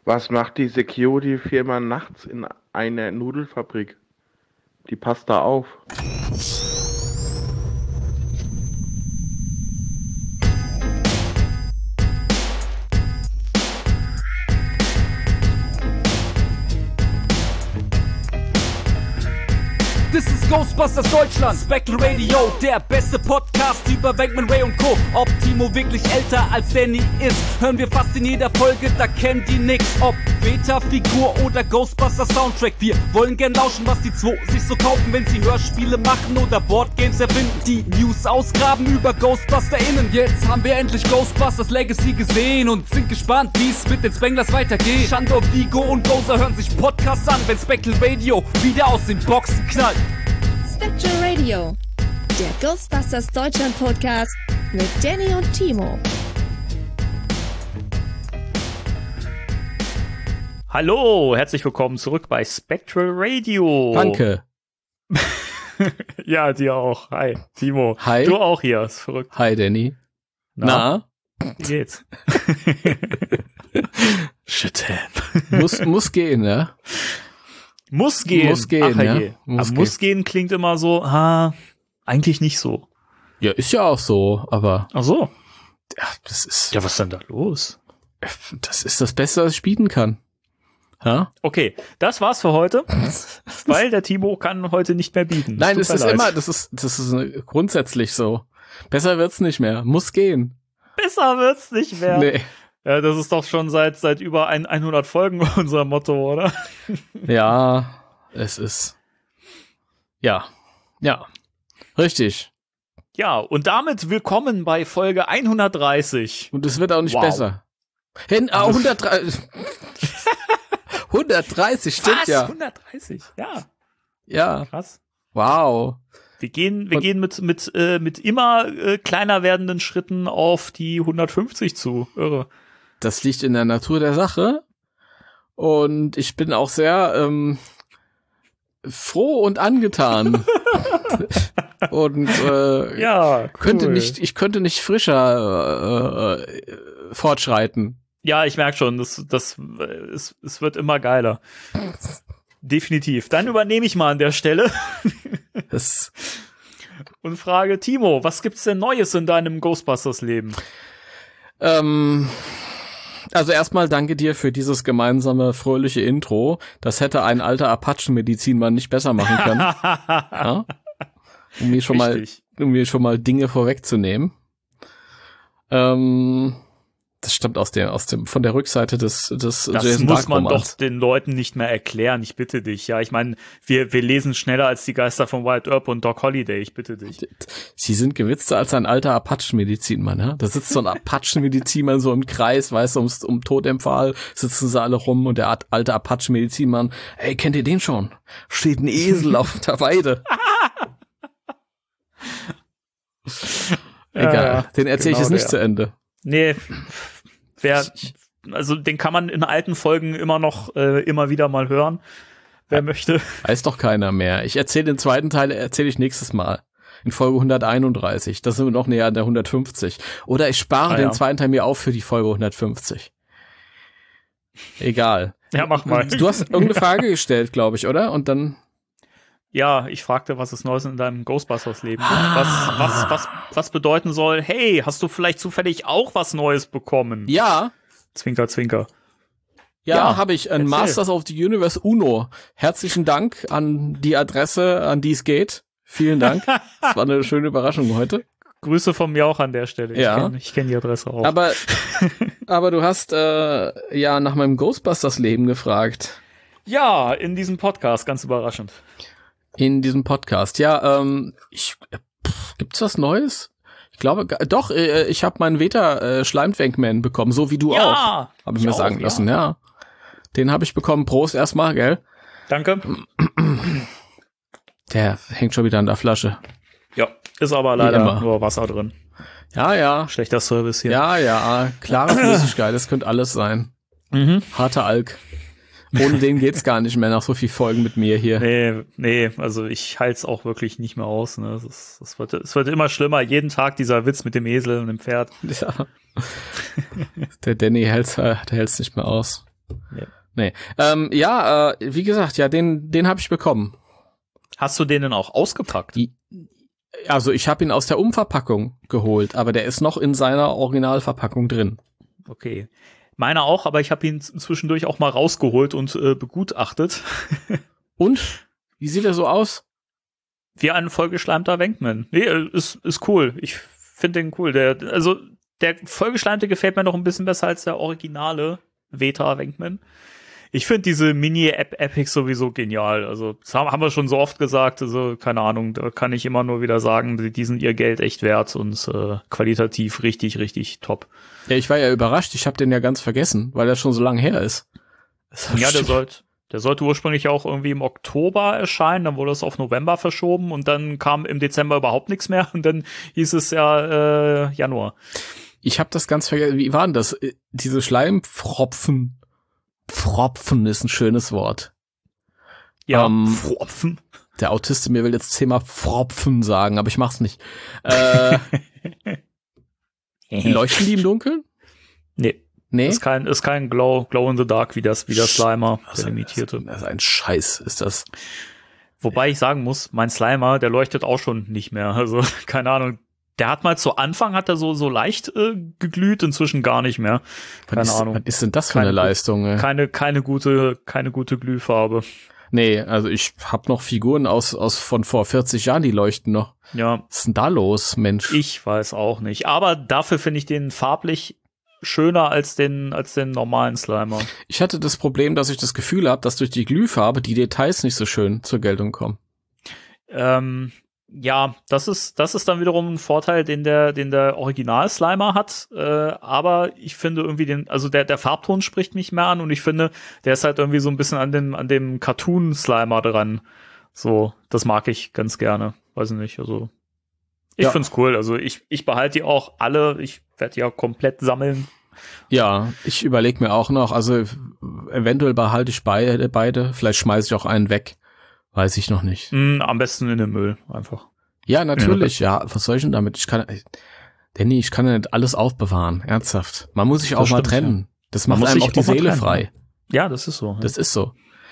Was macht die Security-Firma nachts in einer Nudelfabrik? Die passt da auf. Das ist Ghostbusters Deutschland, Spectral Radio, der beste Podcast über Venkman, Ray und Co. Ob Timo wirklich älter als Danny ist, hören wir fast in jeder Folge, da kennen die nix. Ob Beta-Figur oder Ghostbusters Soundtrack, wir wollen gern lauschen, was die zwei sich so kaufen, wenn sie Hörspiele machen oder Boardgames erfinden. Die News ausgraben über GhostbusterInnen. Jetzt haben wir endlich Ghostbusters Legacy gesehen und sind gespannt, wie es mit den Spanglers weitergeht. Shandor, Vigo und Gozer hören sich Podcasts an, wenn Spectral Radio wieder aus den Boxen knallt. Spectral Radio, der Ghostbusters Deutschland Podcast mit Danny und Timo. Hallo, herzlich willkommen zurück bei Spectral Radio. Danke. Ja, dir auch. Hi, Timo. Hi. Du auch hier, ist verrückt. Hi, Danny. Na? Wie geht's? Shit. Muss gehen, ne? Muss gehen. Muss gehen, Ach, ja. je. Muss gehen klingt immer so, eigentlich nicht so. Ja, ist ja auch so, aber Ach so. ja, das ist Ja, was ist denn da los? das Beste, was ich bieten kann. Ja? Okay, das war's für heute, weil der Timo kann heute nicht mehr bieten. Nein, tut das mir ist leid. immer, das ist grundsätzlich so. Besser wird's nicht mehr. Muss gehen. Besser wird's nicht mehr. Nee. Ja, das ist doch schon seit über 100 Folgen unser Motto, oder? Ja, es ist. Ja. Richtig. Ja, und damit willkommen bei Folge 130. Und es wird auch nicht Wow. besser. 130. 130, stimmt Was? ja. 130? Ja, Ja. krass. Wow. Wir gehen mit immer kleiner werdenden Schritten auf die 150 zu. Irre. Das liegt in der Natur der Sache. Und ich bin auch sehr froh und angetan. Und Ja, cool. ich könnte nicht frischer fortschreiten. Ja, ich merke schon, es wird immer geiler. Definitiv. Dann übernehme ich mal an der Stelle Das, und frage Timo, was gibt's denn Neues in deinem Ghostbusters-Leben? also erstmal danke dir für dieses gemeinsame fröhliche Intro. Das hätte ein alter Apachen-Medizinmann nicht besser machen können. Ja? Um mir schon mal Dinge vorwegzunehmen. Das stammt von der Rückseite des Das Jason muss man Dark-Romans. doch den Leuten nicht mehr erklären, ich bitte dich. Ja, ich meine, wir lesen schneller als die Geister von Wild Earp und Doc Holliday, ich bitte dich. Sie sind gewitzter als ein alter Apachen-Medizinmann, ja? Da sitzt so ein Apachen-Medizinmann so im Kreis, weißt du, um Todempfahl sitzen sie alle rum und der alte Apachen-Medizinmann, ey, kennt ihr den schon? Steht ein Esel auf der Weide. Egal, den erzähle ich genau jetzt nicht der. zu Ende. Nee, also den kann man in alten Folgen immer wieder mal hören, wer möchte. Weiß doch keiner mehr. Ich erzähle den zweiten Teil, erzähle ich nächstes Mal. In Folge 131. Da sind wir noch näher an der 150. Oder ich spare den zweiten Teil mir auf für die Folge 150. Egal. Ja, mach mal. Du hast irgendeine Frage gestellt, glaube ich, oder? Und dann... Ja, ich fragte, was ist Neues in deinem Ghostbusters-Leben gibt. Was bedeuten soll, hey, hast du vielleicht zufällig auch was Neues bekommen? Ja. Zwinker, zwinker. Ja, habe ich. Ein erzähl. Masters of the Universe Uno. Herzlichen Dank an die Adresse, an die es geht. Vielen Dank. Das war eine schöne Überraschung heute. Grüße von mir auch an der Stelle. Ja. Ich kenn die Adresse auch. Aber du hast ja nach meinem Ghostbusters-Leben gefragt. Ja, in diesem Podcast, ganz überraschend. In diesem Podcast. Ja, gibt's was Neues? Ich glaube, doch, ich habe meinen Veta-Schleimwankman bekommen, so wie du auch. Habe ich mir sagen lassen, ja. Den habe ich bekommen. Prost erstmal, gell? Danke. Der hängt schon wieder an der Flasche. Ja, ist aber Wie leider immer. nur Wasser drin. Ja. Schlechter Service hier. Ja, klare Flüssigkeit, das könnte alles sein. Mhm. Harter Alk. Ohne den geht's gar nicht mehr nach so viel Folgen mit mir hier. Nee, also ich halte es auch wirklich nicht mehr aus. Ne? Es wird immer schlimmer. Jeden Tag dieser Witz mit dem Esel und dem Pferd. Ja. Der Danny hält's nicht mehr aus. Nee. Wie gesagt, ja, den habe ich bekommen. Hast du den denn auch ausgepackt? Also ich habe ihn aus der Umverpackung geholt, aber der ist noch in seiner Originalverpackung drin. Okay. Meiner auch, aber ich habe ihn zwischendurch auch mal rausgeholt und begutachtet. Und? Wie sieht er so aus? Wie ein vollgeschleimter Wankman. Nee, ist cool. Ich finde den cool. Der vollgeschleimte gefällt mir noch ein bisschen besser als der originale Veta Wankman. Ich finde diese Mini-Epics sowieso genial. Also, das haben wir schon so oft gesagt. Also, keine Ahnung, da kann ich immer nur wieder sagen, die sind ihr Geld echt wert und qualitativ richtig, richtig top. Ja, ich war ja überrascht. Ich habe den ja ganz vergessen, weil er schon so lange her ist. Ja, der sollte ursprünglich auch irgendwie im Oktober erscheinen. Dann wurde es auf November verschoben und dann kam im Dezember überhaupt nichts mehr. Und dann hieß es ja Januar. Ich habe das ganz vergessen. Wie war denn das? Diese Schleimpfropfen. Pfropfen ist ein schönes Wort. Ja, Pfropfen. Der Autist mir will jetzt 10-mal Pfropfen sagen, aber ich mach's nicht. Leuchten die im Dunkeln? Nee. Ist kein Glow in the Dark wie der Slimer, der limitierte. Das ist ein Scheiß, ist das. Wobei ich sagen muss, mein Slimer, der leuchtet auch schon nicht mehr. Also, keine Ahnung. Der hat mal zu Anfang so leicht geglüht, inzwischen gar nicht mehr. Keine Ahnung. Was ist denn das für eine Leistung? Ey? Keine gute Glühfarbe. Nee, also ich hab noch Figuren von vor 40 Jahren, die leuchten noch. Ja. Was ist denn da los, Mensch? Ich weiß auch nicht. Aber dafür finde ich den farblich schöner als den normalen Slimer. Ich hatte das Problem, dass ich das Gefühl habe, dass durch die Glühfarbe die Details nicht so schön zur Geltung kommen. Ja, das ist dann wiederum ein Vorteil, den der Original-Slimer hat, aber ich finde irgendwie der Farbton spricht mich mehr an und ich finde, der ist halt irgendwie so ein bisschen an dem Cartoon-Slimer dran. So, das mag ich ganz gerne. Weiß ich nicht, also ich find's cool. Also ich behalte die auch alle, ich werde die auch komplett sammeln. Ja, ich überlege mir auch noch, also eventuell behalte ich beide, vielleicht schmeiße ich auch einen weg. Weiß ich noch nicht. Am besten in den Müll, einfach. Ja, natürlich, ja. Was soll ich denn damit? Ich kann ja nicht alles aufbewahren, ernsthaft. Man muss sich auch mal trennen. Ja. Das macht einem auch die Seele frei. Ja, das ist so. Ja. Das ist so.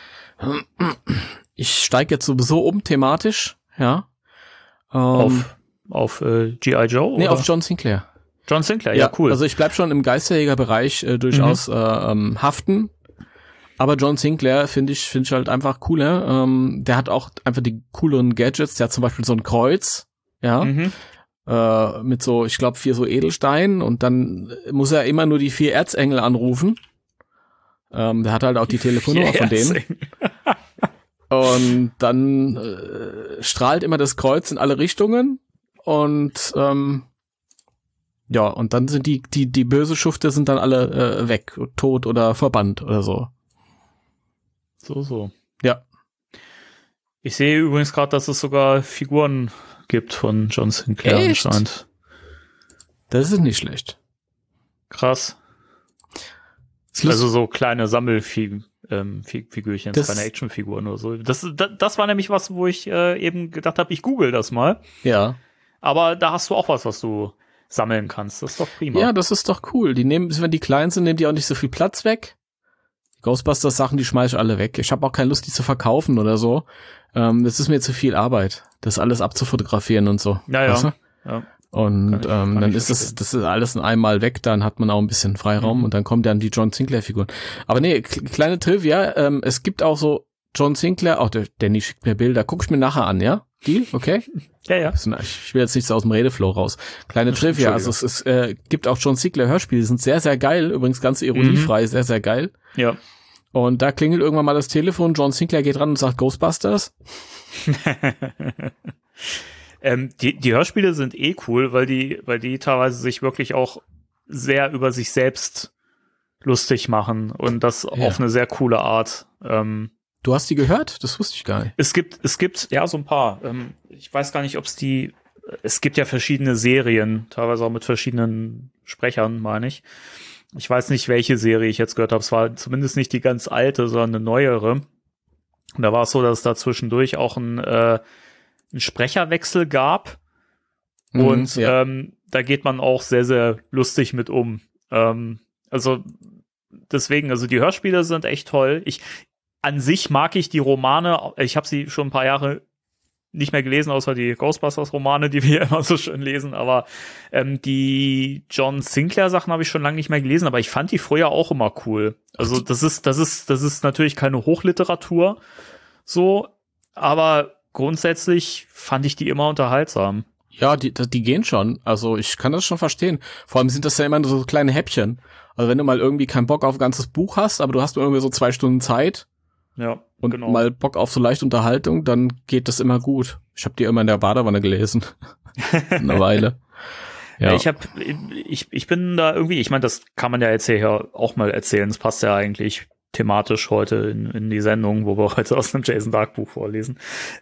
Ich steige jetzt sowieso um thematisch, ja. Auf G.I. Joe? Nee, oder? auf John Sinclair. John Sinclair, ja, cool. Also ich bleib schon im Geisterjäger-Bereich durchaus haften. Aber John Sinclair finde ich halt einfach cooler. Der hat auch einfach die cooleren Gadgets. Der hat zum Beispiel so ein Kreuz, ja, mit so, ich glaube, 4 so Edelsteinen und dann muss er immer nur die 4 Erzengel anrufen. Der hat halt auch die Telefonnummer von denen. Und dann strahlt immer das Kreuz in alle Richtungen und ja, und dann sind die böse Schufte sind dann alle weg, tot oder verbannt oder so. So. Ja. Ich sehe übrigens gerade, dass es sogar Figuren gibt von John Sinclair anscheinend. Das ist nicht schlecht. Krass. Also so kleine Sammelfigürchen, keine Actionfiguren oder so. Das war nämlich was, wo ich eben gedacht habe, ich google das mal. Ja. Aber da hast du auch was du sammeln kannst. Das ist doch prima. Ja, das ist doch cool. Die nehmen, wenn die klein sind, nehmen die auch nicht so viel Platz weg. Ghostbusters-Sachen, die schmeiße ich alle weg. Ich habe auch keine Lust, die zu verkaufen oder so. Das ist mir zu viel Arbeit, das alles abzufotografieren und so. Ja, weißt du? Ja. Und dann ist das ist alles einmal weg, dann hat man auch ein bisschen Freiraum und dann kommen dann die John Sinclair-Figuren. Aber nee, kleine Trivia, es gibt auch so John Sinclair, auch der Danny schickt mir Bilder, guck ich mir nachher an, ja? Deal? Okay? Ja. Ich will jetzt nicht so aus dem Redeflow raus. Kleine Trivia, also es gibt auch John Sinclair Hörspiele, die sind sehr, sehr geil, übrigens ganz ironiefrei, sehr, sehr geil. Ja. Und da klingelt irgendwann mal das Telefon, John Sinclair geht ran und sagt Ghostbusters. Die Hörspiele sind cool, weil die teilweise sich wirklich auch sehr über sich selbst lustig machen und das auf eine sehr coole Art. Du hast die gehört? Das wusste ich gar nicht. Es gibt ja so ein paar. Ich weiß gar nicht, es gibt ja verschiedene Serien, teilweise auch mit verschiedenen Sprechern, meine ich. Ich weiß nicht, welche Serie ich jetzt gehört habe. Es war zumindest nicht die ganz alte, sondern eine neuere. Und da war es so, dass es da zwischendurch auch einen Sprecherwechsel gab. Und da geht man auch sehr, sehr lustig mit um. Also deswegen, also die Hörspiele sind echt toll. An sich mag ich die Romane, ich habe sie schon ein paar Jahre nicht mehr gelesen, außer die Ghostbusters-Romane, die wir immer so schön lesen, aber die John Sinclair-Sachen habe ich schon lange nicht mehr gelesen, aber ich fand die früher auch immer cool. Also das ist natürlich keine Hochliteratur, so, aber grundsätzlich fand ich die immer unterhaltsam. Ja, die gehen schon. Also ich kann das schon verstehen. Vor allem sind das ja immer nur so kleine Häppchen. Also wenn du mal irgendwie keinen Bock auf ein ganzes Buch hast, aber du hast nur irgendwie so 2 Stunden Zeit, ja, und genau. mal Bock auf so leichte Unterhaltung, dann geht das immer gut. Ich habe die immer in der Badewanne gelesen. Eine Weile. Ja. Ich bin da irgendwie, ich meine, das kann man ja jetzt hier auch mal erzählen. Das passt ja eigentlich thematisch heute in die Sendung, wo wir heute aus einem Jason Dark Buch vorlesen.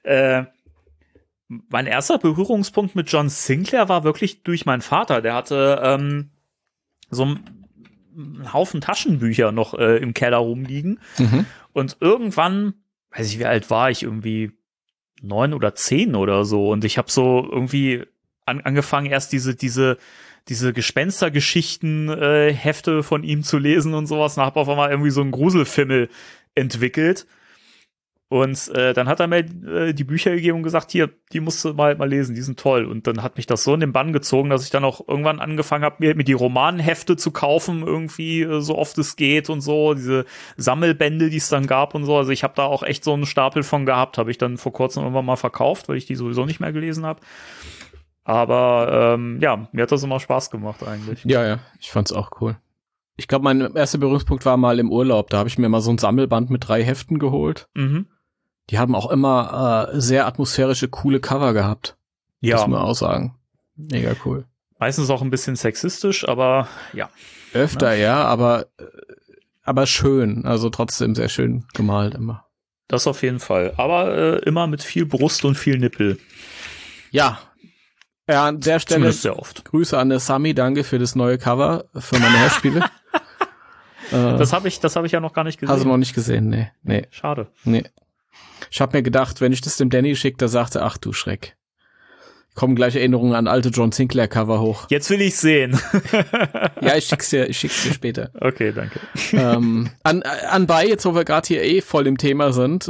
Mein erster Berührungspunkt mit John Sinclair war wirklich durch meinen Vater. Der hatte so einen Haufen Taschenbücher noch im Keller rumliegen. Mhm. Und irgendwann, weiß ich, wie alt war ich, irgendwie 9 oder 10 oder so. Und ich habe so irgendwie angefangen, erst diese Gespenstergeschichten Hefte von ihm zu lesen und sowas. Und habe auf einmal irgendwie so einen Gruselfimmel entwickelt. Und dann hat er mir die Bücher gegeben und gesagt, hier, die musst du mal lesen, die sind toll. Und dann hat mich das so in den Bann gezogen, dass ich dann auch irgendwann angefangen habe, mir die Romanhefte zu kaufen, irgendwie so oft es geht und so, diese Sammelbände, die es dann gab und so. Also ich habe da auch echt so einen Stapel von gehabt, habe ich dann vor kurzem irgendwann mal verkauft, weil ich die sowieso nicht mehr gelesen habe. Aber ja, mir hat das immer Spaß gemacht eigentlich. Ja, ich fand's auch cool. Ich glaube, mein erster Berührungspunkt war mal im Urlaub. Da habe ich mir mal so ein Sammelband mit 3 Heften geholt. Mhm. Die haben auch immer sehr atmosphärische, coole Cover gehabt. Ja. Muss man auch sagen. Mega cool. Meistens auch ein bisschen sexistisch, aber ja. Öfter, ja, aber schön. Also trotzdem sehr schön gemalt immer. Das auf jeden Fall. Aber immer mit viel Brust und viel Nippel. Ja. Ja, an der Stelle sehr oft. Grüße an Sami, danke für das neue Cover für meine Hörspiele. Das hab ich ja noch gar nicht gesehen. Hast du noch nicht gesehen? Nee. Schade. Nee. Ich habe mir gedacht, wenn ich das dem Danny schicke, da sagt er, ach du Schreck. Kommen gleich Erinnerungen an alte John Sinclair Cover hoch. Jetzt will ich sehen. Ja, ich schick's dir später. Okay, danke. Anbei, jetzt wo wir gerade hier voll im Thema sind,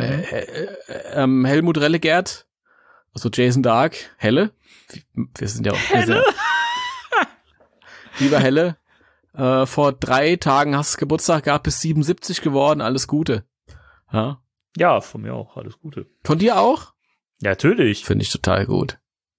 Helmut Rellegert, also Jason Dark, Helle. Wir sind ja auch Helle. Lieber Helle, vor 3 Tagen hast du Geburtstag gehabt, bist 77 geworden, alles Gute. Ja, von mir auch, alles Gute. Von dir auch? Ja, natürlich. Finde ich total gut.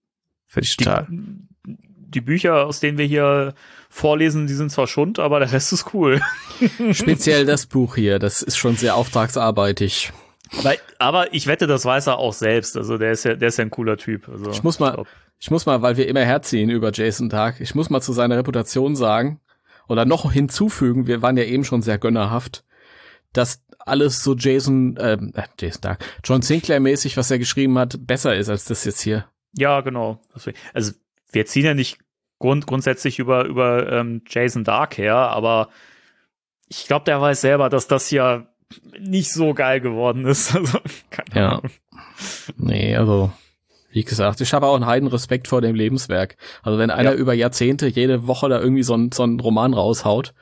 Die Bücher, aus denen wir hier vorlesen, die sind zwar Schund, aber der Rest ist cool. Speziell das Buch hier, das ist schon sehr auftragsarbeitig. Aber ich wette, das weiß er auch selbst. Also der ist ja ein cooler Typ. Also, ich muss mal, weil wir immer herziehen über Jason Dark, ich muss mal zu seiner Reputation sagen oder noch hinzufügen, wir waren ja eben schon sehr gönnerhaft, dass alles so Jason Dark, John Sinclair mäßig, was er geschrieben hat, besser ist als das jetzt hier. Ja, genau. Also wir ziehen ja nicht grundsätzlich über Jason Dark her, aber ich glaube, der weiß selber, dass das hier nicht so geil geworden ist. Also, keine Ahnung. Nee, also wie gesagt, ich habe auch einen heiden Respekt vor dem Lebenswerk. Also wenn einer über Jahrzehnte jede Woche da irgendwie so einen Roman raushaut.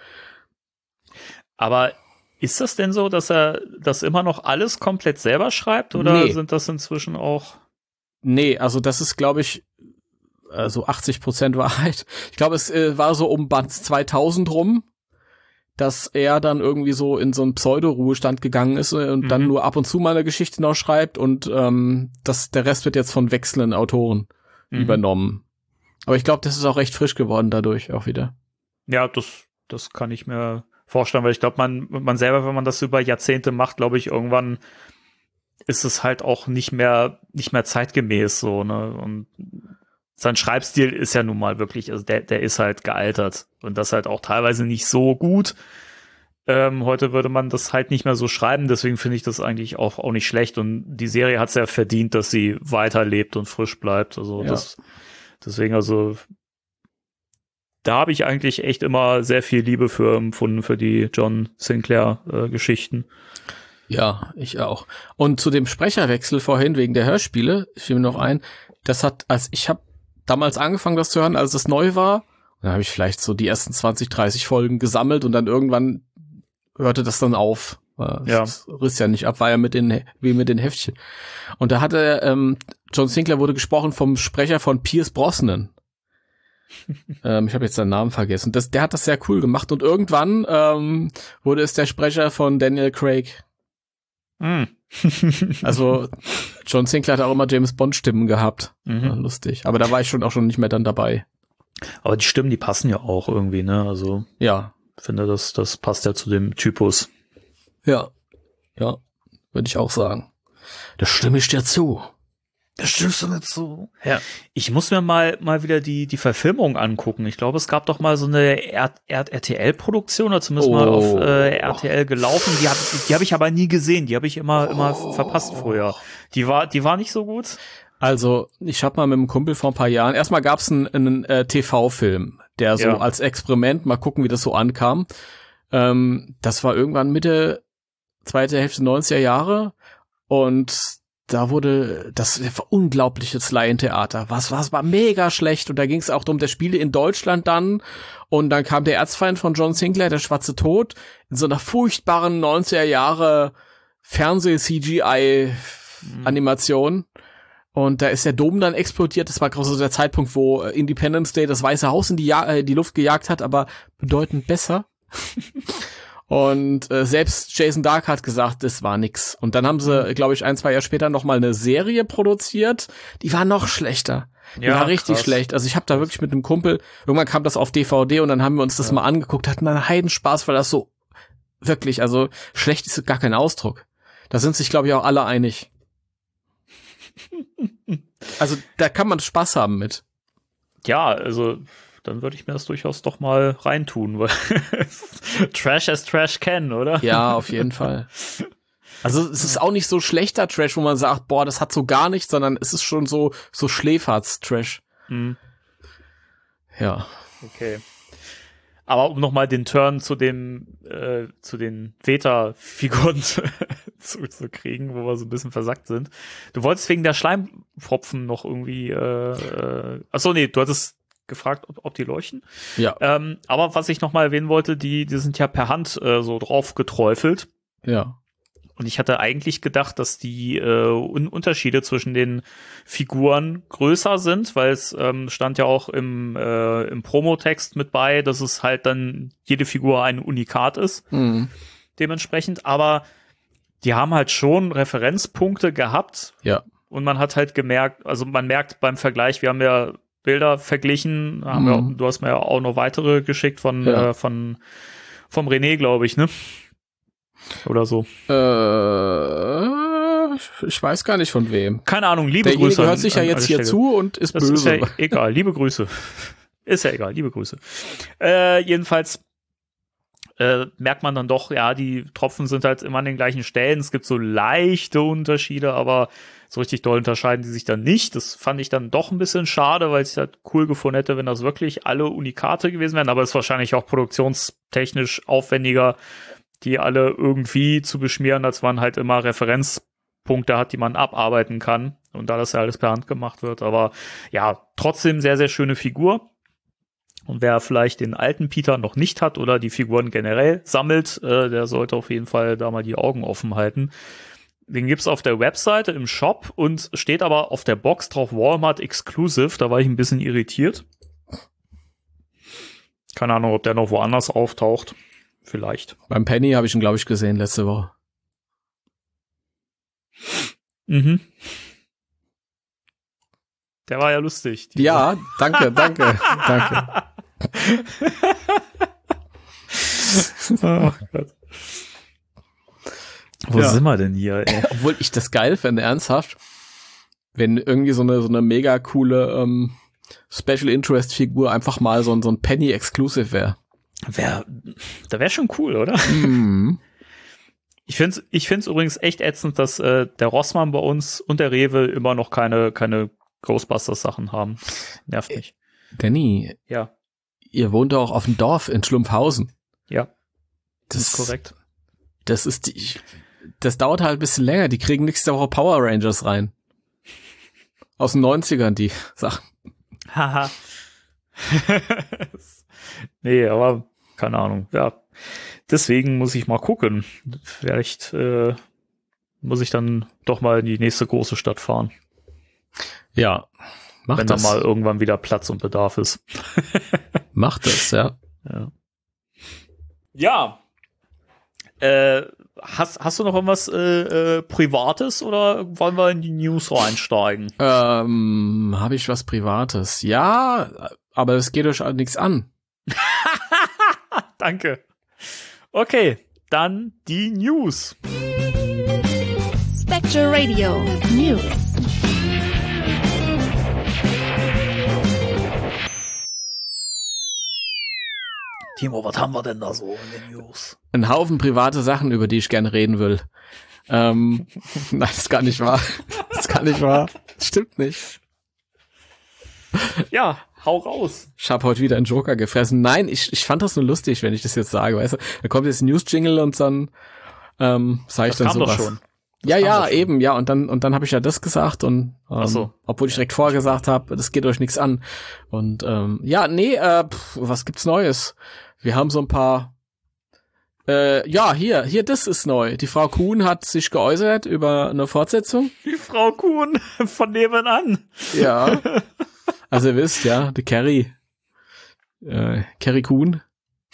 Aber ist das denn so, dass er das immer noch alles komplett selber schreibt? Oder sind das inzwischen auch... Nee, also das ist, glaube ich, so 80% Wahrheit. Ich glaube, es war so um Band 2000 rum, dass er dann irgendwie so in so einen Pseudo-Ruhestand gegangen ist und dann nur ab und zu mal eine Geschichte noch schreibt und der Rest wird jetzt von wechselnden Autoren übernommen. Aber ich glaube, das ist auch recht frisch geworden dadurch auch wieder. Ja, das kann ich mir vorstellen, weil ich glaube, man selber, wenn man das über Jahrzehnte macht, glaube ich, irgendwann ist es halt auch nicht mehr zeitgemäß so, ne? Und sein Schreibstil ist ja nun mal wirklich, also der ist halt gealtert und das halt auch teilweise nicht so gut. Heute würde man das halt nicht mehr so schreiben, deswegen finde ich das eigentlich auch nicht schlecht und die Serie hat es ja verdient, dass sie weiterlebt und frisch bleibt. Also deswegen, also da habe ich eigentlich echt immer sehr viel Liebe für empfunden für die John Sinclair Geschichten. Ja, ich auch. Und zu dem Sprecherwechsel vorhin wegen der Hörspiele, fiel mir noch ein, ich habe damals angefangen, das zu hören, als es neu war. Dann habe ich vielleicht so die ersten 20, 30 Folgen gesammelt und dann irgendwann hörte das dann auf. Das riss ja nicht ab, war ja wie mit den Heftchen. Und da hatte John Sinclair wurde gesprochen vom Sprecher von Pierce Brosnan. Ich habe jetzt seinen Namen vergessen. Der hat das sehr cool gemacht und irgendwann wurde es der Sprecher von Daniel Craig. Also John Sinclair hat auch immer James Bond Stimmen gehabt. Lustig. Aber da war ich auch schon nicht mehr dann dabei. Aber die Stimmen, die passen ja auch irgendwie, ne? Also ja, ich finde, das passt ja zu dem Typus. Ja, würde ich auch sagen. Da stimme ich dir zu. Da stimmst du mir zu. Ja. Ich muss mir mal wieder die Verfilmung angucken. Ich glaube, es gab doch mal so eine RTL-Produktion oder zumindest mal auf RTL gelaufen. Die habe ich aber nie gesehen. Die habe ich immer verpasst früher. Die war nicht so gut. Also, ich habe mal mit einem Kumpel vor ein paar Jahren, erstmal gab es einen TV-Film, der so als Experiment, mal gucken, wie das so ankam. Das war irgendwann Mitte, zweite Hälfte 90er Jahre und da wurde das unglaubliches Laientheater. Was war mega schlecht und da ging es auch darum, der Spiele in Deutschland dann und dann kam der Erzfeind von John Sinclair, der Schwarze Tod, in so einer furchtbaren 90er Jahre Fernseh-CGI-Animation. Und da ist der Dom dann explodiert. Das war gerade so der Zeitpunkt, wo Independence Day das Weiße Haus in die Luft gejagt hat, aber bedeutend besser. Und selbst Jason Dark hat gesagt, das war nix. Und dann haben sie, glaube ich, 1-2 Jahre später noch mal eine Serie produziert. Die war noch schlechter. Die war richtig schlecht. Also ich habe da wirklich mit einem Kumpel, irgendwann kam das auf DVD und dann haben wir uns das mal angeguckt, hatten einen Heidenspaß, weil das so wirklich, also schlecht ist gar kein Ausdruck. Da sind sich, glaube ich, auch alle einig. Also da kann man Spaß haben mit. Ja, also dann würde ich mir das durchaus doch mal reintun, weil Trash as Trash can, oder? Ja, auf jeden Fall. Also es ist auch nicht so schlechter Trash, wo man sagt, boah, das hat so gar nichts, sondern es ist schon so Schläferz-Trash. Ja. Okay. Aber um nochmal den Turn zu den Veta-Figuren zu kriegen, wo wir so ein bisschen versackt sind. Du wolltest wegen der Schleimpfropfen noch irgendwie achso, nee, du hattest gefragt, ob die leuchten. Ja. Aber was ich nochmal erwähnen wollte, die sind ja per Hand so drauf geträufelt. Ja. Und ich hatte eigentlich gedacht, dass die Unterschiede zwischen den Figuren größer sind, weil es stand ja auch im Promotext mit bei, dass es halt dann jede Figur ein Unikat ist. Dementsprechend. Aber die haben halt schon Referenzpunkte gehabt. Ja. Und man hat halt gemerkt, also man merkt beim Vergleich, wir haben ja Bilder verglichen, du hast mir ja auch noch weitere geschickt vom René, glaube ich, ne? Oder so. Ich weiß gar nicht von wem. Keine Ahnung, liebe Derjenige Grüße. Hört sich ja jetzt hier zu und ist böse. Ist ja egal, liebe Grüße. Ist ja egal, liebe Grüße. Jedenfalls merkt man dann doch, ja, die Tropfen sind halt immer an den gleichen Stellen. Es gibt so leichte Unterschiede, aber so richtig doll unterscheiden die sich dann nicht. Das fand ich dann doch ein bisschen schade, weil ich es halt cool gefunden hätte, wenn das wirklich alle Unikate gewesen wären. Aber es ist wahrscheinlich auch produktionstechnisch aufwendiger, die alle irgendwie zu beschmieren, als man halt immer Referenzpunkte hat, die man abarbeiten kann. Und da das ja alles per Hand gemacht wird. Aber ja, trotzdem sehr, sehr schöne Figur. Und wer vielleicht den alten Peter noch nicht hat oder die Figuren generell sammelt, der sollte auf jeden Fall da mal die Augen offen halten. Den gibt's auf der Webseite im Shop und steht aber auf der Box drauf Walmart Exclusive. Da war ich ein bisschen irritiert. Keine Ahnung, ob der noch woanders auftaucht. Vielleicht. Beim Penny habe ich ihn, glaube ich, gesehen letzte Woche. Der war ja lustig. Ja, danke. Oh Gott. Wo sind wir denn hier, ey? Obwohl ich das geil fände, ernsthaft, wenn irgendwie so eine mega coole Special Interest Figur einfach mal so ein Penny Exclusive wäre. Da wäre schon cool, oder? Ich find's übrigens echt ätzend, dass der Rossmann bei uns und der Rewe immer noch keine Ghostbusters-Sachen haben. Nervt mich. Danny. Ja. Ihr wohnt doch auf dem Dorf in Schlumpfhausen. Ja. Das ist korrekt. Das dauert halt ein bisschen länger. Die kriegen nächste Woche Power Rangers rein. Aus den 90ern, die Sachen. Haha. Nee, aber keine Ahnung. Ja. deswegen muss ich mal gucken. Vielleicht muss ich dann doch mal in die nächste große Stadt fahren. Ja, mach wenn das. Wenn da mal irgendwann wieder Platz und Bedarf ist. Mach das, ja. Ja. Hast du noch irgendwas Privates oder wollen wir in die News reinsteigen? Habe ich was Privates? Ja, aber es geht euch nichts an. Danke. Okay, dann die News. Spectral Radio News. Timo, was haben wir denn da so in den News? Ein Haufen private Sachen, über die ich gerne reden will. Nein, das ist gar nicht wahr. Das ist gar nicht wahr. Das stimmt nicht. Ja, hau raus. Ich habe heute wieder einen Joker gefressen. Nein, ich fand das nur lustig, wenn ich das jetzt sage. Weißt du, da kommt jetzt ein News-Jingle und dann sage ich dann sowas. Doch schon. Ja, eben, ja. Und dann habe ich ja das gesagt und obwohl ich direkt vorher gesagt habe, das geht euch nichts an. Und was gibt's Neues? Wir haben so ein paar hier, das ist neu. Die Frau Kuhn hat sich geäußert über eine Fortsetzung. Die Frau Kuhn von nebenan. Ja. Also ihr wisst, ja, die Carrie Kuhn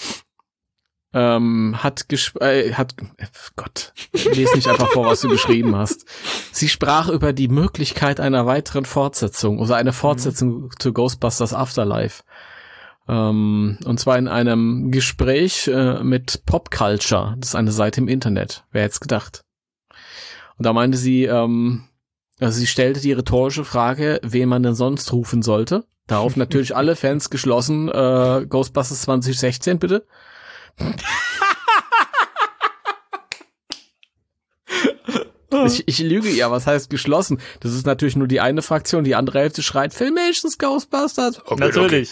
Gott, lese nicht einfach vor, was du geschrieben hast. Sie sprach über die Möglichkeit einer weiteren Fortsetzung, also eine Fortsetzung zu Ghostbusters Afterlife. Und zwar in einem Gespräch mit Pop Culture. Das ist eine Seite im Internet. Wer hätte es gedacht? Und da meinte sie, sie stellte die rhetorische Frage, wen man denn sonst rufen sollte. Darauf natürlich alle Fans geschlossen, Ghostbusters 2016, bitte. Ich lüge ja, was heißt geschlossen? Das ist natürlich nur die eine Fraktion, die andere Hälfte schreit, Filmations Ghostbusters. Okay, natürlich.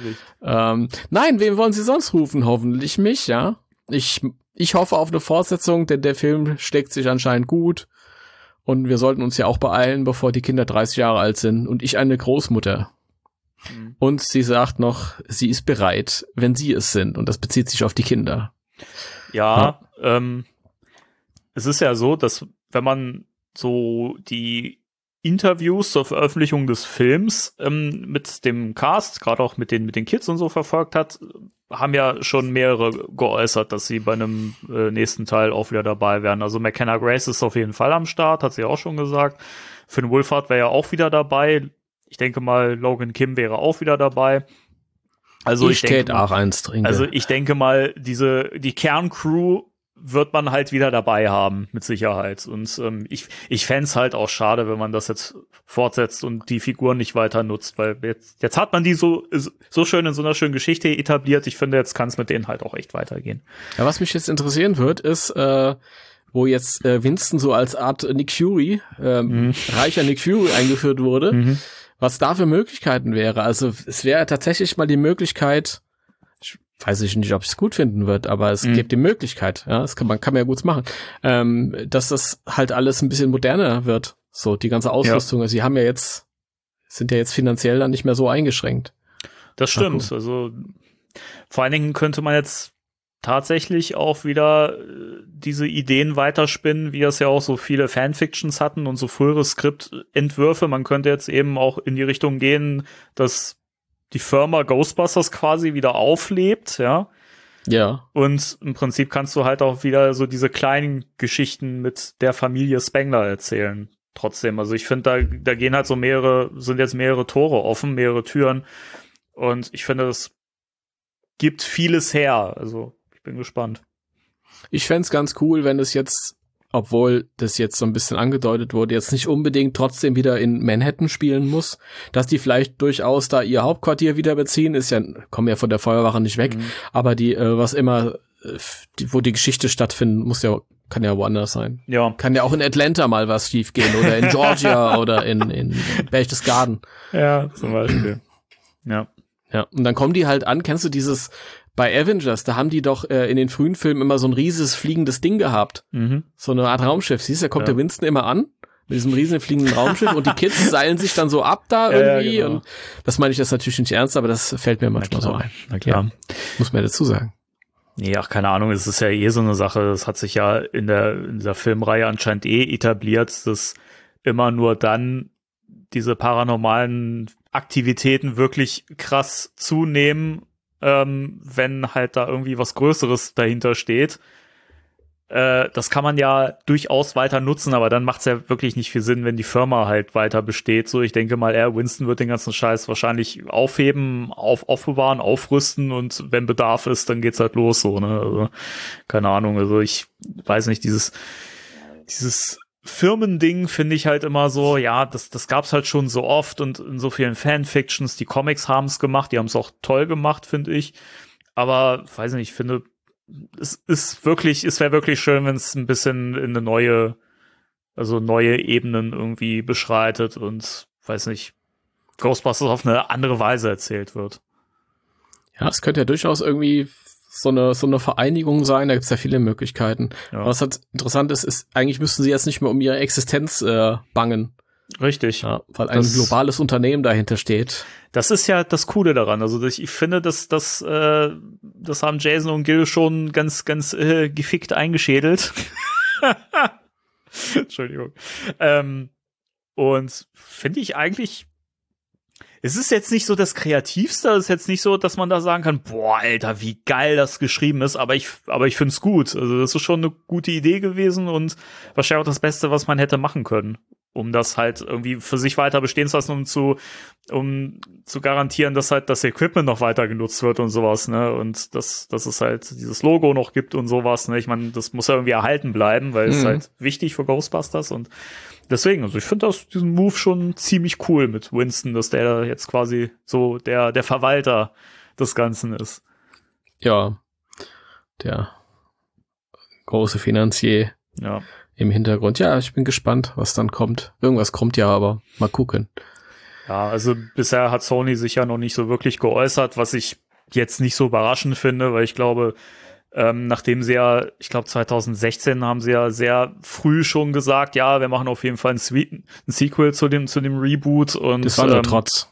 Nein, wen wollen sie sonst rufen? Hoffentlich mich, ja. Ich hoffe auf eine Fortsetzung, denn der Film steckt sich anscheinend gut. Und wir sollten uns ja auch beeilen, bevor die Kinder 30 Jahre alt sind und ich eine Großmutter. Und sie sagt noch, sie ist bereit, wenn sie es sind. Und das bezieht sich auf die Kinder. Ja. Es ist ja so, dass wenn man so die Interviews zur Veröffentlichung des Films mit dem Cast, gerade auch mit den Kids und so verfolgt hat, haben ja schon mehrere geäußert, dass sie bei einem nächsten Teil auch wieder dabei wären. Also McKenna Grace ist auf jeden Fall am Start, hat sie auch schon gesagt. Finn Wolfhard wäre ja auch wieder dabei. Ich denke mal, Logan Kim wäre auch wieder dabei. Also ich denke auch eins trinken. Also ich denke mal, die Kerncrew wird man halt wieder dabei haben, mit Sicherheit. Und ich fände es halt auch schade, wenn man das jetzt fortsetzt und die Figuren nicht weiter nutzt, weil jetzt hat man die so schön in so einer schönen Geschichte etabliert. Ich finde, jetzt kann es mit denen halt auch echt weitergehen. Ja, was mich jetzt interessieren wird, ist, wo jetzt Winston so als Art Nick Fury, reicher Nick Fury eingeführt wurde, was da für Möglichkeiten wäre. Also es wäre tatsächlich mal die Möglichkeit, weiß ich nicht, ob ich es gut finden wird, aber es gibt die Möglichkeit, ja, man kann ja gut machen, dass das halt alles ein bisschen moderner wird. So, die ganze Ausrüstung, also sind ja jetzt finanziell dann nicht mehr so eingeschränkt. Das stimmt, also vor allen Dingen könnte man jetzt tatsächlich auch wieder diese Ideen weiterspinnen, wie das ja auch so viele Fanfictions hatten und so frühere Skriptentwürfe. Man könnte jetzt eben auch in die Richtung gehen, dass die Firma Ghostbusters quasi wieder auflebt, ja. Ja. Und im Prinzip kannst du halt auch wieder so diese kleinen Geschichten mit der Familie Spengler erzählen. Trotzdem, also ich finde, da gehen halt sind jetzt mehrere Tore offen, mehrere Türen. Und ich finde, das gibt vieles her. Also ich bin gespannt. Ich fänd's ganz cool, wenn es jetzt, obwohl das jetzt so ein bisschen angedeutet wurde, jetzt nicht unbedingt trotzdem wieder in Manhattan spielen muss, dass die vielleicht durchaus da ihr Hauptquartier wieder beziehen, kommen ja von der Feuerwache nicht weg, aber wo die Geschichte stattfindet, kann ja woanders sein. Ja. Kann ja auch in Atlanta mal was schief gehen oder in Georgia oder in Berchtesgaden. Ja, zum Beispiel. Ja. Ja, und dann kommen die halt an, kennst du dieses bei Avengers, da haben die doch in den frühen Filmen immer so ein riesiges fliegendes Ding gehabt. So eine Art Raumschiff. Siehst du, da kommt der Winston immer an mit diesem riesigen fliegenden Raumschiff und die Kids seilen sich dann so ab da irgendwie. Ja, genau. Und das meine ich jetzt natürlich nicht ernst, aber das fällt mir manchmal so ein. Na klar. Muss man dazu sagen. Nee, ach, keine Ahnung, es ist ja so eine Sache, das hat sich ja in dieser Filmreihe anscheinend etabliert, dass immer nur dann diese paranormalen Aktivitäten wirklich krass zunehmen, wenn halt da irgendwie was Größeres dahinter steht. Das kann man ja durchaus weiter nutzen, aber dann macht es ja wirklich nicht viel Sinn, wenn die Firma halt weiter besteht. So, ich denke mal, Winston wird den ganzen Scheiß wahrscheinlich aufheben, aufbewahren, aufrüsten und wenn Bedarf ist, dann geht's halt los, so, ne? Also, keine Ahnung, also ich weiß nicht, dieses Firmending finde ich halt immer so, ja, das gab's halt schon so oft und in so vielen Fanfictions, die Comics haben's gemacht, die haben's auch toll gemacht, finde ich. Aber, weiß nicht, ich finde, es wäre wirklich schön, wenn es ein bisschen in eine neue Ebenen irgendwie beschreitet und, weiß nicht, Ghostbusters auf eine andere Weise erzählt wird. Ja, es könnte ja durchaus irgendwie so eine Vereinigung sein, da gibt's ja viele Möglichkeiten. Ja. Was halt interessant ist, eigentlich müssten sie jetzt nicht mehr um ihre Existenz bangen. Richtig. Ja, weil ein globales Unternehmen dahinter steht. Das ist ja das Coole daran. Also ich finde, das haben Jason und Gil schon ganz gefickt eingeschädelt. Entschuldigung. Und finde ich eigentlich, es ist jetzt nicht so das Kreativste, es ist jetzt nicht so, dass man da sagen kann, boah, Alter, wie geil das geschrieben ist, aber ich finde es gut. Also das ist schon eine gute Idee gewesen und wahrscheinlich auch das Beste, was man hätte machen können, um das halt irgendwie für sich weiter bestehen zu lassen, um zu garantieren, dass halt das Equipment noch weiter genutzt wird und sowas, ne, und dass es halt dieses Logo noch gibt und sowas, ne, ich meine, das muss ja irgendwie erhalten bleiben, weil es ist halt wichtig für Ghostbusters und deswegen, also ich finde diesen Move schon ziemlich cool mit Winston, dass der jetzt quasi so der Verwalter des Ganzen ist. Ja, der große Finanzier. Ja. Im Hintergrund. Ja, ich bin gespannt, was dann kommt. Irgendwas kommt ja, aber mal gucken. Ja, also bisher hat Sony sich ja noch nicht so wirklich geäußert, was ich jetzt nicht so überraschend finde, weil ich glaube, nachdem sie ja, ich glaube 2016 haben sie ja sehr früh schon gesagt, ja, wir machen auf jeden Fall ein Sequel zu dem Reboot und das war nur Trotz.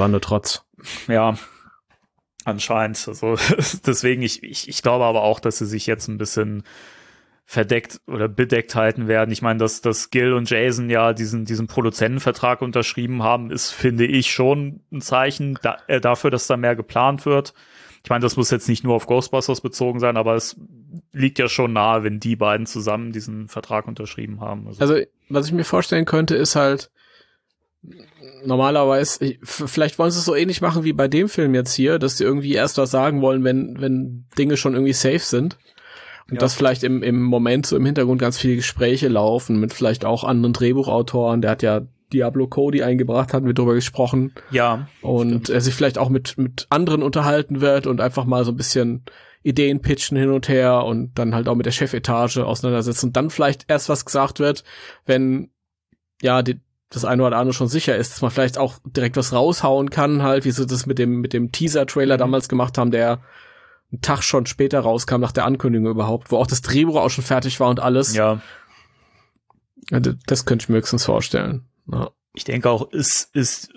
Ja, anscheinend. Also deswegen, ich glaube aber auch, dass sie sich jetzt ein bisschen verdeckt oder bedeckt halten werden. Ich meine, dass Gil und Jason ja diesen Produzentenvertrag unterschrieben haben, ist, finde ich, schon ein Zeichen dafür, dass da mehr geplant wird. Ich meine, das muss jetzt nicht nur auf Ghostbusters bezogen sein, aber es liegt ja schon nahe, wenn die beiden zusammen diesen Vertrag unterschrieben haben. Also was ich mir vorstellen könnte, ist halt normalerweise, vielleicht wollen sie es so ähnlich machen wie bei dem Film jetzt hier, dass sie irgendwie erst was sagen wollen, wenn Dinge schon irgendwie safe sind. Und dass vielleicht im Moment so im Hintergrund ganz viele Gespräche laufen mit vielleicht auch anderen Drehbuchautoren. Der hat ja Diablo Cody eingebracht, hatten wir drüber gesprochen. Ja. Und er sich vielleicht auch mit anderen unterhalten wird und einfach mal so ein bisschen Ideen pitchen hin und her und dann halt auch mit der Chefetage auseinandersetzen und dann vielleicht erst was gesagt wird, wenn ja das eine oder andere schon sicher ist, dass man vielleicht auch direkt was raushauen kann, halt, wie sie das mit dem Teaser-Trailer damals gemacht haben, der einen Tag schon später rauskam, nach der Ankündigung überhaupt, wo auch das Drehbuch auch schon fertig war und alles. Ja. Das könnte ich mir höchstens vorstellen. Ja. Ich denke auch, ist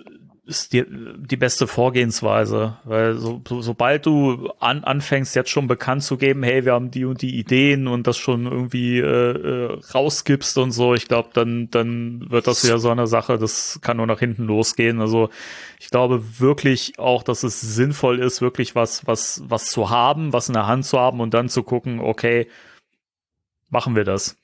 die beste Vorgehensweise, weil sobald du anfängst, jetzt schon bekannt zu geben, hey, wir haben die und die Ideen und das schon irgendwie rausgibst und so, ich glaube, dann wird das wieder so eine Sache, das kann nur nach hinten losgehen. Also ich glaube wirklich auch, dass es sinnvoll ist, wirklich was zu haben, was in der Hand zu haben und dann zu gucken, okay, machen wir das.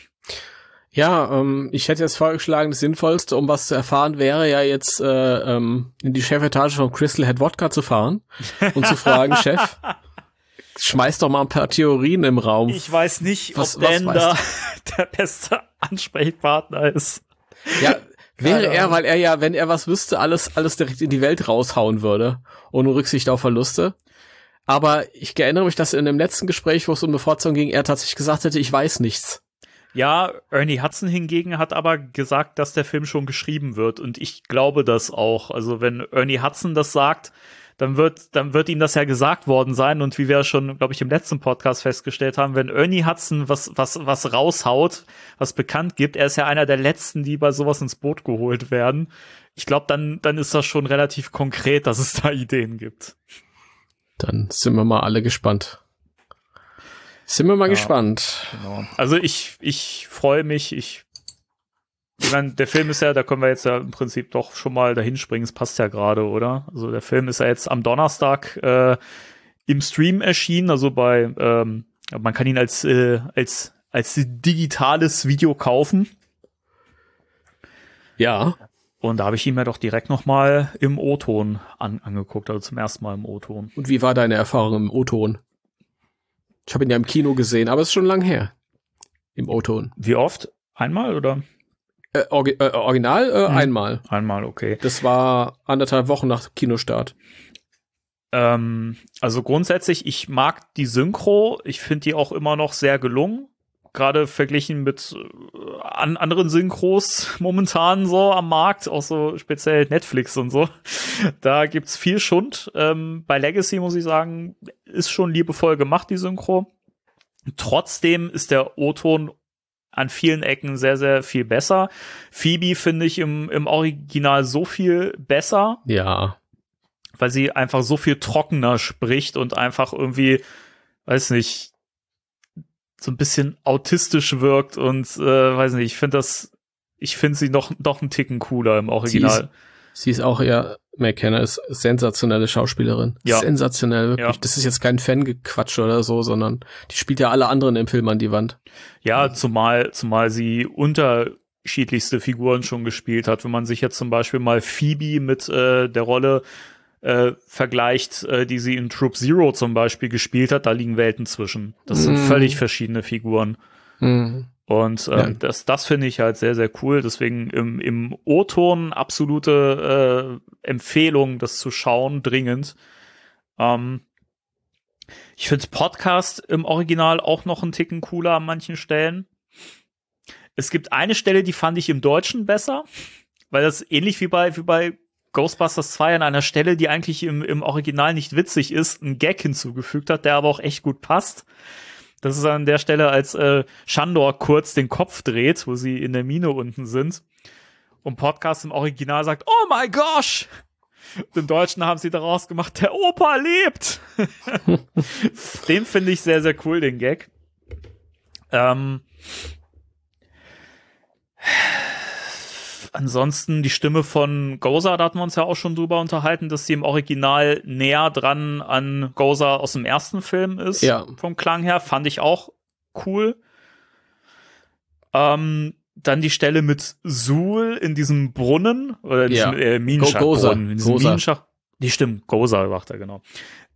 Ja, ich hätte jetzt vorgeschlagen, das Sinnvollste, um was zu erfahren, wäre ja jetzt in die Chefetage von Crystal Head Vodka zu fahren und zu fragen, Chef, schmeiß doch mal ein paar Theorien im Raum. Ich weiß nicht, ob Dan da der beste Ansprechpartner ist. Ja, wäre er, weil er ja, wenn er was wüsste, alles direkt in die Welt raushauen würde, ohne Rücksicht auf Verluste. Aber ich erinnere mich, dass in dem letzten Gespräch, wo es um Bevorzugung ging, er tatsächlich gesagt hätte, ich weiß nichts. Ja, Ernie Hudson hingegen hat aber gesagt, dass der Film schon geschrieben wird und ich glaube das auch. Also wenn Ernie Hudson das sagt, dann wird ihm das ja gesagt worden sein und wie wir schon, glaube ich, im letzten Podcast festgestellt haben, wenn Ernie Hudson was raushaut, was bekannt gibt, er ist ja einer der Letzten, die bei sowas ins Boot geholt werden. Ich glaube, dann ist das schon relativ konkret, dass es da Ideen gibt. Dann sind wir mal alle gespannt. Sind wir mal gespannt. Genau. Also ich freue mich. Ich meine, der Film ist ja, da können wir jetzt ja im Prinzip doch schon mal dahin springen. Es passt ja gerade, oder? Also der Film ist ja jetzt am Donnerstag im Stream erschienen. Also man kann ihn als digitales Video kaufen. Ja. Und da habe ich ihn mir doch direkt noch mal im O-Ton angeguckt, also zum ersten Mal im O-Ton. Und wie war deine Erfahrung im O-Ton? Ich habe ihn ja im Kino gesehen, aber es ist schon lang her. Im O-Ton. Wie oft? Einmal oder? Original einmal. Einmal, okay. Das war 1,5 Wochen nach Kinostart. Also grundsätzlich, ich mag die Synchro. Ich finde die auch immer noch sehr gelungen. Gerade verglichen mit anderen Synchros momentan so am Markt, auch so speziell Netflix und so. Da gibt's viel Schund. Bei Legacy muss ich sagen, ist schon liebevoll gemacht, die Synchro. Trotzdem ist der O-Ton an vielen Ecken sehr, sehr viel besser. Phoebe finde ich im Original so viel besser. Ja. Weil sie einfach so viel trockener spricht und einfach irgendwie, weiß nicht, so ein bisschen autistisch wirkt und weiß nicht, ich finde sie noch einen Ticken cooler im Original. Sie ist auch McKenna ist sensationelle Schauspielerin. Ja. Sensationell, wirklich. Ja. Das ist jetzt kein Fangequatsch oder so, sondern die spielt ja alle anderen im Film an die Wand. Ja, zumal sie unterschiedlichste Figuren schon gespielt hat. Wenn man sich jetzt zum Beispiel mal Phoebe mit der Rolle vergleicht, die sie in Troop Zero zum Beispiel gespielt hat, da liegen Welten zwischen. Das sind völlig verschiedene Figuren. Und das finde ich halt sehr, sehr cool. Deswegen im O-Ton absolute Empfehlung, das zu schauen, dringend. Ich finde Podcast im Original auch noch einen Ticken cooler an manchen Stellen. Es gibt eine Stelle, die fand ich im Deutschen besser, weil das ähnlich wie bei Ghostbusters 2 an einer Stelle, die eigentlich im Original nicht witzig ist, einen Gag hinzugefügt hat, der aber auch echt gut passt. Das ist an der Stelle, als Shandor kurz den Kopf dreht, wo sie in der Mine unten sind. Und Podcast im Original sagt, oh my gosh! Und im Deutschen haben sie daraus gemacht, der Opa lebt! Den finde ich sehr, sehr cool, den Gag. Ansonsten die Stimme von Gozer, da hatten wir uns ja auch schon drüber unterhalten, dass sie im Original näher dran an Gozer aus dem ersten Film ist. Ja. Vom Klang her, fand ich auch cool. Dann die Stelle mit Zuul in diesem Brunnen, oder in diesem Minenschachtbrunnen. In diesem Minenschacht. Die stimmt, Gozer macht er, genau.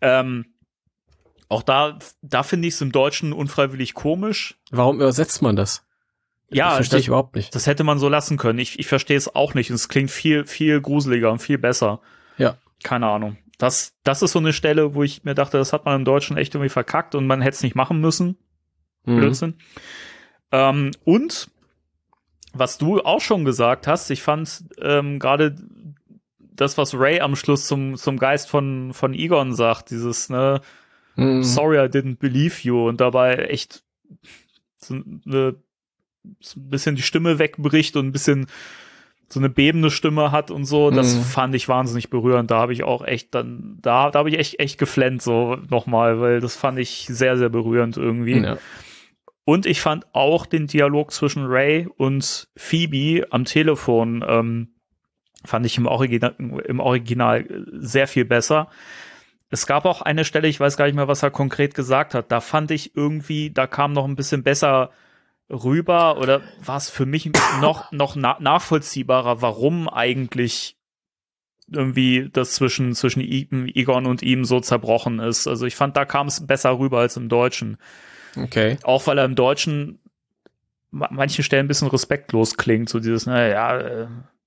Auch da finde ich es im Deutschen unfreiwillig komisch. Warum übersetzt man das? Ja, verstehe ich überhaupt nicht. Das hätte man so lassen können. Ich verstehe es auch nicht. Und es klingt viel, viel gruseliger und viel besser. Ja. Keine Ahnung. Das ist so eine Stelle, wo ich mir dachte, das hat man im Deutschen echt irgendwie verkackt und man hätte es nicht machen müssen. Blödsinn. Und was du auch schon gesagt hast, ich fand gerade das, was Ray am Schluss zum Geist von Egon sagt, dieses, ne, sorry, I didn't believe you, und dabei echt so ein bisschen die Stimme wegbricht und ein bisschen so eine bebende Stimme hat und so, das fand ich wahnsinnig berührend. Da habe ich auch echt da habe ich echt geflennt so nochmal, weil das fand ich sehr, sehr berührend irgendwie. Ja. Und ich fand auch den Dialog zwischen Ray und Phoebe am Telefon fand ich im Original sehr viel besser. Es gab auch eine Stelle, ich weiß gar nicht mehr, was er konkret gesagt hat, da fand ich irgendwie, da kam noch ein bisschen besser rüber, oder war es für mich noch nachvollziehbarer, warum eigentlich irgendwie das zwischen Egon und ihm so zerbrochen ist. Also ich fand, da kam es besser rüber als im Deutschen. Okay. Auch weil er im Deutschen manchen Stellen ein bisschen respektlos klingt, so dieses, er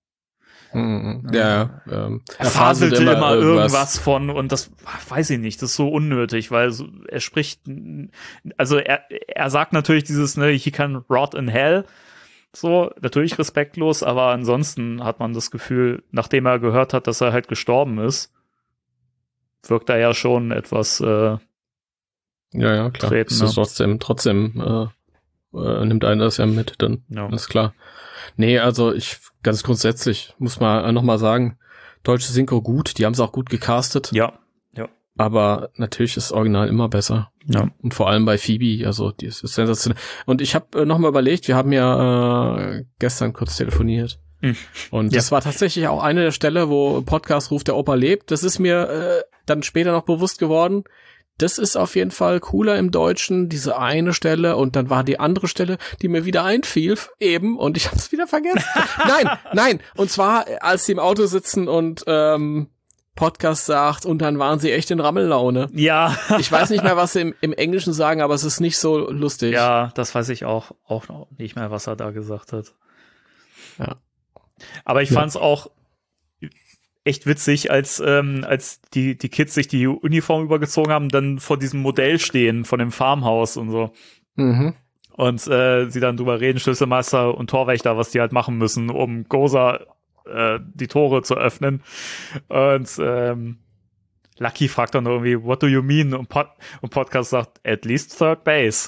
faselt immer irgendwas von, und das weiß ich nicht, das ist so unnötig, weil er spricht, also er sagt natürlich dieses, ne, he can rot in hell, so, natürlich respektlos, aber ansonsten hat man das Gefühl, nachdem er gehört hat, dass er halt gestorben ist, wirkt er ja schon etwas ja, klar. Treten, ist trotzdem nimmt einen das ja mit, dann ist klar. Nee, also ganz grundsätzlich muss man nochmal sagen, deutsche Synchro gut, die haben es auch gut gecastet. Ja. Aber natürlich ist das Original immer besser. Ja. Und vor allem bei Phoebe, also die ist sensationell. Und ich habe noch mal überlegt, wir haben ja gestern kurz telefoniert. Und das war tatsächlich auch eine der Stellen, wo Podcast Ruf der Oper lebt. Das ist mir dann später noch bewusst geworden. Das ist auf jeden Fall cooler im Deutschen, diese eine Stelle. Und dann war die andere Stelle, die mir wieder einfiel, eben. Und ich habe es wieder vergessen. Nein. Und zwar, als sie im Auto sitzen und Podcast sagt, und dann waren sie echt in Rammellaune. Ja. Ich weiß nicht mehr, was sie im Englischen sagen, aber es ist nicht so lustig. Ja, das weiß ich auch noch nicht mehr, was er da gesagt hat. Ja. Aber ich fand's auch echt witzig, als die Kids sich die Uniform übergezogen haben, dann vor diesem Modell stehen von dem Farmhaus und so. Mhm. Und sie dann drüber reden, Schlüsselmeister und Torwächter, was die halt machen müssen, um Gozer die Tore zu öffnen. Und Lucky fragt dann irgendwie, what do you mean? Und Podcast sagt, at least third base.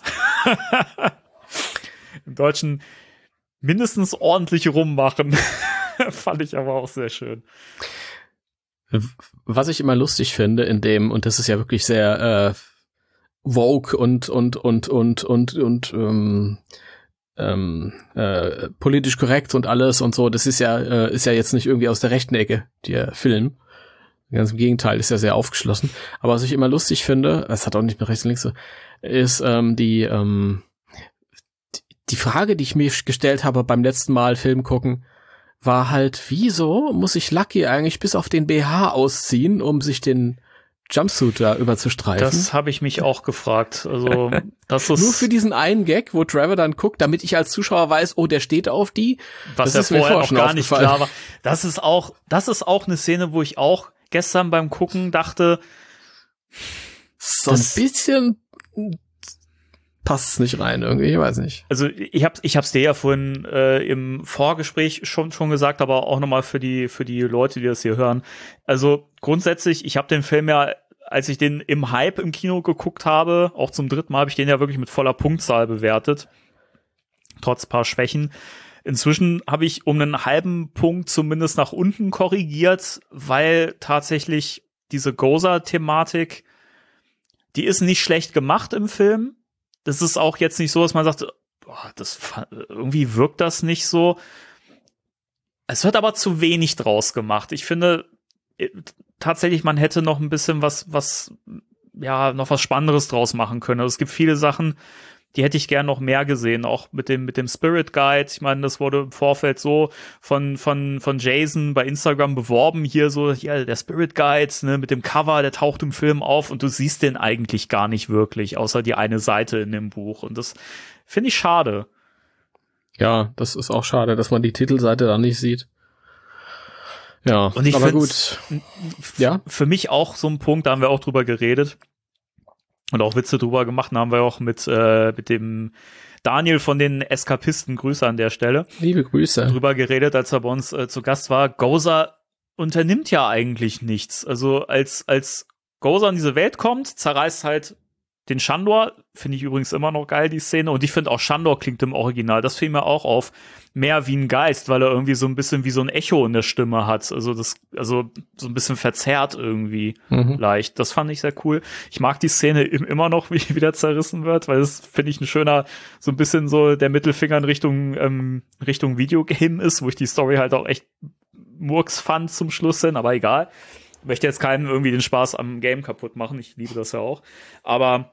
Im Deutschen mindestens ordentlich rummachen. Fand ich aber auch sehr schön. Was ich immer lustig finde in dem, und das ist ja wirklich sehr woke und politisch korrekt und alles und so, das ist ja jetzt nicht irgendwie aus der rechten Ecke, der Film. Ganz im Gegenteil, ist ja sehr aufgeschlossen. Aber was ich immer lustig finde, das hat auch nicht mehr rechts und links so, ist die Frage, die ich mir gestellt habe beim letzten Mal Film gucken, war halt, wieso muss sich Lucky eigentlich bis auf den BH ausziehen, um sich den Jumpsuit da überzustreifen? Das habe ich mich auch gefragt. Also das ist nur für diesen einen Gag, wo Trevor dann guckt, damit ich als Zuschauer weiß, oh, der steht auf die. Was ja vorher noch gar nicht klar war. Das ist auch eine Szene, wo ich auch gestern beim Gucken dachte, so ein bisschen passt es nicht rein irgendwie, ich weiß nicht. Also ich hab's dir ja vorhin im Vorgespräch schon gesagt, aber auch nochmal für die Leute, die das hier hören. Also grundsätzlich, ich habe den Film ja, als ich den im Hype im Kino geguckt habe, auch zum 3. Mal, habe ich den ja wirklich mit voller Punktzahl bewertet, trotz paar Schwächen. Inzwischen habe ich um einen halben Punkt zumindest nach unten korrigiert, weil tatsächlich diese Gozer-Thematik, die ist nicht schlecht gemacht im Film. Das ist auch jetzt nicht so, dass man sagt, boah, irgendwie wirkt das nicht so. Es wird aber zu wenig draus gemacht. Ich finde tatsächlich, man hätte noch ein bisschen noch was Spannenderes draus machen können. Also es gibt viele Sachen, die hätte ich gern noch mehr gesehen, auch mit dem Spirit Guide. Ich meine, das wurde im Vorfeld so von Jason bei Instagram beworben, hier der Spirit Guide, ne, mit dem Cover, der taucht im Film auf und du siehst den eigentlich gar nicht wirklich, außer die eine Seite in dem Buch. Und das finde ich schade. Ja, das ist auch schade, dass man die Titelseite da nicht sieht. Ja, und ich aber gut. Ja, für mich auch so ein Punkt, da haben wir auch drüber geredet. Und auch Witze drüber gemacht, haben wir auch mit dem Daniel von den Eskapisten, Grüße an der Stelle. Liebe Grüße. Drüber geredet, als er bei uns zu Gast war. Gozer unternimmt ja eigentlich nichts. Also als Gozer in diese Welt kommt, zerreißt halt den Shandor. Finde ich übrigens immer noch geil, die Szene. Und ich finde auch Shandor klingt im Original, das fiel mir auch auf, mehr wie ein Geist, weil er irgendwie so ein bisschen wie so ein Echo in der Stimme hat. Also so ein bisschen verzerrt irgendwie leicht. Das fand ich sehr cool. Ich mag die Szene immer noch, wie wieder zerrissen wird, weil das finde ich ein schöner, so ein bisschen so der Mittelfinger in Richtung Videogame ist, wo ich die Story halt auch echt Murks fand zum Schluss hin, aber egal. Ich möchte jetzt keinen irgendwie den Spaß am Game kaputt machen. Ich liebe das ja auch. Aber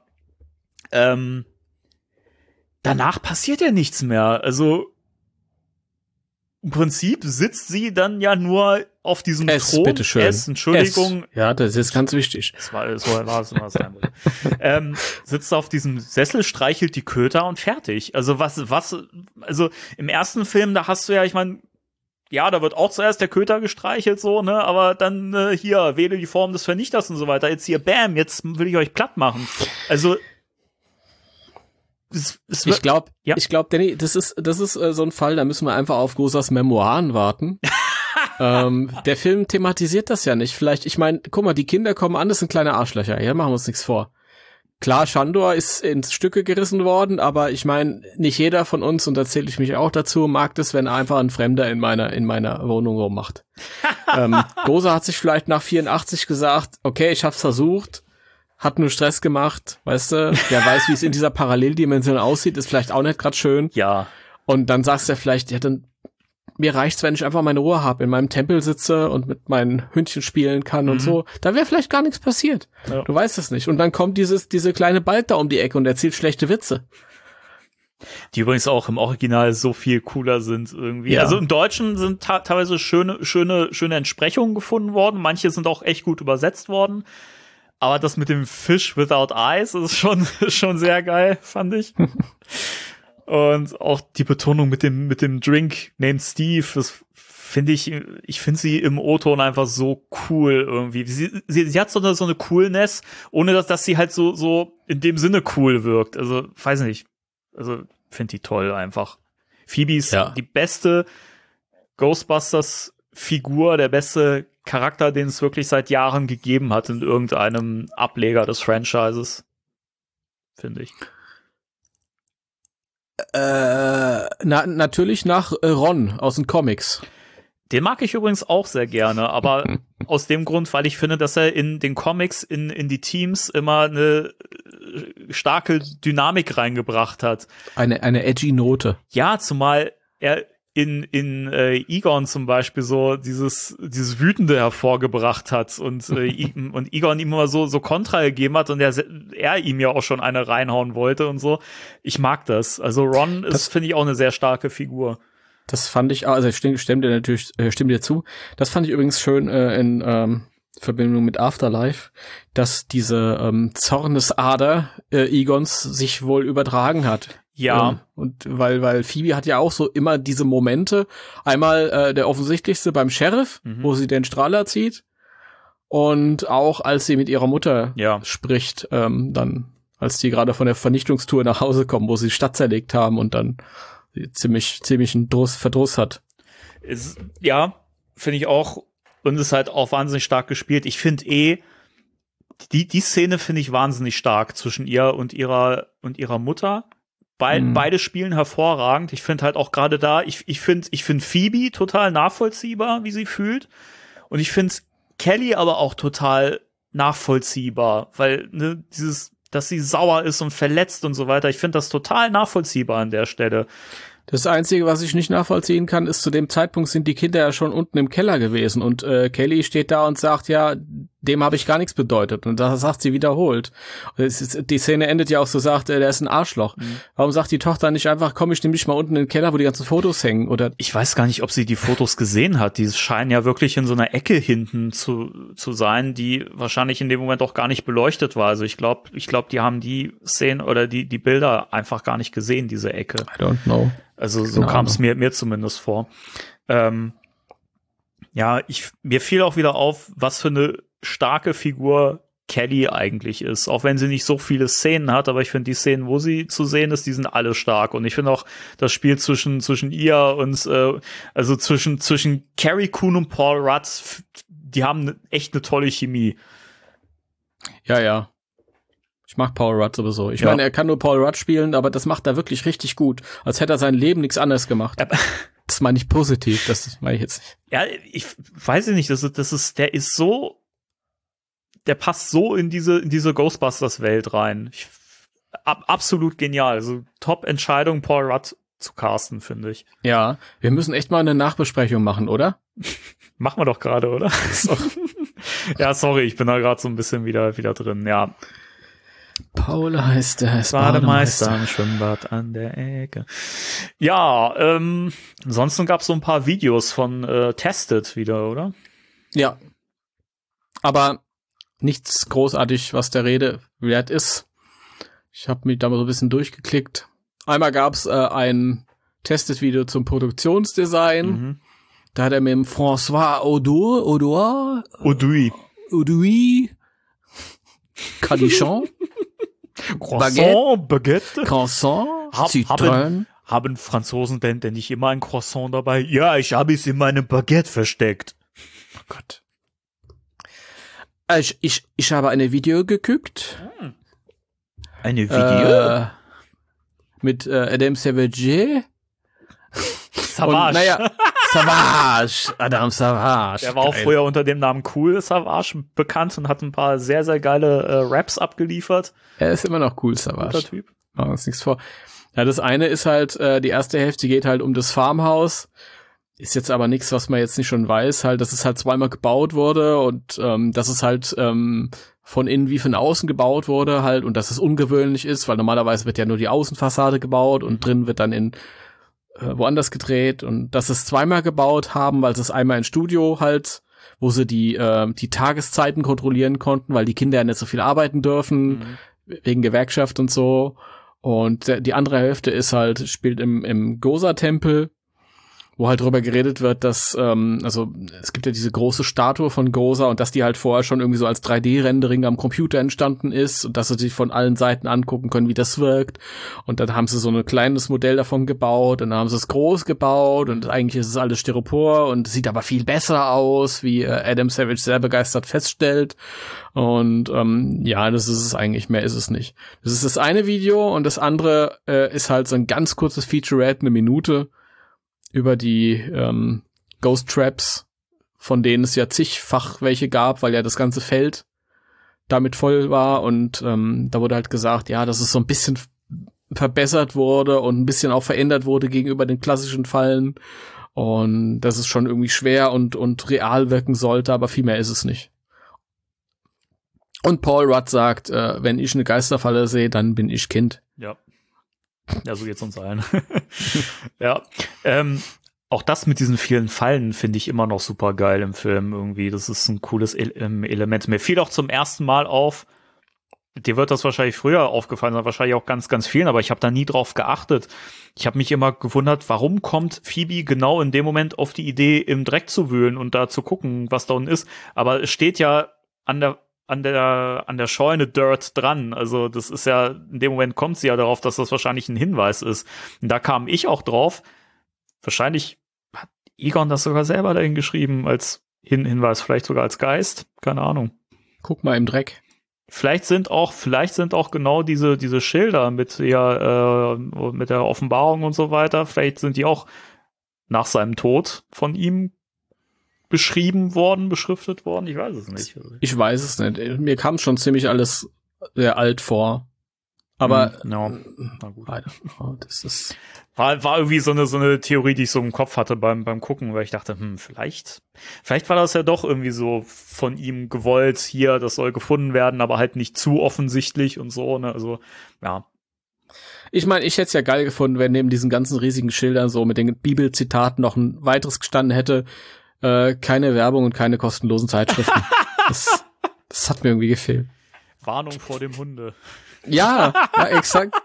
danach passiert ja nichts mehr. Also im Prinzip sitzt sie dann ja nur auf diesem Thron. Bitteschön. Entschuldigung. Ja, das ist ganz wichtig. Das war sein. Sitzt auf diesem Sessel, streichelt die Köter und fertig. Also also im ersten Film, da hast du ja, ich meine, ja, da wird auch zuerst der Köter gestreichelt, so, ne, aber dann hier, wähle die Form des Vernichters und so weiter. Jetzt hier, bam, jetzt will ich euch platt machen. Also ich glaube, Danny, das ist so ein Fall, da müssen wir einfach auf Gozers Memoiren warten. Der Film thematisiert das ja nicht. Vielleicht, ich meine, guck mal, die Kinder kommen an, das sind kleine Arschlöcher. Ja, machen wir uns nichts vor. Klar, Shandor ist in Stücke gerissen worden, aber ich meine, nicht jeder von uns, und da zähle ich mich auch dazu, mag das, wenn einfach ein Fremder in meiner Wohnung rummacht. Gozer hat sich vielleicht nach 84 gesagt, okay, ich hab's versucht, hat nur Stress gemacht, weißt du? Wer weiß, wie es in dieser Paralleldimension aussieht, ist vielleicht auch nicht gerade schön. Ja. Und dann sagst du vielleicht, ja, dann mir reicht's, wenn ich einfach meine Ruhe habe, in meinem Tempel sitze und mit meinen Hündchen spielen kann und so. Da wäre vielleicht gar nichts passiert. Ja. Du weißt es nicht. Und dann kommt diese kleine Bald da um die Ecke und erzählt schlechte Witze. Die übrigens auch im Original so viel cooler sind irgendwie. Ja. Also im Deutschen sind teilweise schöne Entsprechungen gefunden worden. Manche sind auch echt gut übersetzt worden. Aber das mit dem Fish without eyes ist schon sehr geil, fand ich. Und auch die Betonung mit dem Drink named Steve, das finde ich finde sie im O-Ton einfach so cool irgendwie. Sie hat so eine Coolness, ohne dass sie halt so in dem Sinne cool wirkt. Also, weiß nicht. Also, finde die toll einfach. Phoebe ist die beste Ghostbusters-Figur, der beste Charakter, den es wirklich seit Jahren gegeben hat in irgendeinem Ableger des Franchises. Finde ich. Natürlich nach Ron aus den Comics. Den mag ich übrigens auch sehr gerne, aber aus dem Grund, weil ich finde, dass er in den Comics in die Teams immer eine starke Dynamik reingebracht hat. Eine edgy Note. Ja, zumal er in Egon zum Beispiel so dieses Wütende hervorgebracht hat und Egon ihm immer so Kontra gegeben hat und er ihm ja auch schon eine reinhauen wollte und so. Ich mag das. Also Ron ist, finde ich, auch eine sehr starke Figur. Das fand ich, also ich stimme dir zu. Das fand ich übrigens schön in Verbindung mit Afterlife, dass diese Zornesader Egons sich wohl übertragen hat. Ja. Und weil Phoebe hat ja auch so immer diese Momente. Einmal der offensichtlichste beim Sheriff, wo sie den Strahler zieht. Und auch als sie mit ihrer Mutter spricht, dann, als die gerade von der Vernichtungstour nach Hause kommen, wo sie die Stadt zerlegt haben und dann ziemlich einen Verdruss hat. Finde ich auch. Und ist halt auch wahnsinnig stark gespielt. Ich finde die Szene finde ich wahnsinnig stark zwischen ihr und ihrer Mutter. Beide spielen hervorragend. Ich finde halt auch gerade da, ich finde Phoebe total nachvollziehbar, wie sie fühlt. Und ich finde Kelly aber auch total nachvollziehbar, weil dass sie sauer ist und verletzt und so weiter. Ich finde das total nachvollziehbar an der Stelle. Das Einzige, was ich nicht nachvollziehen kann, ist, zu dem Zeitpunkt sind die Kinder ja schon unten im Keller gewesen und Kelly steht da und sagt, ja, dem habe ich gar nichts bedeutet. Und das sagt sie wiederholt. Die Szene endet ja auch so, sagt, der ist ein Arschloch. Warum sagt die Tochter nicht einfach, komm, ich nehme dich mal unten in den Keller, wo die ganzen Fotos hängen? Oder ich weiß gar nicht, ob sie die Fotos gesehen hat. Die scheinen ja wirklich in so einer Ecke hinten zu sein, die wahrscheinlich in dem Moment auch gar nicht beleuchtet war. Also ich glaube, die haben die Szenen oder die Bilder einfach gar nicht gesehen, diese Ecke. I don't know. Also so kam es mir zumindest vor. Mir fiel auch wieder auf, was für eine starke Figur Kelly eigentlich ist. Auch wenn sie nicht so viele Szenen hat, aber ich finde, die Szenen, wo sie zu sehen ist, die sind alle stark. Und ich finde auch das Spiel zwischen ihr und also zwischen Carrie Coon und Paul Rudd, die haben echt eine tolle Chemie. Ja. Ich mag Paul Rudd sowieso. Ich meine, er kann nur Paul Rudd spielen, aber das macht er wirklich richtig gut. Als hätte er sein Leben nichts anderes gemacht. Das meine ich positiv, das meine ich jetzt nicht. Ja, ich weiß nicht, der passt so in diese Ghostbusters-Welt rein. Absolut genial. Also Top-Entscheidung, Paul Rudd zu casten, finde ich. Ja, wir müssen echt mal eine Nachbesprechung machen, oder? Machen wir doch gerade, oder? Ja, sorry, ich bin da gerade so ein bisschen wieder drin, ja. Paul heißt der Bademeister im Schwimmbad an der Ecke. Ja, ansonsten gab es so ein paar Videos von Tested wieder, oder? Ja. Aber nichts großartig, was der Rede wert ist. Ich habe mich da mal so ein bisschen durchgeklickt. Einmal gab es ein Tested-Video zum Produktionsdesign. Da hat er mit dem François Audouy Cadichon Croissant, Baguette. Croissant, Zitronen. Haben Franzosen denn nicht immer ein Croissant dabei? Ja, ich habe es in meinem Baguette versteckt. Oh Gott. Ich habe eine Video geguckt. Eine Video? Mit Adam Savage. Savage. Und, naja, Savage. Adam Savage. Der war auch früher unter dem Namen Cool Savage bekannt und hat ein paar sehr, sehr geile Raps abgeliefert. Er ist immer noch Cool Savage. Guter Typ. Machen wir uns nichts vor. Ja, das eine ist halt, die erste Hälfte geht halt um das Farmhaus. Ist jetzt aber nichts, was man jetzt nicht schon weiß, halt, dass es halt zweimal gebaut wurde und dass es halt von innen wie von außen gebaut wurde halt und dass es ungewöhnlich ist, weil normalerweise wird ja nur die Außenfassade gebaut und drin wird dann in woanders gedreht und dass es zweimal gebaut haben, weil es einmal ein Studio halt, wo sie die Tageszeiten kontrollieren konnten, weil die Kinder ja nicht so viel arbeiten dürfen, wegen Gewerkschaft und so. Und die andere Hälfte ist halt, spielt im Gosa-Tempel, wo halt drüber geredet wird, dass, also es gibt ja diese große Statue von Gosa und dass die halt vorher schon irgendwie so als 3D-Rendering am Computer entstanden ist und dass sie sich von allen Seiten angucken können, wie das wirkt. Und dann haben sie so ein kleines Modell davon gebaut und dann haben sie es groß gebaut und eigentlich ist es alles Styropor und sieht aber viel besser aus, wie Adam Savage sehr begeistert feststellt. Und ja, das ist es eigentlich, mehr ist es nicht. Das ist das eine Video und das andere ist halt so ein ganz kurzes Featurette, 1 Minute, über die Ghost Traps, von denen es ja zigfach welche gab, weil ja das ganze Feld damit voll war und da wurde halt gesagt, ja, dass es so ein bisschen verbessert wurde und ein bisschen auch verändert wurde gegenüber den klassischen Fallen und dass es schon irgendwie schwer und real wirken sollte, aber viel mehr ist es nicht. Und Paul Rudd sagt, wenn ich eine Geisterfalle sehe, dann bin ich Kind. Ja. Ja, so geht's uns allen. Ja. Auch das mit diesen vielen Fallen finde ich immer noch super geil im Film irgendwie. Das ist ein cooles Element. Mir fiel auch zum ersten Mal auf, dir wird das wahrscheinlich früher aufgefallen sein, wahrscheinlich auch ganz, ganz vielen, aber ich habe da nie drauf geachtet. Ich habe mich immer gewundert, warum kommt Phoebe genau in dem Moment auf die Idee, im Dreck zu wühlen und da zu gucken, was da unten ist. Aber es steht ja an der Scheune Dirt dran. Also das ist ja, in dem Moment kommt sie ja darauf, dass das wahrscheinlich ein Hinweis ist. Und da kam ich auch drauf. Wahrscheinlich hat Egon das sogar selber dahin geschrieben als Hinweis, vielleicht sogar als Geist. Keine Ahnung. Guck mal im Dreck. Vielleicht sind auch genau diese Schilder mit der Offenbarung und so weiter, vielleicht sind die auch nach seinem Tod von ihm beschriftet worden, ich weiß es nicht. Ich weiß es nicht. Mir kam schon ziemlich alles sehr alt vor. Aber na gut. Das ist war irgendwie so eine Theorie, die ich so im Kopf hatte beim Gucken, weil ich dachte, vielleicht war das ja doch irgendwie so von ihm gewollt, hier, das soll gefunden werden, aber halt nicht zu offensichtlich und so, ne, also, ja. Ich meine, ich hätte es ja geil gefunden, wenn neben diesen ganzen riesigen Schildern so mit den Bibelzitaten noch ein weiteres gestanden hätte, keine Werbung und keine kostenlosen Zeitschriften. Das hat mir irgendwie gefehlt. Warnung vor dem Hunde. Ja, exakt.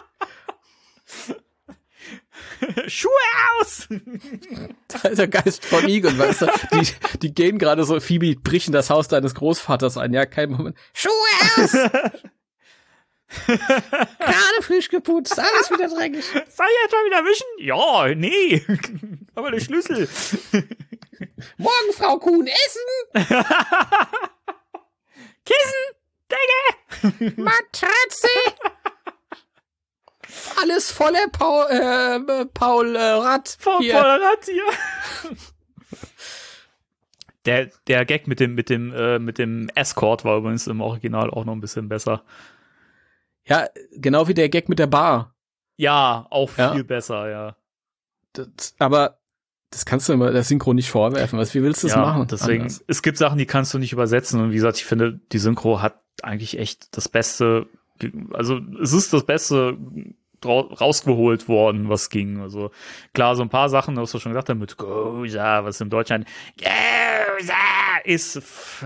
Schuhe aus! Der Geist von Egon, weißt du, die gehen gerade so, Phoebe, brechen das Haus deines Großvaters ein. Ja, kein Moment. Schuhe aus! Gerade frisch geputzt, alles wieder dreckig. Soll ich etwa wieder wischen? Ja, nee. Aber der Schlüssel. Morgen, Frau Kuhn, essen! Kissen! Decke! Matratze! Alles voller Paul Rudd. Paul Rudd hier. Der Gag mit dem Escort war übrigens im Original auch noch ein bisschen besser. Ja, genau wie der Gag mit der Bar. Ja, auch viel besser, ja. Aber das kannst du immer der Synchro nicht vorwerfen. Wie willst du das machen? Deswegen, es gibt Sachen, die kannst du nicht übersetzen. Und wie gesagt, ich finde, die Synchro hat eigentlich echt das Beste, also es ist das Beste rausgeholt worden, was ging. Also klar, so ein paar Sachen, was du schon gesagt hast, mit Gosa, was im Deutschen Gosa ist,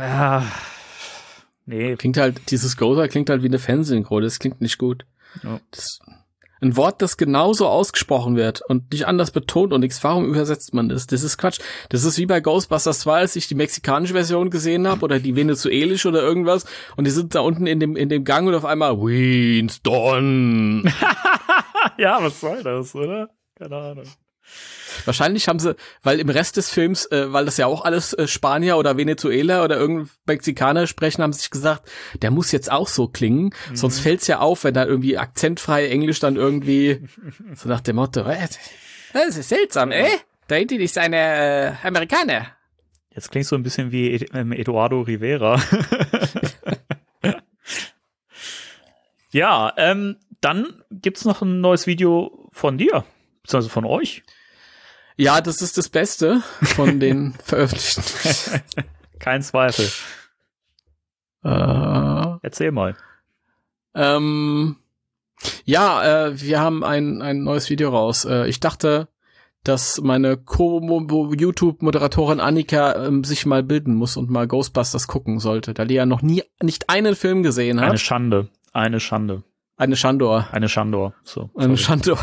nee. Dieses Gosa klingt halt wie eine Fansynchro, das klingt nicht gut. Ja. Ein Wort, das genauso ausgesprochen wird und nicht anders betont und nichts, warum übersetzt man das? Das ist Quatsch. Das ist wie bei Ghostbusters 2, als ich die mexikanische Version gesehen habe oder die venezuelische oder irgendwas und die sind da unten in dem Gang und auf einmal Winston. Ja, was soll das, oder? Keine Ahnung. Wahrscheinlich haben sie, weil im Rest des Films, weil das ja auch alles Spanier oder Venezuela oder irgendein Mexikaner sprechen, haben sie sich gesagt, der muss jetzt auch so klingen, sonst fällt's ja auf, wenn da irgendwie akzentfrei Englisch dann irgendwie so nach dem Motto, das ist seltsam, Da hinten ist eine Amerikaner. Jetzt klingst du ein bisschen wie Eduardo Rivera. Ja, dann gibt's noch ein neues Video von dir, beziehungsweise von euch. Ja, das ist das Beste von den veröffentlichten. Kein Zweifel. Erzähl mal. Wir haben ein neues Video raus. Ich dachte, dass meine YouTube-Moderatorin Annika sich mal bilden muss und mal Ghostbusters gucken sollte, da die ja noch nicht einen Film gesehen hat. Eine Schande. Eine Schandor. So, eine Schandor.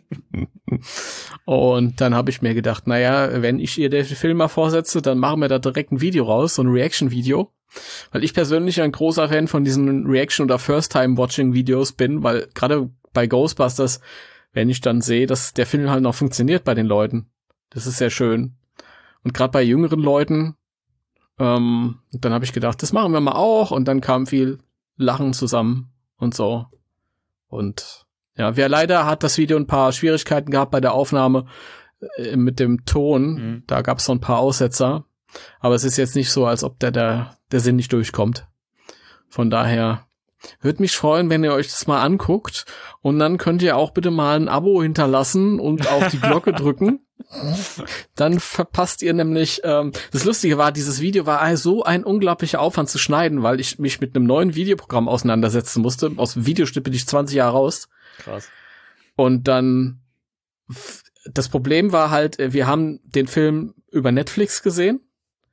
Und dann habe ich mir gedacht, naja, wenn ich ihr den Film mal vorsetze, dann machen wir da direkt ein Video raus, so ein Reaction-Video. Weil ich persönlich ein großer Fan von diesen Reaction- oder First-Time-Watching-Videos bin, weil gerade bei Ghostbusters, wenn ich dann sehe, dass der Film halt noch funktioniert bei den Leuten, das ist sehr schön. Und gerade bei jüngeren Leuten, dann habe ich gedacht, das machen wir mal auch. Und dann kam viel Lachen zusammen und so. Und ja, leider hat das Video ein paar Schwierigkeiten gehabt bei der Aufnahme mit dem Ton. Da gab es so ein paar Aussetzer. Aber es ist jetzt nicht so, als ob der Sinn nicht durchkommt. Von daher würde mich freuen, wenn ihr euch das mal anguckt. Und dann könnt ihr auch bitte mal ein Abo hinterlassen und auf die Glocke drücken. Dann verpasst ihr nämlich, das Lustige war, dieses Video war so ein unglaublicher Aufwand zu schneiden, weil ich mich mit einem neuen Videoprogramm auseinandersetzen musste. Aus dem Videoschnitt bin ich 20 Jahre raus. Krass. Und dann, das Problem war halt, wir haben den Film über Netflix gesehen.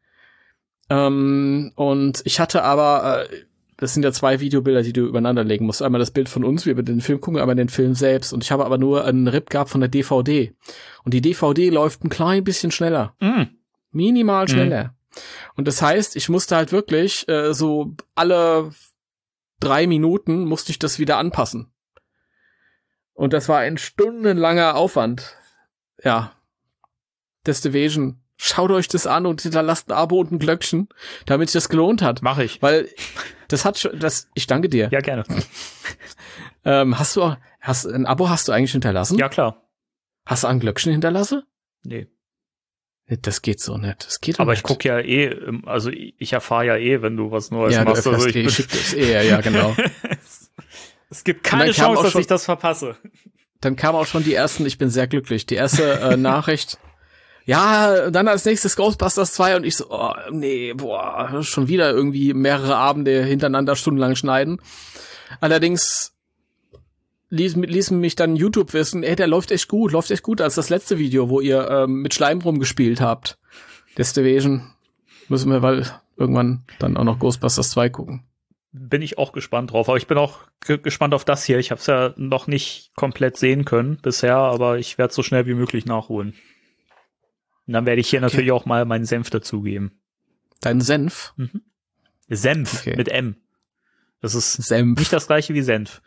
Und ich hatte aber, das sind ja 2 Videobilder, die du übereinander legen musst. Einmal das Bild von uns, wie wir den Film gucken, einmal den Film selbst. Und ich habe aber nur einen RIP gehabt von der DVD. Und die DVD läuft ein klein bisschen schneller. Minimal schneller. Und das heißt, ich musste halt wirklich so alle 3 Minuten musste ich das wieder anpassen. Und das war ein stundenlanger Aufwand. Ja. Deswegen, schaut euch das an und hinterlasst ein Abo und ein Glöckchen, damit sich das gelohnt hat. Mach ich. Weil das hat schon, ich danke dir. Ja, gerne. Hast du ein Abo hast du eigentlich hinterlassen? Ja, klar. Hast du ein Glöckchen hinterlassen? Nee. Das geht so nicht. Das geht aber nicht. Ich gucke ja also ich erfahre ja wenn du was Neues ja, machst. Du also ich schicke das ja, genau. Es gibt keine Chance, dass ich das verpasse. Dann kam auch schon die erste Nachricht. Ja, dann als nächstes Ghostbusters 2 und ich so, oh, nee, boah, schon wieder irgendwie mehrere Abende hintereinander stundenlang schneiden. Allerdings ließen mich dann YouTube wissen, der läuft echt gut als das letzte Video, wo ihr mit Schleim rumgespielt habt. Deswegen müssen wir irgendwann dann auch noch Ghostbusters 2 gucken. Bin ich auch gespannt drauf, aber ich bin auch gespannt auf das hier. Ich habe es ja noch nicht komplett sehen können bisher, aber ich werde es so schnell wie möglich nachholen. Und dann werde ich hier natürlich auch mal meinen Senf dazugeben. Deinen Senf? Senf mit M. Das ist Senf. Nicht das gleiche wie Senf.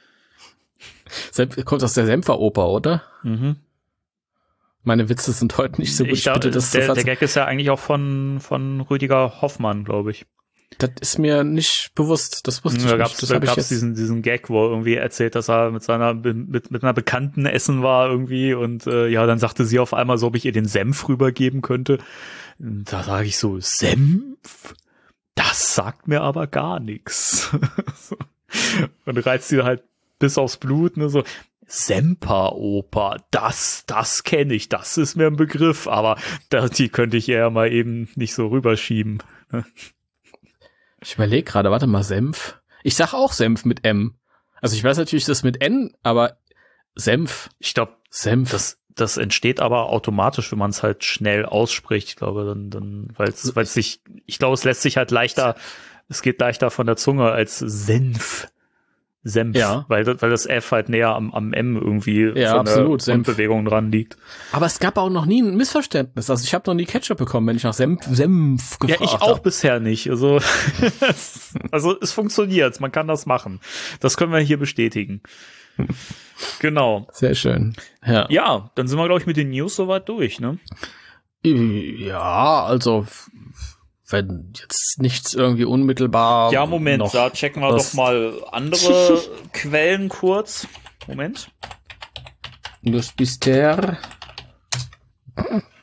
Senf kommt aus der Senferoper, oder? Meine Witze sind heute nicht so gut. Der Gag ist ja eigentlich auch von Rüdiger Hoffmann, glaube ich. Das ist mir nicht bewusst. Das wusste ich nicht. Da gab's diesen Gag, wo er irgendwie erzählt, dass er mit einer Bekannten essen war irgendwie und dann sagte sie auf einmal so, ob ich ihr den Senf rübergeben könnte. Da sage ich so, Senf? Das sagt mir aber gar nichts. Und reizt sie halt bis aufs Blut, ne, so Semperoper, das kenne ich, das ist mir ein Begriff, aber die könnte ich eher mal eben nicht so rüberschieben. Ich überlege gerade, warte mal, Senf. Ich sag auch Senf mit M. Also ich weiß natürlich das mit N, aber Senf. Ich glaube, Senf. Das entsteht aber automatisch, wenn man es halt schnell ausspricht. Ich glaube, ich glaube, es lässt sich halt es geht leichter von der Zunge als Senf. Ja. Weil das F halt näher am M irgendwie von der Mundbewegung dran liegt. Aber es gab auch noch nie ein Missverständnis. Also ich habe noch nie Ketchup bekommen, wenn ich nach Senf gefragt habe. Ja, ich auch bisher nicht. Also es funktioniert, man kann das machen. Das können wir hier bestätigen. Genau. Sehr schön. Ja, dann sind wir, glaube ich, mit den News soweit durch, ne? Ja, also wenn jetzt nichts irgendwie unmittelbar. Ja, Moment, da checken wir doch mal andere Quellen kurz. Moment. Das bist der.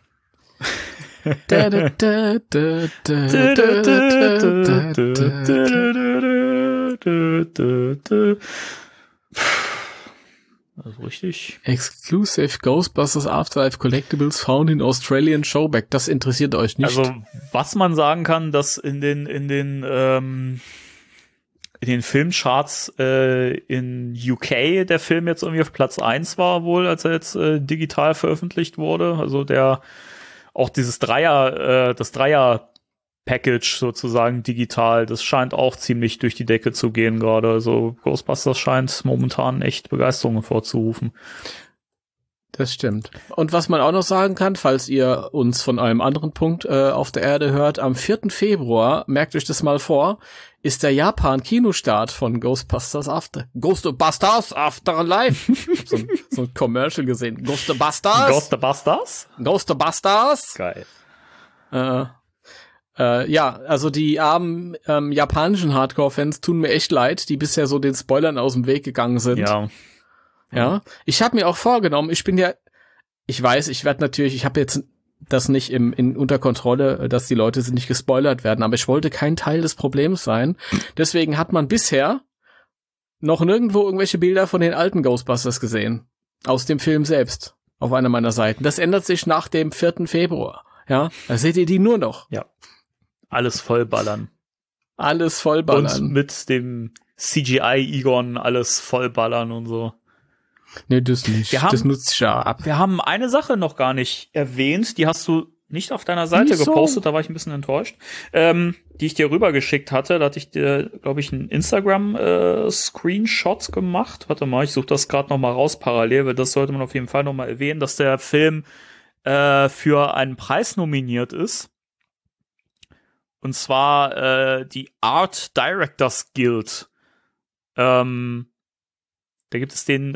Also richtig. Exclusive Ghostbusters Afterlife Collectibles found in Australian Showback. Das interessiert euch nicht. Also, was man sagen kann, dass in den Filmcharts in UK der Film jetzt irgendwie auf Platz 1 war wohl, als er jetzt digital veröffentlicht wurde. Also auch dieses Dreier-Package sozusagen digital, das scheint auch ziemlich durch die Decke zu gehen gerade. Also Ghostbusters scheint momentan echt Begeisterung hervorzurufen. Das stimmt. Und was man auch noch sagen kann, falls ihr uns von einem anderen Punkt auf der Erde hört, am 4. Februar, merkt euch das mal vor, ist der Japan-Kinostart von Ghostbusters Afterlife. so ein Commercial gesehen. Ghostbusters. Geil. Ja, also die armen japanischen Hardcore-Fans tun mir echt leid, die bisher so den Spoilern aus dem Weg gegangen sind. Ja. Ich habe mir auch vorgenommen, ich habe jetzt das nicht unter Kontrolle, dass die Leute nicht gespoilert werden, aber ich wollte kein Teil des Problems sein. Deswegen hat man bisher noch nirgendwo irgendwelche Bilder von den alten Ghostbusters gesehen. Aus dem Film selbst. Auf einer meiner Seiten. Das ändert sich nach dem 4. Februar. Ja, da seht ihr die nur noch. Ja. Alles vollballern. Und mit dem CGI-Egon alles vollballern und so. Nee, das nicht. Das nutzt sich ja ab. Wir haben eine Sache noch gar nicht erwähnt, die hast du nicht auf deiner Seite gepostet, da war ich ein bisschen enttäuscht, die ich dir rübergeschickt hatte. Da hatte ich dir, glaube ich, einen Instagram-Screenshot gemacht. Warte mal, ich suche das gerade noch mal raus parallel, weil das sollte man auf jeden Fall noch mal erwähnen, dass der Film für einen Preis nominiert ist. Und zwar die Art Directors Guild. Da gibt es den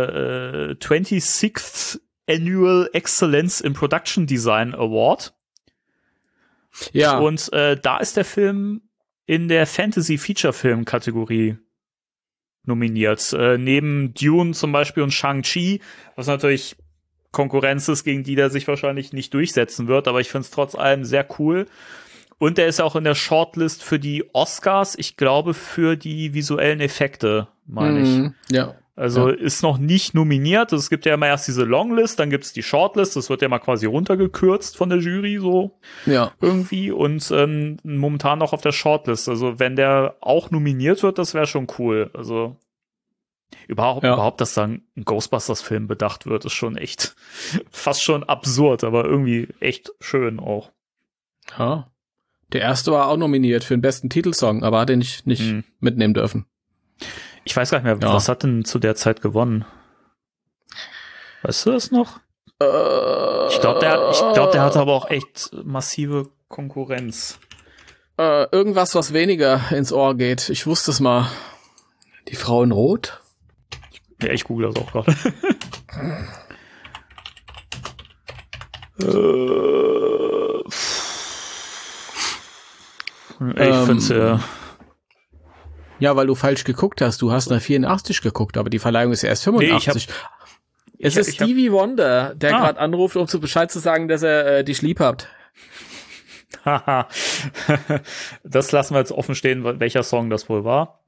26th Annual Excellence in Production Design Award. Ja. Und da ist der Film in der Fantasy-Feature-Film-Kategorie nominiert. Neben Dune zum Beispiel und Shang-Chi, was natürlich Konkurrenz ist, gegen die der sich wahrscheinlich nicht durchsetzen wird. Aber ich finde es trotz allem sehr cool. Und der ist auch in der Shortlist für die Oscars, ich glaube, für die visuellen Effekte, meine ich. Ja. Also ist noch nicht nominiert. Es gibt ja immer erst diese Longlist, dann gibt's die Shortlist. Das wird ja mal quasi runtergekürzt von der Jury so irgendwie. Und momentan noch auf der Shortlist. Also wenn der auch nominiert wird, das wäre schon cool. Also überhaupt, dass da ein Ghostbusters-Film bedacht wird, ist schon echt fast schon absurd, aber irgendwie echt schön auch. Ja. Der erste war auch nominiert für den besten Titelsong, aber hat den nicht mitnehmen dürfen. Ich weiß gar nicht mehr, was hat denn zu der Zeit gewonnen? Weißt du das noch? Ich glaube, der hatte aber auch echt massive Konkurrenz. Irgendwas, was weniger ins Ohr geht. Ich wusste es mal. Die Frau in Rot? Ja, ich google das auch gerade. Ich find's ja. Ja, weil du falsch geguckt hast. Du hast nach 84 geguckt, aber die Verleihung ist ja erst 85. Es ist Stevie Wonder, der gerade anruft, um Bescheid zu sagen, dass er dich lieb habt. Haha. Das lassen wir jetzt offen stehen, welcher Song das wohl war.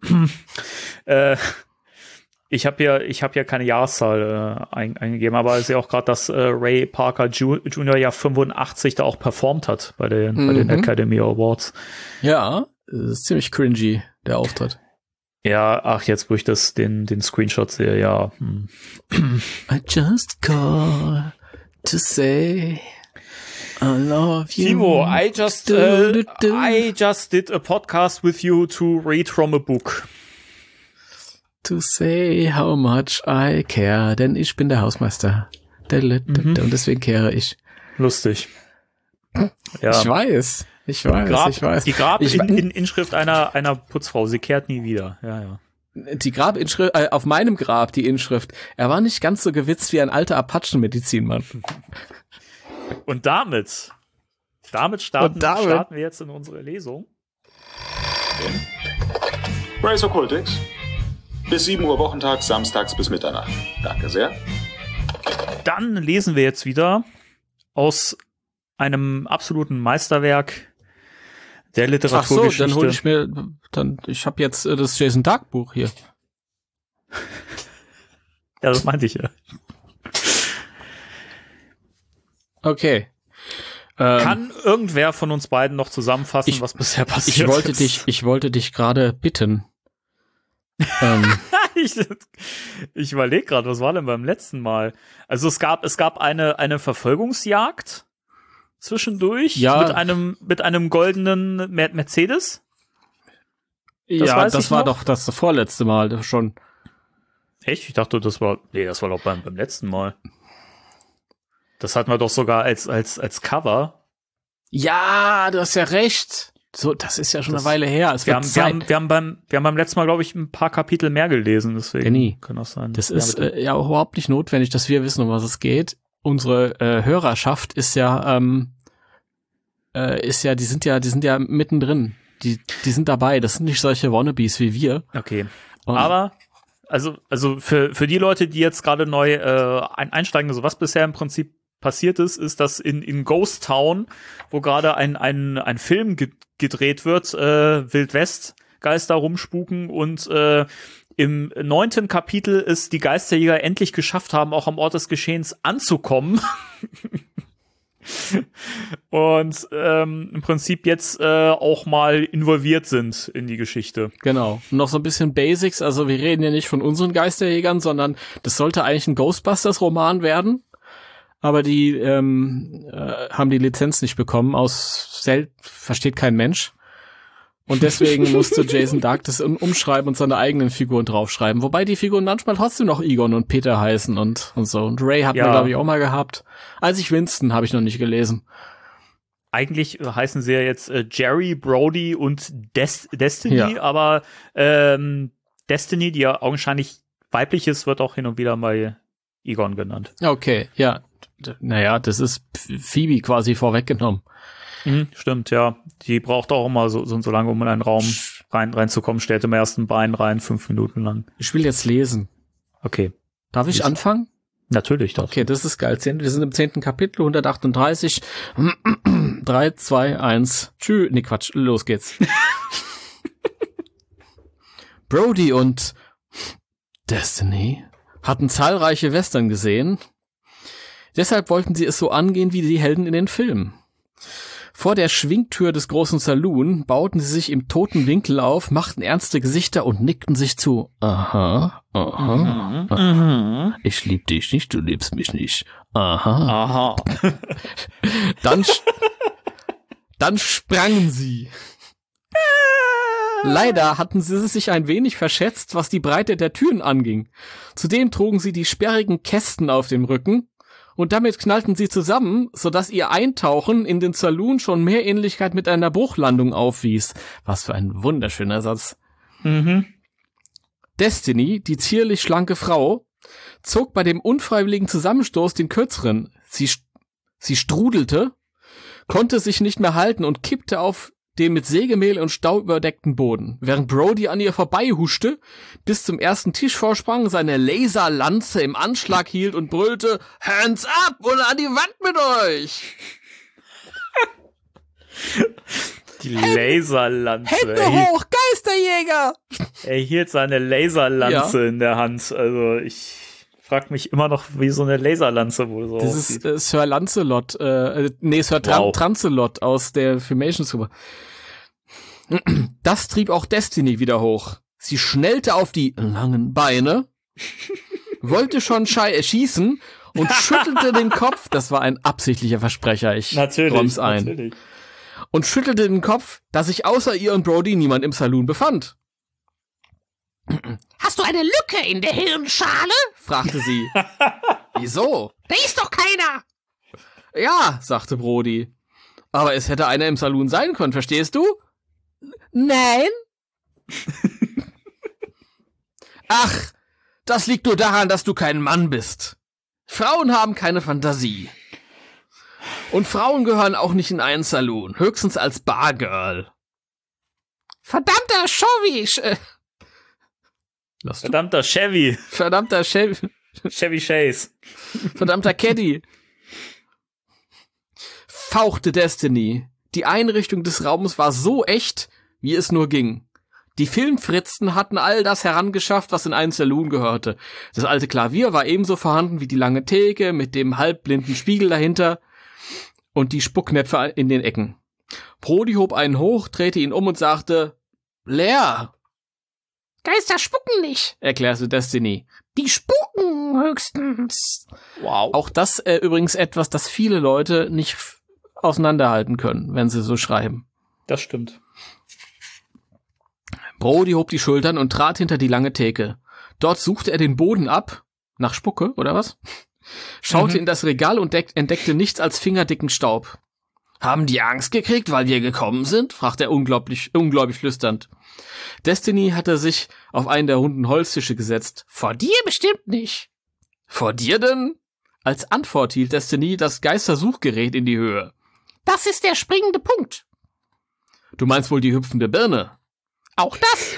Ich habe ja keine Jahreszahl eingegeben, aber es ist ja auch gerade, dass Ray Parker Jr. ja 85 da auch performt hat bei den Academy Awards. Ja, das ist ziemlich cringy, der Auftritt. Ja, jetzt wo ich den Screenshot sehe, ja. I just call to say I love you. Timo, I just did a podcast with you to read from a book. To say how much I care, denn ich bin der Hausmeister. Und deswegen kehre ich. Lustig. Ja. Ich weiß. Die Grabinschrift einer Putzfrau, sie kehrt nie wieder. Ja. Die Grabinschrift, auf meinem Grab die Inschrift, er war nicht ganz so gewitzt wie ein alter Apachenmedizinmann. Und damit starten wir jetzt in unsere Lesung. Race Occultix. Bis 7 Uhr Wochentag, samstags bis Mitternacht. Danke sehr. Dann lesen wir jetzt wieder aus einem absoluten Meisterwerk der Literaturgeschichte. Ach so, dann hole ich habe jetzt das Jason Dark Buch hier. Ja, das meinte ich ja. Okay. Kann irgendwer von uns beiden noch zusammenfassen, was bisher passiert ist? Ich wollte dich gerade bitten. Ich überlege gerade, was war denn beim letzten Mal? Also es gab eine Verfolgungsjagd zwischendurch mit einem goldenen Mercedes. Das war doch das vorletzte Mal schon. Echt? Ich dachte, das war doch beim letzten Mal. Das hatten wir doch sogar als Cover. Ja, du hast ja recht. So, das ist ja schon eine Weile her. Wir haben beim letzten Mal, glaube ich, ein paar Kapitel mehr gelesen, deswegen Danny, kann das sein. Das ist ja überhaupt nicht notwendig, dass wir wissen, um was es geht. Unsere Hörerschaft ist ja, die sind ja mittendrin. Die sind dabei. Das sind nicht solche Wannabes wie wir. Okay. Aber also für die Leute, die jetzt gerade neu einsteigen, also was bisher im Prinzip passiert ist, dass in Ghost Town, wo gerade ein Film gedreht wird, Wild West Geister rumspuken und im 9. Kapitel es die Geisterjäger endlich geschafft haben, auch am Ort des Geschehens anzukommen. Und im Prinzip jetzt auch mal involviert sind in die Geschichte. Genau. Noch so ein bisschen Basics, also wir reden ja nicht von unseren Geisterjägern, sondern das sollte eigentlich ein Ghostbusters-Roman werden. Aber die haben die Lizenz nicht bekommen, versteht kein Mensch. Und deswegen musste Jason Dark das umschreiben und seine eigenen Figuren draufschreiben. Wobei die Figuren manchmal trotzdem noch Egon und Peter heißen und so. Und Ray hatten wir, glaube ich, auch mal gehabt. Winston habe ich noch nicht gelesen. Eigentlich heißen sie ja jetzt Jerry, Brody und Destiny, aber Destiny, die ja augenscheinlich weiblich ist, wird auch hin und wieder mal Egon genannt. Okay, ja. Naja, das ist Phoebe quasi vorweggenommen. Stimmt, ja. Die braucht auch immer so lange, um in einen Raum reinzukommen. Stellt im ersten Bein rein, 5 Minuten lang. Ich will jetzt lesen. Okay. Darf ich anfangen? Natürlich. Okay, das ist geil. Wir sind im 10. Kapitel, 138. 3, 2, 1. Tschüss. Nee, Quatsch. Los geht's. Brody und Destiny hatten zahlreiche Western gesehen. Deshalb wollten sie es so angehen wie die Helden in den Filmen. Vor der Schwingtür des großen Saloon bauten sie sich im toten Winkel auf, machten ernste Gesichter und nickten sich zu. Aha. Ich lieb dich nicht, du liebst mich nicht. Aha. Dann sprangen sie. Leider hatten sie sich ein wenig verschätzt, was die Breite der Türen anging. Zudem trugen sie die sperrigen Kästen auf dem Rücken. Und damit knallten sie zusammen, sodass ihr Eintauchen in den Saloon schon mehr Ähnlichkeit mit einer Bruchlandung aufwies. Was für ein wunderschöner Satz. Destiny, die zierlich schlanke Frau, zog bei dem unfreiwilligen Zusammenstoß den kürzeren. Sie strudelte, konnte sich nicht mehr halten und kippte auf dem mit Sägemehl und Staub überdeckten Boden, während Brody an ihr vorbeihuschte, bis zum ersten Tisch vorsprang, seine Laserlanze im Anschlag hielt und brüllte, Hands up und an die Wand mit euch! Die Laserlanze. Hände hoch, Geisterjäger! Er hielt seine Laserlanze in der Hand. Also ich frag mich immer noch, wie so eine Laserlanze wohl so aussieht. Das ist Sir Lancelot, Sir Trancelot aus der Filmation-Super. Das trieb auch Destiny wieder hoch. Sie schnellte auf die langen Beine, wollte schon schießen und schüttelte den Kopf. Das war ein absichtlicher Versprecher, ich räum's ein. Natürlich. Und schüttelte den Kopf, dass sich außer ihr und Brody niemand im Saloon befand. Hast du eine Lücke in der Hirnschale? Fragte sie. Wieso? Da ist doch keiner. Ja, sagte Brody. Aber es hätte einer im Saloon sein können, verstehst du? Nein. Ach, das liegt nur daran, dass du kein Mann bist. Frauen haben keine Fantasie. Und Frauen gehören auch nicht in einen Saloon, höchstens als Bargirl. Verdammter Chevy. Verdammter Chevy. Verdammter Chevy. Chevy Chase. Verdammter Caddy. fauchte Destiny. Die Einrichtung des Raums war so echt, wie es nur ging. Die Filmfritzen hatten all das herangeschafft, was in einen Saloon gehörte. Das alte Klavier war ebenso vorhanden wie die lange Theke mit dem halbblinden Spiegel dahinter und die Spucknäpfe in den Ecken. Brody hob einen hoch, drehte ihn um und sagte, leer. Geister spucken nicht, erklärte Destiny. Die spucken höchstens. Wow. Auch das übrigens etwas, das viele Leute nicht auseinanderhalten können, wenn sie so schreiben. Das stimmt. Brody hob die Schultern und trat hinter die lange Theke. Dort suchte er den Boden ab. Nach Spucke, oder was? Schaute in das Regal und entdeckte nichts als fingerdicken Staub. Haben die Angst gekriegt, weil wir gekommen sind? Fragte er ungläubig flüsternd. Destiny hatte sich auf einen der runden Holztische gesetzt. Vor dir bestimmt nicht. Vor dir denn? Als Antwort hielt Destiny das Geistersuchgerät in die Höhe. Das ist der springende Punkt. Du meinst wohl die hüpfende Birne? Auch das.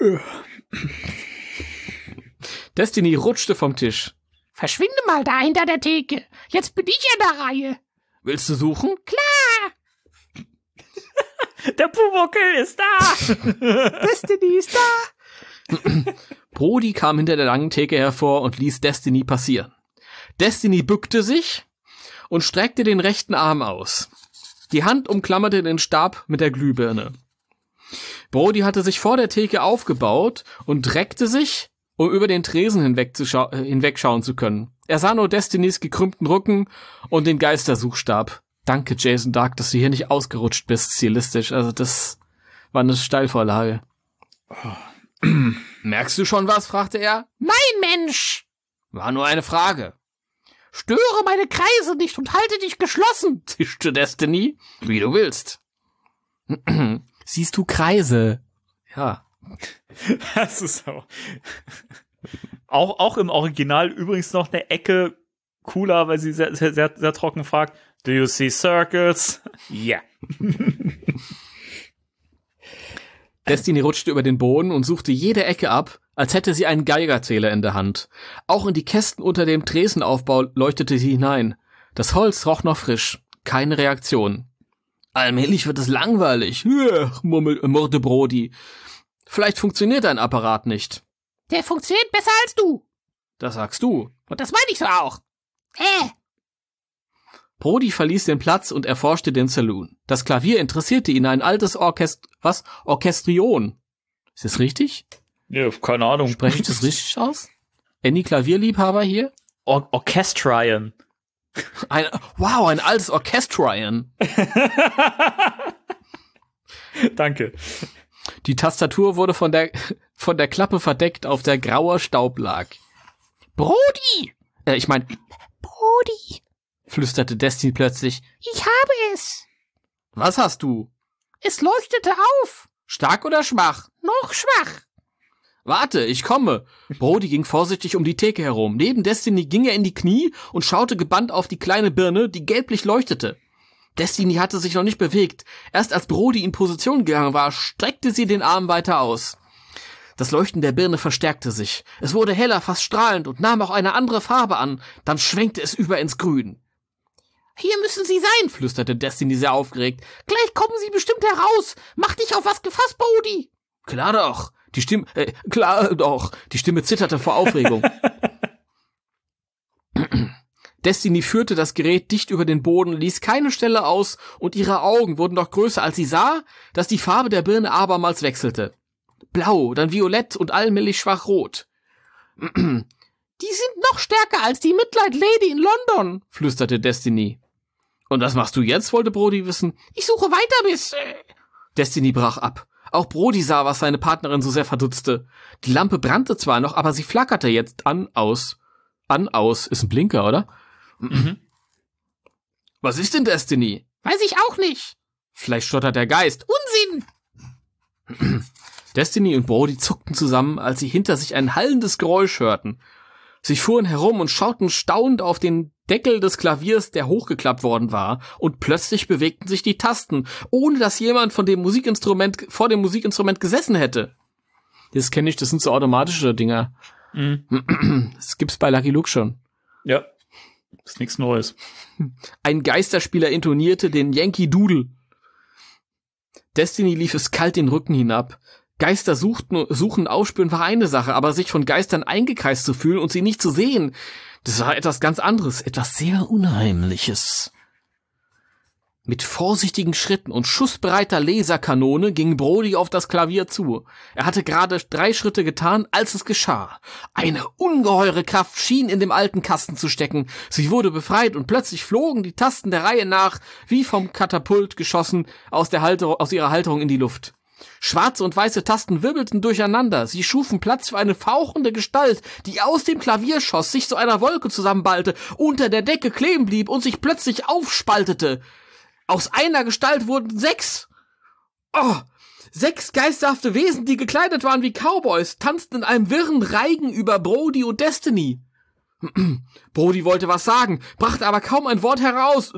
Destiny rutschte vom Tisch. Verschwinde mal da hinter der Theke. Jetzt bin ich an der Reihe. Willst du suchen? Klar. Der Pumuckl ist da. Destiny ist da. Brody kam hinter der langen Theke hervor und ließ Destiny passieren. Destiny bückte sich und streckte den rechten Arm aus. Die Hand umklammerte den Stab mit der Glühbirne. Brody hatte sich vor der Theke aufgebaut und reckte sich, um über den Tresen hinwegschauen zu können. Er sah nur Destinys gekrümmten Rücken und den Geistersuchstab. Danke, Jason Dark, dass du hier nicht ausgerutscht bist, stilistisch. Also das war eine Steilvorlage. Merkst du schon was? Fragte er. Nein, Mensch! War nur eine Frage. Störe meine Kreise nicht und halte dich geschlossen, zischte Destiny. Wie du willst. Siehst du Kreise? Ja. Das ist so. Auch im Original übrigens noch eine Ecke cooler, weil sie sehr, sehr, sehr, sehr trocken fragt, do you see circles? Ja. Yeah. Destiny rutschte über den Boden und suchte jede Ecke ab, als hätte sie einen Geigerzähler in der Hand. Auch in die Kästen unter dem Tresenaufbau leuchtete sie hinein. Das Holz roch noch frisch. Keine Reaktion. Allmählich wird es langweilig, murmelte Brody. Vielleicht funktioniert dein Apparat nicht. Der funktioniert besser als du. Das sagst du. Und das meine ich so auch. Brody verließ den Platz und erforschte den Saloon. Das Klavier interessierte ihn, ein altes Orchestrion. Ist das richtig? Ja, keine Ahnung. Spreche ich das richtig aus? Any Klavierliebhaber hier? Orchestrion. Ein altes Orchestrion. Danke. Die Tastatur wurde von der Klappe verdeckt, auf der grauer Staub lag. Brody! Brody! Flüsterte Destiny plötzlich. Ich habe es! Was hast du? Es leuchtete auf! Stark oder schwach? Noch schwach! Warte, ich komme. Brody ging vorsichtig um die Theke herum. Neben Destiny ging er in die Knie und schaute gebannt auf die kleine Birne, die gelblich leuchtete. Destiny hatte sich noch nicht bewegt. Erst als Brody in Position gegangen war, streckte sie den Arm weiter aus. Das Leuchten der Birne verstärkte sich. Es wurde heller, fast strahlend und nahm auch eine andere Farbe an. Dann schwenkte es über ins Grün. Hier müssen sie sein, flüsterte Destiny sehr aufgeregt. Gleich kommen sie bestimmt heraus. Mach dich auf was gefasst, Brody. Klar doch. Die Stimme zitterte vor Aufregung. Destiny führte das Gerät dicht über den Boden, ließ keine Stelle aus und ihre Augen wurden noch größer, als sie sah, dass die Farbe der Birne abermals wechselte. Blau, dann violett und allmählich schwach rot. Die sind noch stärker als die Midnight Lady in London, flüsterte Destiny. Und was machst du jetzt, wollte Brody wissen. Ich suche weiter bis... Destiny brach ab. Auch Brody sah, was seine Partnerin so sehr verdutzte. Die Lampe brannte zwar noch, aber sie flackerte jetzt an, aus. Ist ein Blinker, oder? Mhm. Was ist denn Destiny? Weiß ich auch nicht. Vielleicht stottert der Geist. Unsinn! Destiny und Brody zuckten zusammen, als sie hinter sich ein hallendes Geräusch hörten. Sie fuhren herum und schauten staunend auf den Deckel des Klaviers, der hochgeklappt worden war, und plötzlich bewegten sich die Tasten, ohne dass jemand vor dem Musikinstrument gesessen hätte. Das kenne ich, das sind so automatische Dinger. Mhm. Das gibt's bei Lucky Luke schon. Ja. Ist nichts Neues. Ein Geisterspieler intonierte den Yankee Doodle. Destiny lief es kalt den Rücken hinab. Geister suchen, aufspüren war eine Sache, aber sich von Geistern eingekreist zu fühlen und sie nicht zu sehen, das war etwas ganz anderes, etwas sehr Unheimliches. Mit vorsichtigen Schritten und schussbereiter Laserkanone ging Brody auf das Klavier zu. Er hatte gerade 3 Schritte getan, als es geschah. Eine ungeheure Kraft schien in dem alten Kasten zu stecken. Sie wurde befreit und plötzlich flogen die Tasten der Reihe nach, wie vom Katapult geschossen, aus ihrer Halterung in die Luft. Schwarze und weiße Tasten wirbelten durcheinander. Sie schufen Platz für eine fauchende Gestalt, die aus dem Klavier schoss, sich zu einer Wolke zusammenballte, unter der Decke kleben blieb und sich plötzlich aufspaltete. Aus einer Gestalt wurden 6. 6 geisterhafte Wesen, die gekleidet waren wie Cowboys, tanzten in einem wirren Reigen über Brody und Destiny. Brody wollte was sagen, brachte aber kaum ein Wort heraus.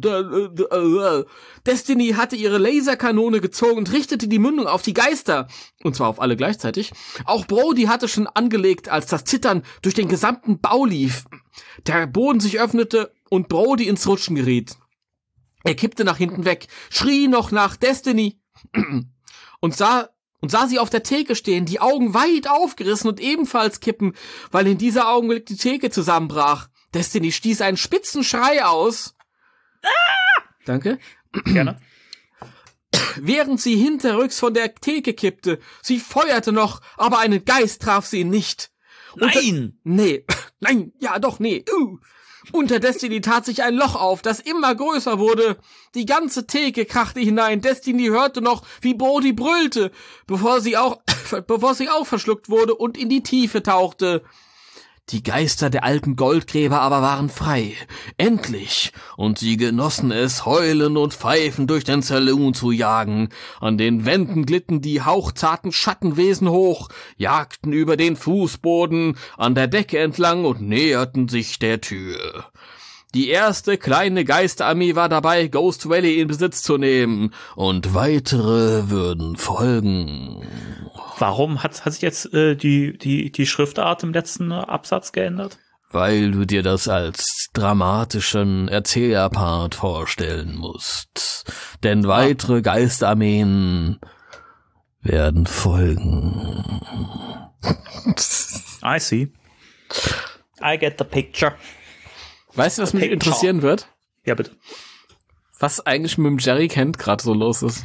Destiny hatte ihre Laserkanone gezogen und richtete die Mündung auf die Geister. Und zwar auf alle gleichzeitig. Auch Brody hatte schon angelegt, als das Zittern durch den gesamten Bau lief. Der Boden sich öffnete und Brody ins Rutschen geriet. Er kippte nach hinten weg, schrie noch nach Destiny und sah sie auf der Theke stehen, die Augen weit aufgerissen und ebenfalls kippen, weil in dieser Augenblick die Theke zusammenbrach. Destiny stieß einen spitzen Schrei aus. Danke. Gerne. Während sie hinterrücks von der Theke kippte. Sie feuerte noch, aber einen Geist traf sie nicht. Nein! Nee. Unter Destiny tat sich ein Loch auf, das immer größer wurde. Die ganze Theke krachte hinein. Destiny hörte noch, wie Brody brüllte, bevor sie auch verschluckt wurde und in die Tiefe tauchte. Die Geister der alten Goldgräber aber waren frei. Endlich. Und sie genossen es, heulen und pfeifen durch den Saloon zu jagen. An den Wänden glitten die hauchzarten Schattenwesen hoch, jagten über den Fußboden, an der Decke entlang und näherten sich der Tür. Die erste kleine Geisterarmee war dabei, Ghost Valley in Besitz zu nehmen. Und weitere würden folgen. Warum hat sich jetzt die Schriftart im letzten Absatz geändert? Weil du dir das als dramatischen Erzählerpart vorstellen musst. Denn weitere Geisterarmeen werden folgen. I see. I get the picture. Weißt du, was mich interessieren wird? Ja, bitte. Was eigentlich mit dem Jerry Kent gerade so los ist?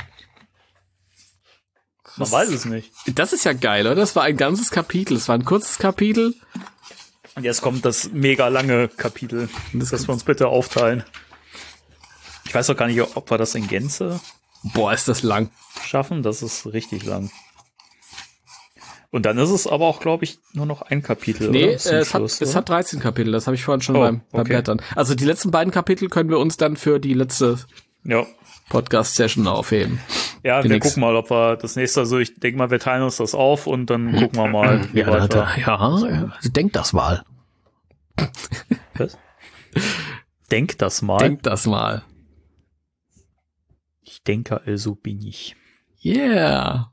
Man weiß es nicht. Das ist ja geil, oder? Das war ein ganzes Kapitel. Es war ein kurzes Kapitel. Und jetzt kommt das mega lange Kapitel, das wir uns bitte aufteilen. Ich weiß doch gar nicht, ob wir das in Gänze ist das lang. schaffen. Das ist richtig lang. Und dann ist es aber auch, glaube ich, nur noch ein Kapitel. Nee, oder? Es hat 13 Kapitel. Das habe ich vorhin schon beim Blättern. Also die letzten beiden Kapitel können wir uns dann für die letzte Podcast-Session aufheben. Ja, wir gucken mal, ob wir das nächste, also ich denke mal, wir teilen uns das auf und dann gucken wir mal, wie weiter. Denk das mal. Was? Denk das mal? Denk das mal. Ich denke, also bin ich. Yeah.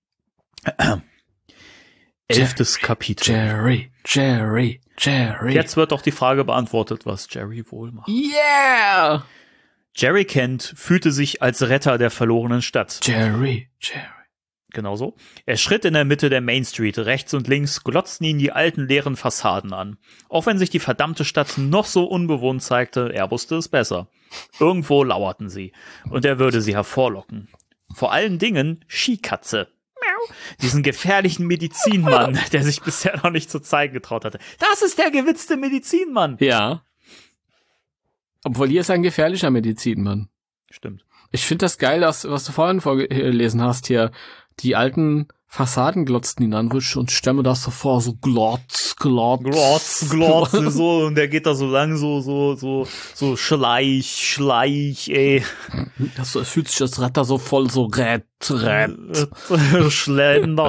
11. Kapitel. Jerry. Jetzt wird doch die Frage beantwortet, was Jerry wohl macht. Yeah! Jerry Kent fühlte sich als Retter der verlorenen Stadt. Jerry. Genau so. Er schritt in der Mitte der Main Street. Rechts und links glotzten ihn die alten leeren Fassaden an. Auch wenn sich die verdammte Stadt noch so unbewohnt zeigte, er wusste es besser. Irgendwo lauerten sie. Und er würde sie hervorlocken. Vor allen Dingen Skikatze. Diesen gefährlichen Medizinmann, der sich bisher noch nicht zu zeigen getraut hatte. Das ist der gewitzte Medizinmann. Ja. Obwohl hier ist ein gefährlicher Medizinmann. Stimmt. Ich finde das geil, was du vorhin vorgelesen hast hier. Die alten Fassaden glotzten ihn an und stelle mir das so vor, so glotz, so, und der geht da so lang, so schleich, ey. Das fühlt sich das Retter so voll so Rett. Schlenderman.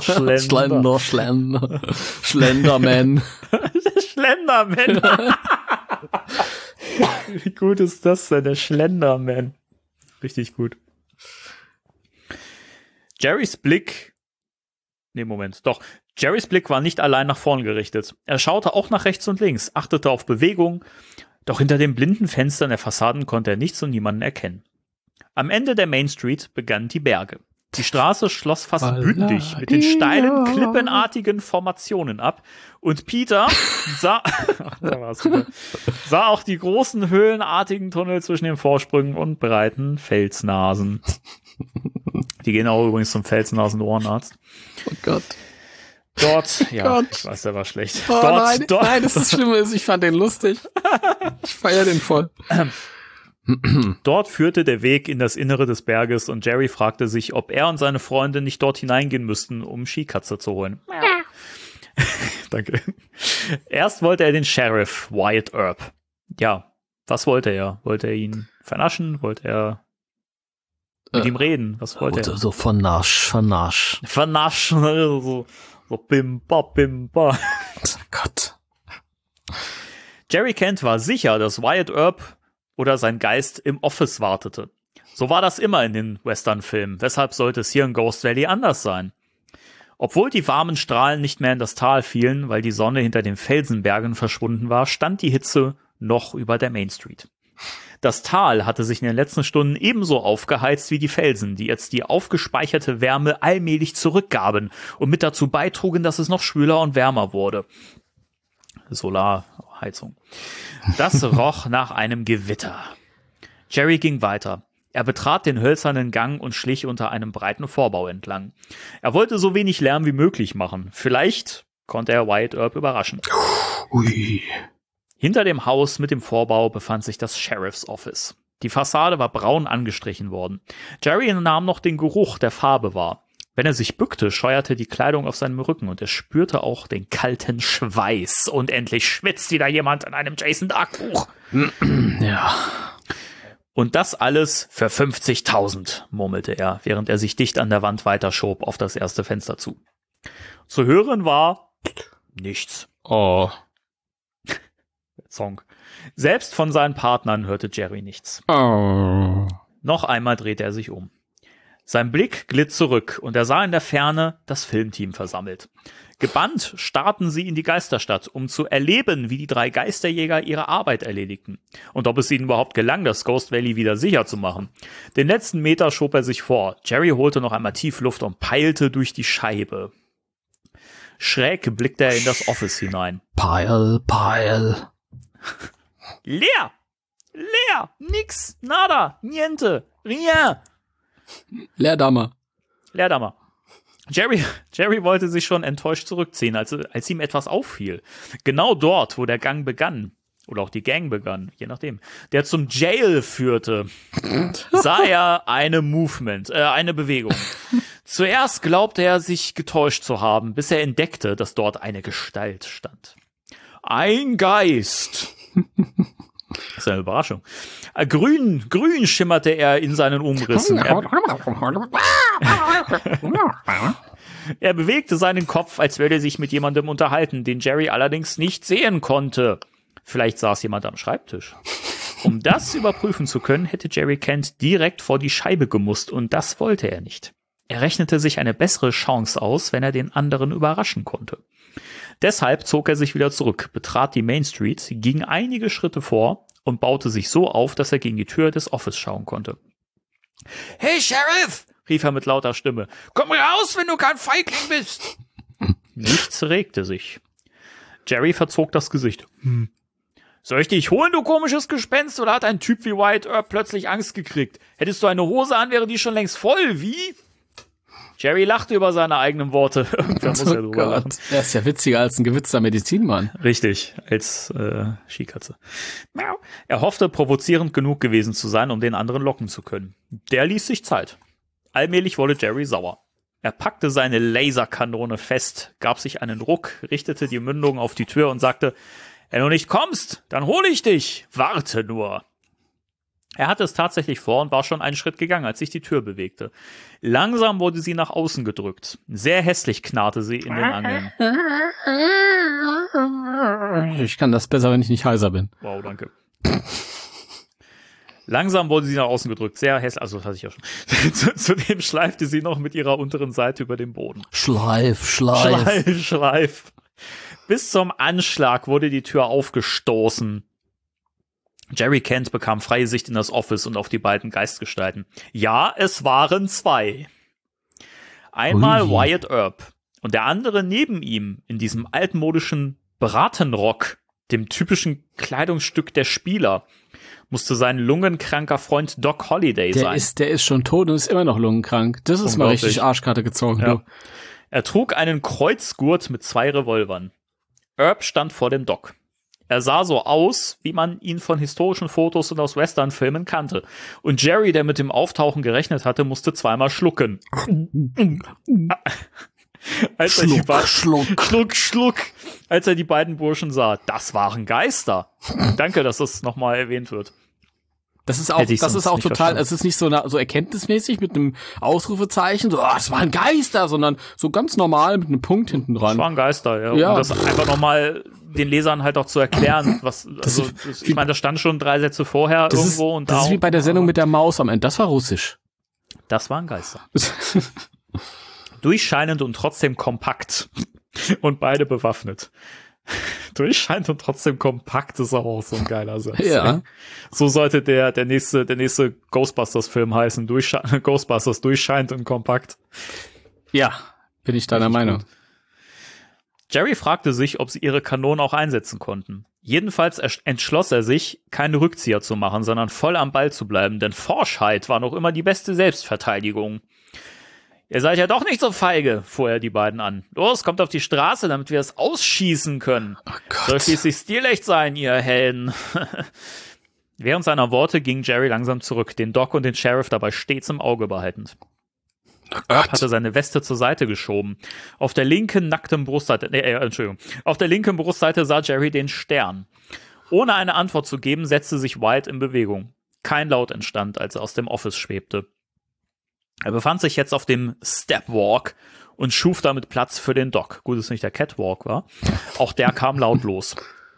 Schlenderman. Wie gut ist das denn, der Schlenderman? Richtig gut. Jerrys Blick war nicht allein nach vorn gerichtet. Er schaute auch nach rechts und links, achtete auf Bewegung, Doch hinter den blinden Fenstern der Fassaden konnte er nichts und niemanden erkennen. Am Ende der Main Street begannen die Berge. Die Straße schloss fast bündig mit den steilen, klippenartigen Formationen ab. Und Peter sah auch die großen, höhlenartigen Tunnel zwischen den Vorsprüngen und breiten Felsnasen. Die gehen auch übrigens zum Felsnasen-Ohrenarzt. Oh Gott. Dort, ja, Gott. ich weiß, der war schlecht. Oh, nein, das ist Schlimme ist, ich fand den lustig. Ich feiere den voll. Dort führte der Weg in das Innere des Berges und Jerry fragte sich, ob er und seine Freunde nicht dort hineingehen müssten, um Skikatze zu holen. Ja. Danke. Erst wollte er den Sheriff, Wyatt Earp. Ja, was wollte er? Wollte er ihn vernaschen? Wollte er mit ihm reden? Was wollte er? So vernasch. Vernaschen, so bimba, bimba. Oh Gott. Jerry Kent war sicher, dass Wyatt Earp oder sein Geist im Office wartete. So war das immer in den Western-Filmen. Weshalb sollte es hier in Ghost Valley anders sein? Obwohl die warmen Strahlen nicht mehr in das Tal fielen, weil die Sonne hinter den Felsenbergen verschwunden war, stand die Hitze noch über der Main Street. Das Tal hatte sich in den letzten Stunden ebenso aufgeheizt wie die Felsen, die jetzt die aufgespeicherte Wärme allmählich zurückgaben und mit dazu beitrugen, dass es noch schwüler und wärmer wurde. Solarheizung. Das roch nach einem Gewitter. Jerry ging weiter. Er betrat den hölzernen Gang und schlich unter einem breiten Vorbau entlang. Er wollte so wenig Lärm wie möglich machen. Vielleicht konnte er Wyatt Earp überraschen. Ui. Hinter dem Haus mit dem Vorbau befand sich das Sheriff's Office. Die Fassade war braun angestrichen worden. Jerry nahm noch den Geruch der Farbe wahr. Wenn er sich bückte, scheuerte die Kleidung auf seinem Rücken und er spürte auch den kalten Schweiß. Und endlich schwitzt wieder jemand an einem Jason Dark Buch. Ja. Und das alles für 50.000, murmelte er, während er sich dicht an der Wand weiterschob auf das erste Fenster zu. Zu hören war nichts. Oh. Song. Selbst von seinen Partnern hörte Jerry nichts. Oh. Noch einmal drehte er sich um. Sein Blick glitt zurück und er sah in der Ferne das Filmteam versammelt. Gebannt starrten sie in die Geisterstadt, um zu erleben, wie die 3 Geisterjäger ihre Arbeit erledigten. Und ob es ihnen überhaupt gelang, das Ghost Valley wieder sicher zu machen. Den letzten Meter schob er sich vor. Jerry holte noch einmal tief Luft und peilte durch die Scheibe. Schräg blickte er in das Office hinein. Peil. Leer! Nix! Nada! Niente! Rien! Leerdammer. Jerry wollte sich schon enttäuscht zurückziehen, als ihm etwas auffiel. Genau dort, wo der Gang begann, oder auch die Gang begann, je nachdem, der zum Jail führte, sah er eine Bewegung. Zuerst glaubte er, sich getäuscht zu haben, bis er entdeckte, dass dort eine Gestalt stand. Ein Geist. Das ist eine Überraschung. Grün schimmerte er in seinen Umrissen. Er bewegte seinen Kopf, als würde er sich mit jemandem unterhalten, den Jerry allerdings nicht sehen konnte. Vielleicht saß jemand am Schreibtisch. Um das überprüfen zu können, hätte Jerry Kent direkt vor die Scheibe gemusst, und das wollte er nicht. Er rechnete sich eine bessere Chance aus, wenn er den anderen überraschen konnte. Deshalb zog er sich wieder zurück, betrat die Main Street, ging einige Schritte vor und baute sich so auf, dass er gegen die Tür des Office schauen konnte. »Hey, Sheriff!« rief er mit lauter Stimme. »Komm raus, wenn du kein Feigling bist!« Nichts regte sich. Jerry verzog das Gesicht. »Soll ich dich holen, du komisches Gespenst, oder hat ein Typ wie Wyatt Earp plötzlich Angst gekriegt? Hättest du eine Hose an, wäre die schon längst voll, wie?« Jerry lachte über seine eigenen Worte. Irgendwer muss ja drüber lachen. Er ist ja witziger als ein gewitzter Medizinmann. Richtig, als Skikatze. Er hoffte, provozierend genug gewesen zu sein, um den anderen locken zu können. Der ließ sich Zeit. Allmählich wurde Jerry sauer. Er packte seine Laserkanone fest, gab sich einen Ruck, richtete die Mündung auf die Tür und sagte, wenn du nicht kommst, dann hole ich dich. Warte nur. Er hatte es tatsächlich vor und war schon einen Schritt gegangen, als sich die Tür bewegte. Langsam wurde sie nach außen gedrückt. Sehr hässlich knarrte sie in den Angeln. Ich kann das besser, wenn ich nicht heiser bin. Wow, danke. Langsam wurde sie nach außen gedrückt. Sehr hässlich. Also, das hatte ich ja schon. Zudem schleifte sie noch mit ihrer unteren Seite über den Boden. Schleif. Bis zum Anschlag wurde die Tür aufgestoßen. Jerry Kent bekam freie Sicht in das Office und auf die beiden Geistgestalten. Ja, es waren 2. Einmal Wyatt Earp und der andere neben ihm in diesem altmodischen Bratenrock, dem typischen Kleidungsstück der Spieler, musste sein lungenkranker Freund Doc Holliday sein. Der ist schon tot und ist immer noch lungenkrank. Das ist mal richtig Arschkarte gezogen. Ja. Er trug einen Kreuzgurt mit 2 Revolvern. Earp stand vor dem Doc. Er sah so aus, wie man ihn von historischen Fotos und aus Westernfilmen kannte. Und Jerry, der mit dem Auftauchen gerechnet hatte, musste 2-mal schlucken. Als er die beiden Burschen sah. Das waren Geister. Danke, dass das nochmal erwähnt wird. Das ist auch total, es ist nicht so erkenntnismäßig mit einem Ausrufezeichen, so, das waren Geister, sondern so ganz normal mit einem Punkt hinten dran. Das waren Geister, ja. Um das einfach nochmal den Lesern halt auch zu erklären, ich meine, das stand schon 3 Sätze vorher irgendwo. Das ist wie bei der Sendung mit der Maus am Ende, das war russisch. Das waren Geister. Durchscheinend und trotzdem kompakt. Und beide bewaffnet. Durchscheinend und trotzdem kompakt ist auch so ein geiler Satz. Ja. So sollte der nächste Ghostbusters-Film heißen. Ghostbusters durchscheinend und kompakt. Ja, bin ich deiner Meinung. Gut. Jerry fragte sich, ob sie ihre Kanonen auch einsetzen konnten. Jedenfalls entschloss er sich, keine Rückzieher zu machen, sondern voll am Ball zu bleiben, denn Forschheit war noch immer die beste Selbstverteidigung. Ihr seid ja doch nicht so feige, fuhr er die beiden an. Los, kommt auf die Straße, damit wir es ausschießen können. Oh Gott. Soll schließlich stilecht sein, ihr Helden. Während seiner Worte ging Jerry langsam zurück, den Doc und den Sheriff dabei stets im Auge behaltend. Earp hatte seine Weste zur Seite geschoben. Auf der linken Brustseite sah Jerry den Stern. Ohne eine Antwort zu geben, setzte sich Wyatt in Bewegung. Kein Laut entstand, als er aus dem Office schwebte. Er befand sich jetzt auf dem Stepwalk und schuf damit Platz für den Doc. Gut, dass es nicht der Catwalk war. Auch der kam lautlos.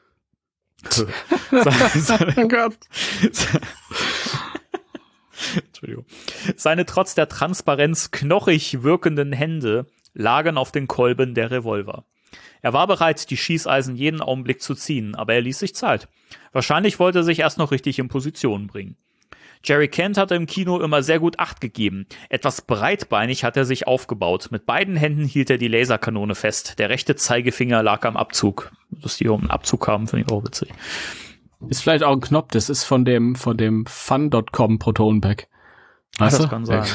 Seine trotz der Transparenz knochig wirkenden Hände lagen auf den Kolben der Revolver. Er war bereit, die Schießeisen jeden Augenblick zu ziehen, aber er ließ sich Zeit. Wahrscheinlich wollte er sich erst noch richtig in Position bringen. Jerry Kent hatte im Kino immer sehr gut Acht gegeben. Etwas breitbeinig hat er sich aufgebaut. Mit beiden Händen hielt er die Laserkanone fest. Der rechte Zeigefinger lag am Abzug. Dass die hier einen Abzug haben, finde ich auch witzig. Ist vielleicht auch ein Knopf, das ist von dem Fun.com Protonpack. Weißt du? Das kann sein,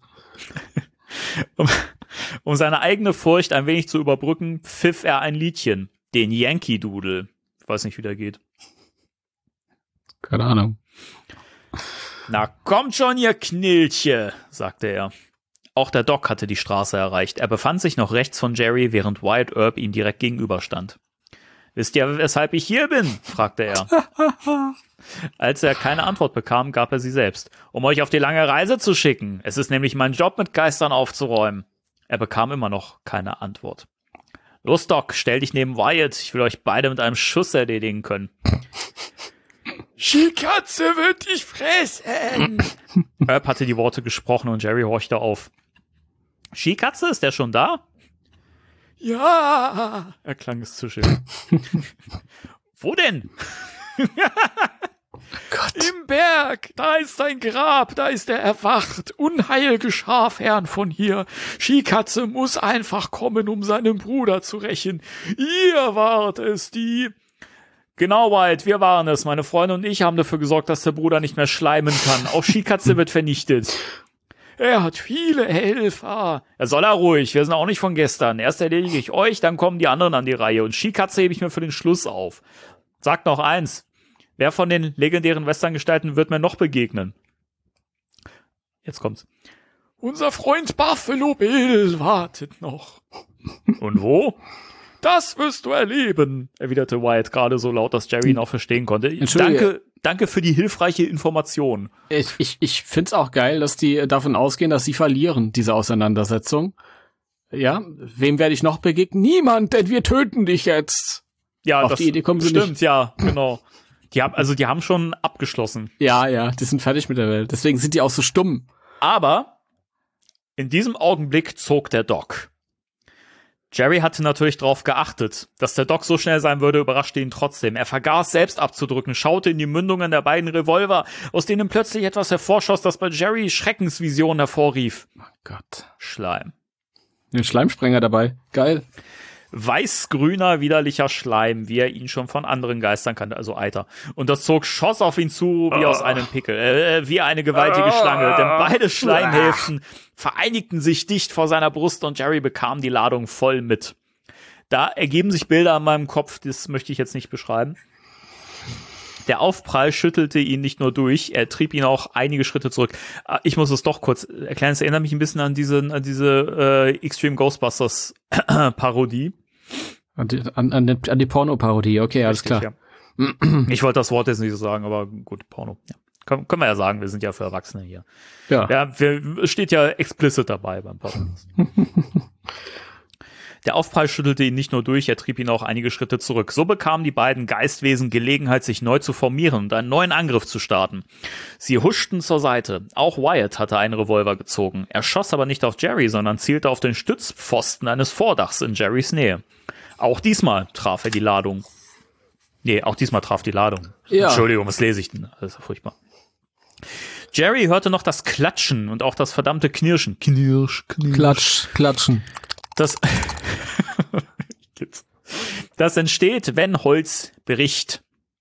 ja. Um seine eigene Furcht ein wenig zu überbrücken, pfiff er ein Liedchen. Den Yankee Doodle. Ich weiß nicht, wie der geht. Keine Ahnung. Na kommt schon, ihr Knilche, sagte er. Auch der Doc hatte die Straße erreicht. Er befand sich noch rechts von Jerry, während Wyatt Earp ihm direkt gegenüberstand. Wisst ihr, weshalb ich hier bin? Fragte er. Als er keine Antwort bekam, gab er sie selbst. Um euch auf die lange Reise zu schicken. Es ist nämlich mein Job, mit Geistern aufzuräumen. Er bekam immer noch keine Antwort. Los, Doc, stell dich neben Wyatt. Ich will euch beide mit einem Schuss erledigen können. Skikatze wird dich fressen! Earp hatte die Worte gesprochen und Jerry horchte auf. Skikatze, ist der schon da? Ja, erklang es zischelnd. Wo denn? Gott. Im Berg, da ist sein Grab, da ist er erwacht. Unheil geschah fern von hier. Skikatze muss einfach kommen, um seinen Bruder zu rächen. Ihr wart es, die... Genau, Wyatt, wir waren es. Meine Freunde und ich haben dafür gesorgt, dass der Bruder nicht mehr schleimen kann. Auch Skikatze wird vernichtet. Er hat viele Helfer. Er soll ruhig, wir sind auch nicht von gestern. Erst erledige ich euch, dann kommen die anderen an die Reihe. Und Skikatze hebe ich mir für den Schluss auf. Sagt noch eins. Wer von den legendären Westerngestalten wird mir noch begegnen? Jetzt kommt's. Unser Freund Buffalo Bill wartet noch. Und wo? Das wirst du erleben, erwiderte Wyatt gerade so laut, dass Jerry ihn auch verstehen konnte. Danke für die hilfreiche Information. Ich find's auch geil, dass die davon ausgehen, dass sie verlieren, diese Auseinandersetzung. Ja, wem werde ich noch begegnen? Niemand, denn wir töten dich jetzt. Ja, auf die Idee kommen sie stimmt, nicht. Ja, genau. Die haben schon abgeschlossen. Ja, die sind fertig mit der Welt. Deswegen sind die auch so stumm. Aber in diesem Augenblick zog der Doc. Jerry hatte natürlich darauf geachtet. Dass der Doc so schnell sein würde, überraschte ihn trotzdem. Er vergaß selbst abzudrücken, schaute in die Mündungen der beiden Revolver, aus denen plötzlich etwas hervorschoss, das bei Jerry Schreckensvisionen hervorrief. Oh Gott. Schleim. Den Schleimsprenger dabei. Geil. Weiß-grüner, widerlicher Schleim, wie er ihn schon von anderen Geistern kannte, also Eiter. Und das Zog schoss auf ihn zu wie aus einem Pickel, wie eine gewaltige Schlange. Denn beide Schleimhälften vereinigten sich dicht vor seiner Brust und Jerry bekam die Ladung voll mit. Da ergeben sich Bilder in meinem Kopf, das möchte ich jetzt nicht beschreiben. Der Aufprall schüttelte ihn nicht nur durch, er trieb ihn auch einige Schritte zurück. Ich muss es doch kurz erklären, es erinnert mich ein bisschen an diese Extreme Ghostbusters Parodie. An die Porno-Parodie, okay, alles Richtig, klar. Ja. Ich wollte das Wort jetzt nicht so sagen, aber gut, Porno. Ja. Können wir ja sagen, wir sind ja für Erwachsene hier. Ja. Es steht ja explicit dabei beim Podcast. Der Aufprall schüttelte ihn nicht nur durch, er trieb ihn auch einige Schritte zurück. So bekamen die beiden Geistwesen Gelegenheit, sich neu zu formieren und einen neuen Angriff zu starten. Sie huschten zur Seite. Auch Wyatt hatte einen Revolver gezogen. Er schoss aber nicht auf Jerry, sondern zielte auf den Stützpfosten eines Vordachs in Jerrys Nähe. Auch diesmal traf er die Ladung. Nee, auch diesmal traf die Ladung. Ja. Entschuldigung, was lese ich denn? Das ist ja furchtbar. Jerry hörte noch das Klatschen und auch das verdammte Knirschen. Klatschen. Das entsteht, wenn Holz bricht.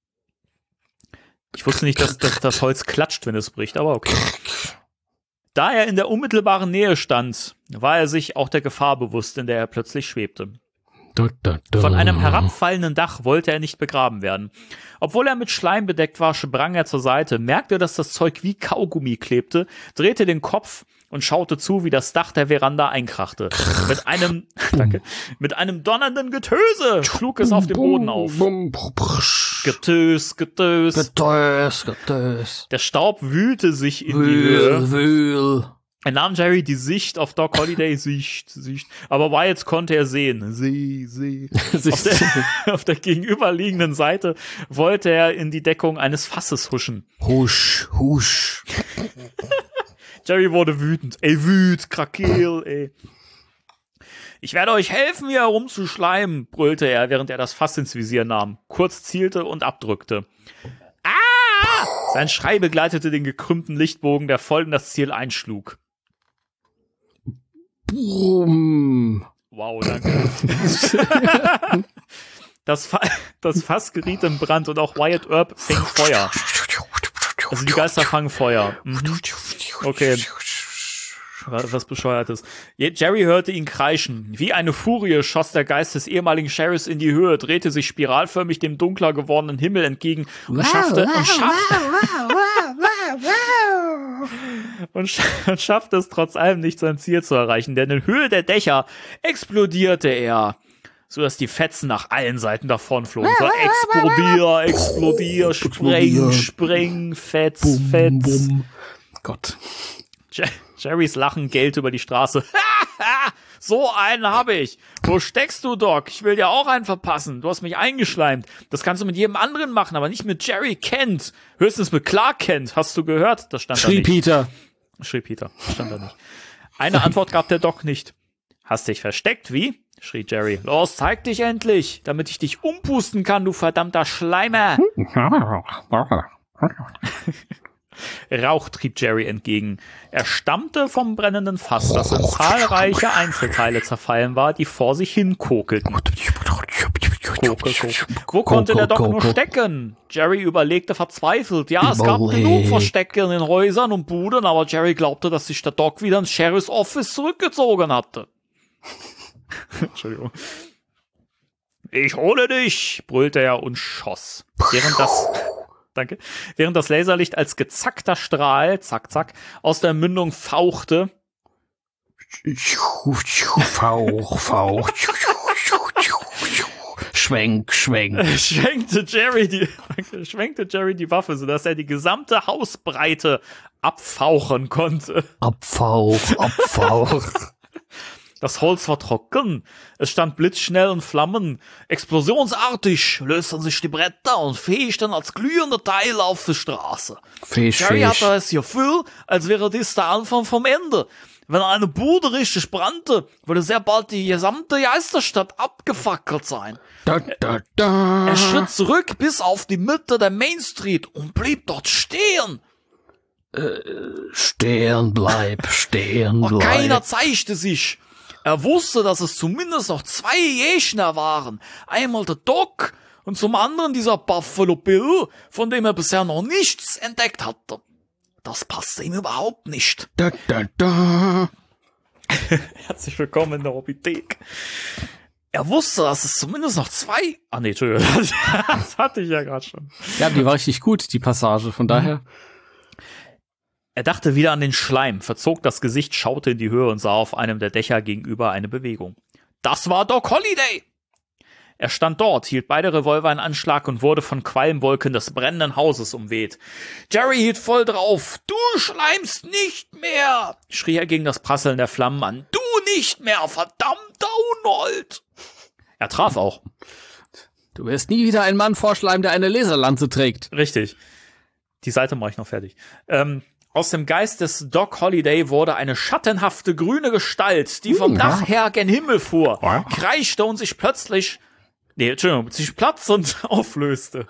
Ich wusste nicht, dass das Holz klatscht, wenn es bricht, aber okay. Da er in der unmittelbaren Nähe stand, war er sich auch der Gefahr bewusst, in der er plötzlich schwebte. Von einem herabfallenden Dach wollte er nicht begraben werden. Obwohl er mit Schleim bedeckt war, sprang er zur Seite, merkte, dass das Zeug wie Kaugummi klebte, drehte den Kopf und schaute zu, wie das Dach der Veranda einkrachte. Mit einem donnernden Getöse schlug es auf dem Boden auf. Getös. Der Staub wühlte sich in die Höhe. Er nahm Jerry die Sicht auf Doc Holliday, Sicht. Aber Wyatt konnte er sehen. See. Auf der gegenüberliegenden Seite wollte er in die Deckung eines Fasses huschen. Husch. Jerry wurde wütend. Ey, Krakeel, ey. Ich werde euch helfen, hier herumzuschleimen, brüllte er, während er das Fass ins Visier nahm, kurz zielte und abdrückte. Ah! Sein Schrei begleitete den gekrümmten Lichtbogen, der voll in das Ziel einschlug. Wow, danke. Das Fass geriet in Brand und auch Wyatt Earp fing Feuer. Also die Geister fangen Feuer. Okay. Was Bescheuertes. Jerry hörte ihn kreischen. Wie eine Furie schoss der Geist des ehemaligen Sheriffs in die Höhe, drehte sich spiralförmig dem dunkler gewordenen Himmel entgegen und schaffte es trotz allem nicht, sein Ziel zu erreichen, denn in Höhe der Dächer explodierte er, sodass die Fetzen nach allen Seiten davonflogen. So explodier, spreng, Fetz. Gott. Jerrys Lachen gellte über die Straße. So einen habe ich. Wo steckst du, Doc? Ich will dir auch einen verpassen. Du hast mich eingeschleimt. Das kannst du mit jedem anderen machen, aber nicht mit Jerry Kent. Höchstens mit Clark Kent. Hast du gehört? Das stand da nicht. Schrie Peter. Stand da nicht. Eine Antwort gab der Doc nicht. Hast dich versteckt, wie? Schrie Jerry. Los, zeig dich endlich, damit ich dich umpusten kann, du verdammter Schleimer. Rauch trieb Jerry entgegen. Er stammte vom brennenden Fass, das in zahlreiche Einzelteile zerfallen war, die vor sich hin kokelten. Wo konnte der Doc nur stecken? Jerry überlegte verzweifelt. Ja, es gab genug Verstecke in den Häusern und Buden, aber Jerry glaubte, dass sich der Doc wieder ins Sheriff's Office zurückgezogen hatte. Entschuldigung. Ich hole dich, brüllte er und schoss. Während das Laserlicht als gezackter Strahl, zack, zack, aus der Mündung fauchte. Fauch. Schwenk. Schwenkte Jerry die Waffe, sodass er die gesamte Hausbreite abfauchen konnte. Abfauch. Das Holz war trocken, es stand blitzschnell in Flammen. Explosionsartig lösten sich die Bretter und fegten als glühende Teile auf die Straße. Jerry hatte das Gefühl, als wäre dies der Anfang vom Ende. Wenn eine Bude richtig brannte, würde sehr bald die gesamte Geisterstadt abgefackelt sein. Er schritt zurück bis auf die Mitte der Main Street und blieb dort stehen. Stehen bleib. Keiner zeigte sich. Er wusste, dass es zumindest noch 2 Gegner waren. Einmal der Doc und zum anderen dieser Buffalo Bill, von dem er bisher noch nichts entdeckt hatte. Das passte ihm überhaupt nicht. Herzlich willkommen in der Hobbythek. Er wusste, dass es zumindest noch 2... Entschuldigung, das hatte ich ja gerade schon. Ja, die war richtig gut, die Passage, von daher... Er dachte wieder an den Schleim, verzog das Gesicht, schaute in die Höhe und sah auf einem der Dächer gegenüber eine Bewegung. Das war Doc Holliday! Er stand dort, hielt beide Revolver in Anschlag und wurde von Qualmwolken des brennenden Hauses umweht. Jerry hielt voll drauf. Du schleimst nicht mehr! Schrie er gegen das Prasseln der Flammen an. Du nicht mehr, verdammter Unhold! Er traf auch. Du wirst nie wieder ein Mann vorschleimen, der eine Laserlanze trägt. Richtig. Die Seite mache ich noch fertig. Aus dem Geist des Doc Holliday wurde eine schattenhafte grüne Gestalt, die vom Dach her gen Himmel fuhr, kreischte und sich plötzlich, sich platz und auflöste.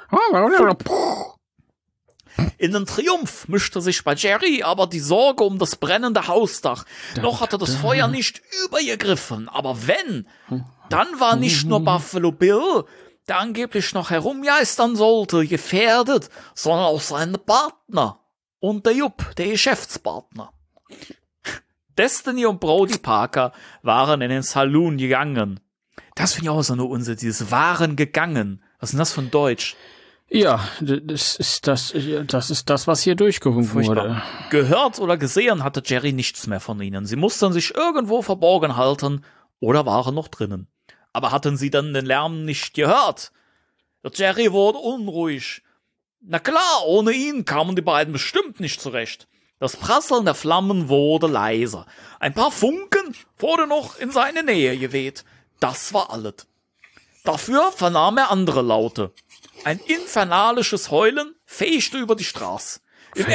In den Triumph mischte sich bei Jerry aber die Sorge um das brennende Hausdach. Noch hatte das Feuer nicht übergegriffen, aber wenn, dann war nicht nur Buffalo Bill, der angeblich noch herumgeistern sollte, gefährdet, sondern auch seine Partner. Und der Jupp, der Geschäftspartner. Destiny und Brody Parker waren in den Saloon gegangen. Das finde ich auch so eine Unsinn, dieses waren gegangen. Was ist denn das von Deutsch? Ja, das ist das, was hier durchgewunken wurde. Gehört oder gesehen hatte Jerry nichts mehr von ihnen. Sie mussten sich irgendwo verborgen halten oder waren noch drinnen. Aber hatten sie dann den Lärm nicht gehört? Jerry wurde unruhig. Na klar, ohne ihn kamen die beiden bestimmt nicht zurecht. Das Prasseln der Flammen wurde leiser. Ein paar Funken wurden noch in seine Nähe geweht. Das war alles. Dafür vernahm er andere Laute. Ein infernalisches Heulen fegte über die Straße. Im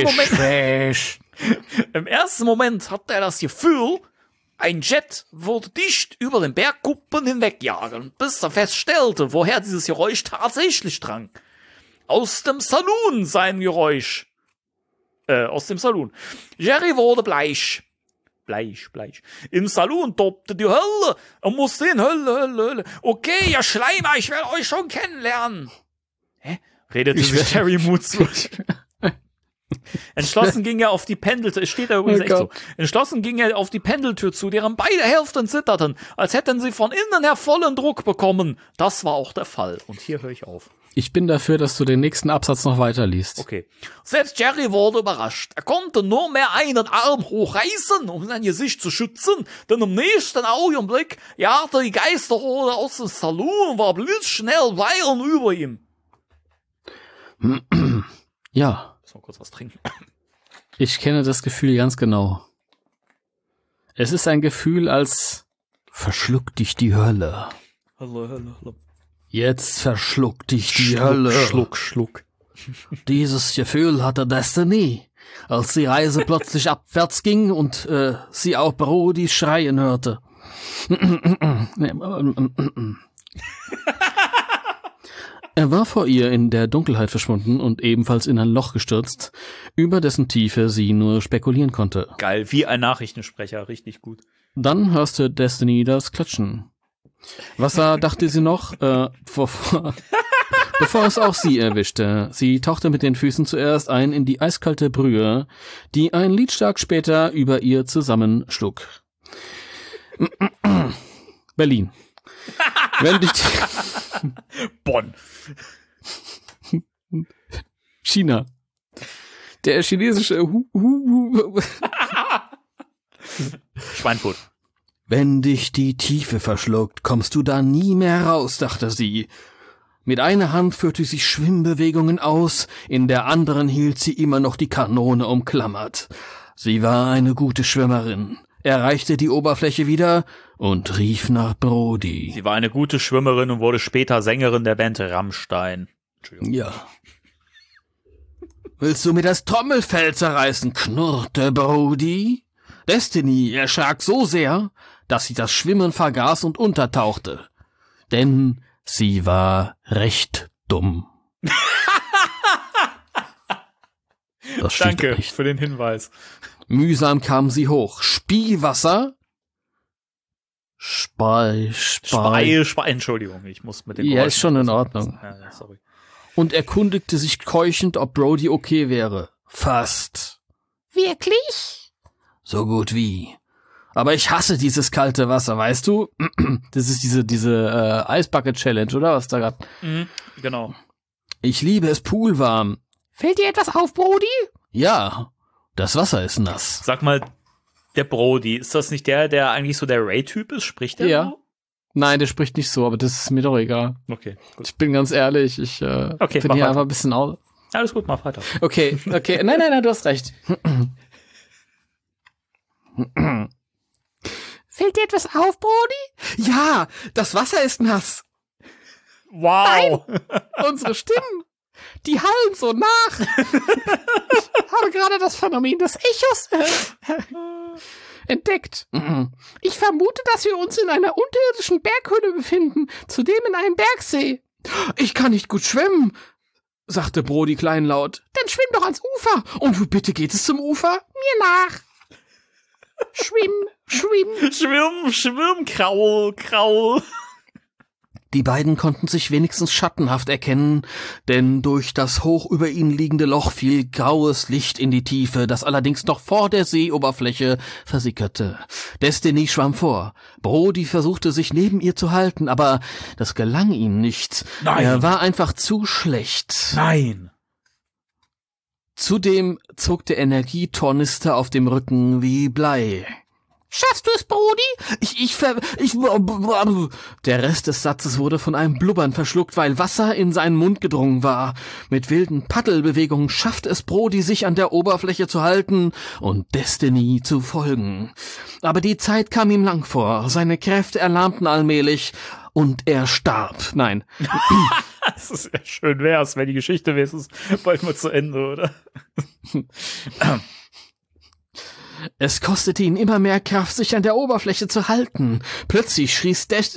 ersten Moment hatte er das Gefühl, ein Jet würde dicht über den Bergkuppen hinwegjagen, bis er feststellte, woher dieses Geräusch tatsächlich drang. Aus dem Saloon sein Geräusch. Aus dem Saloon. Jerry wurde bleich. Im Saloon tobte die Hölle. Er musste hin, Hölle. Okay, ihr Schleimer, ich werde euch schon kennenlernen. Redete sich Jerry Mut zu. Entschlossen ging er auf die Pendeltür, es steht da übrigens echt so. Entschlossen ging er auf die Pendeltür zu, deren beide Hälften zitterten, als hätten sie von innen her vollen Druck bekommen. Das war auch der Fall. Und hier höre ich auf. Ich bin dafür, dass du den nächsten Absatz noch weiterliest. Okay. Selbst Jerry wurde überrascht. Er konnte nur mehr einen Arm hochreißen, um sein Gesicht zu schützen, denn im nächsten Augenblick jagte die Geisterhorde aus dem Saloon und war blitzschnell weit über ihm. Ja. Muss mal kurz was trinken. Ich kenne das Gefühl ganz genau. Es ist ein Gefühl, als verschluckt dich die Hölle. Hallo. Jetzt verschluckt dich die Hölle. Schluck. Dieses Gefühl hatte Destiny, als die Reise plötzlich abwärts ging und sie auch Brody schreien hörte. Er war vor ihr in der Dunkelheit verschwunden und ebenfalls in ein Loch gestürzt, über dessen Tiefe sie nur spekulieren konnte. Geil, wie ein Nachrichtensprecher, richtig gut. Dann hörte Destiny das Klatschen. Wasser dachte sie noch, bevor es auch sie erwischte. Sie tauchte mit den Füßen zuerst ein in die eiskalte Brühe, die ein Liedschlag später über ihr zusammenschlug. Berlin. Wenn dich Bonn. China. Der chinesische Schweinfurt. Wenn dich die Tiefe verschluckt, kommst du da nie mehr raus, dachte sie. Mit einer Hand führte sie Schwimmbewegungen aus, in der anderen hielt sie immer noch die Kanone umklammert. Sie war eine gute Schwimmerin. erreichte die Oberfläche wieder und rief nach Brody. Sie war eine gute Schwimmerin und wurde später Sängerin der Band Rammstein. Ja. Willst du mir das Trommelfell zerreißen, knurrte Brody. Destiny erschrak so sehr, dass sie das Schwimmen vergaß und untertauchte. Denn sie war recht dumm. Danke für den Hinweis. Mühsam kam sie hoch. Spielwasser? Spei. Entschuldigung, ich muss mit dem Ja, ist schon in Ordnung. Ja, sorry. Und erkundigte sich keuchend, ob Brody okay wäre. Fast. Wirklich? So gut wie. Aber ich hasse dieses kalte Wasser, weißt du? Das ist diese Eisbucket-Challenge, oder? Was da gab. Genau. Ich liebe es poolwarm. Fällt dir etwas auf, Brody? Ja, das Wasser ist nass. Sag mal, der Brody, ist das nicht der eigentlich so der Ray-Typ ist? Spricht der Ja. so? Nein, der spricht nicht so, aber das ist mir doch egal. Okay, gut. Ich bin ganz ehrlich, ich bin mach hier weiter. einfach ein bisschen aus. Alles gut, mach weiter. Okay. Nein, du hast recht. Fällt dir etwas auf, Brody? Ja, das Wasser ist nass. Wow. Unsere Stimmen, die hallen so nach. Ich habe gerade das Phänomen des Echos entdeckt. Ich vermute, dass wir uns in einer unterirdischen Berghöhle befinden, zudem in einem Bergsee. Ich kann nicht gut schwimmen, sagte Brody kleinlaut. Dann schwimm doch ans Ufer. Und wie bitte geht es zum Ufer? Mir nach. Schwimm, Kraul. Die beiden konnten sich wenigstens schattenhaft erkennen, denn durch das hoch über ihnen liegende Loch fiel graues Licht in die Tiefe, das allerdings noch vor der Seeoberfläche versickerte. Destiny schwamm vor. Brody versuchte sich neben ihr zu halten, aber das gelang ihm nicht. Nein. Er war einfach zu schlecht. Nein. Zudem zog der Energietornister auf dem Rücken wie Blei. Schaffst du es, Brody? Der Rest des Satzes wurde von einem Blubbern verschluckt, weil Wasser in seinen Mund gedrungen war. Mit wilden Paddelbewegungen schafft es Brody, sich an der Oberfläche zu halten und Destiny zu folgen. Aber die Zeit kam ihm lang vor, seine Kräfte erlahmten allmählich und er starb. Nein. Das ist ja schön wär's, wenn die Geschichte wenigstens bald mal zu Ende, oder? Es kostete ihn immer mehr Kraft, sich an der Oberfläche zu halten. Plötzlich schrie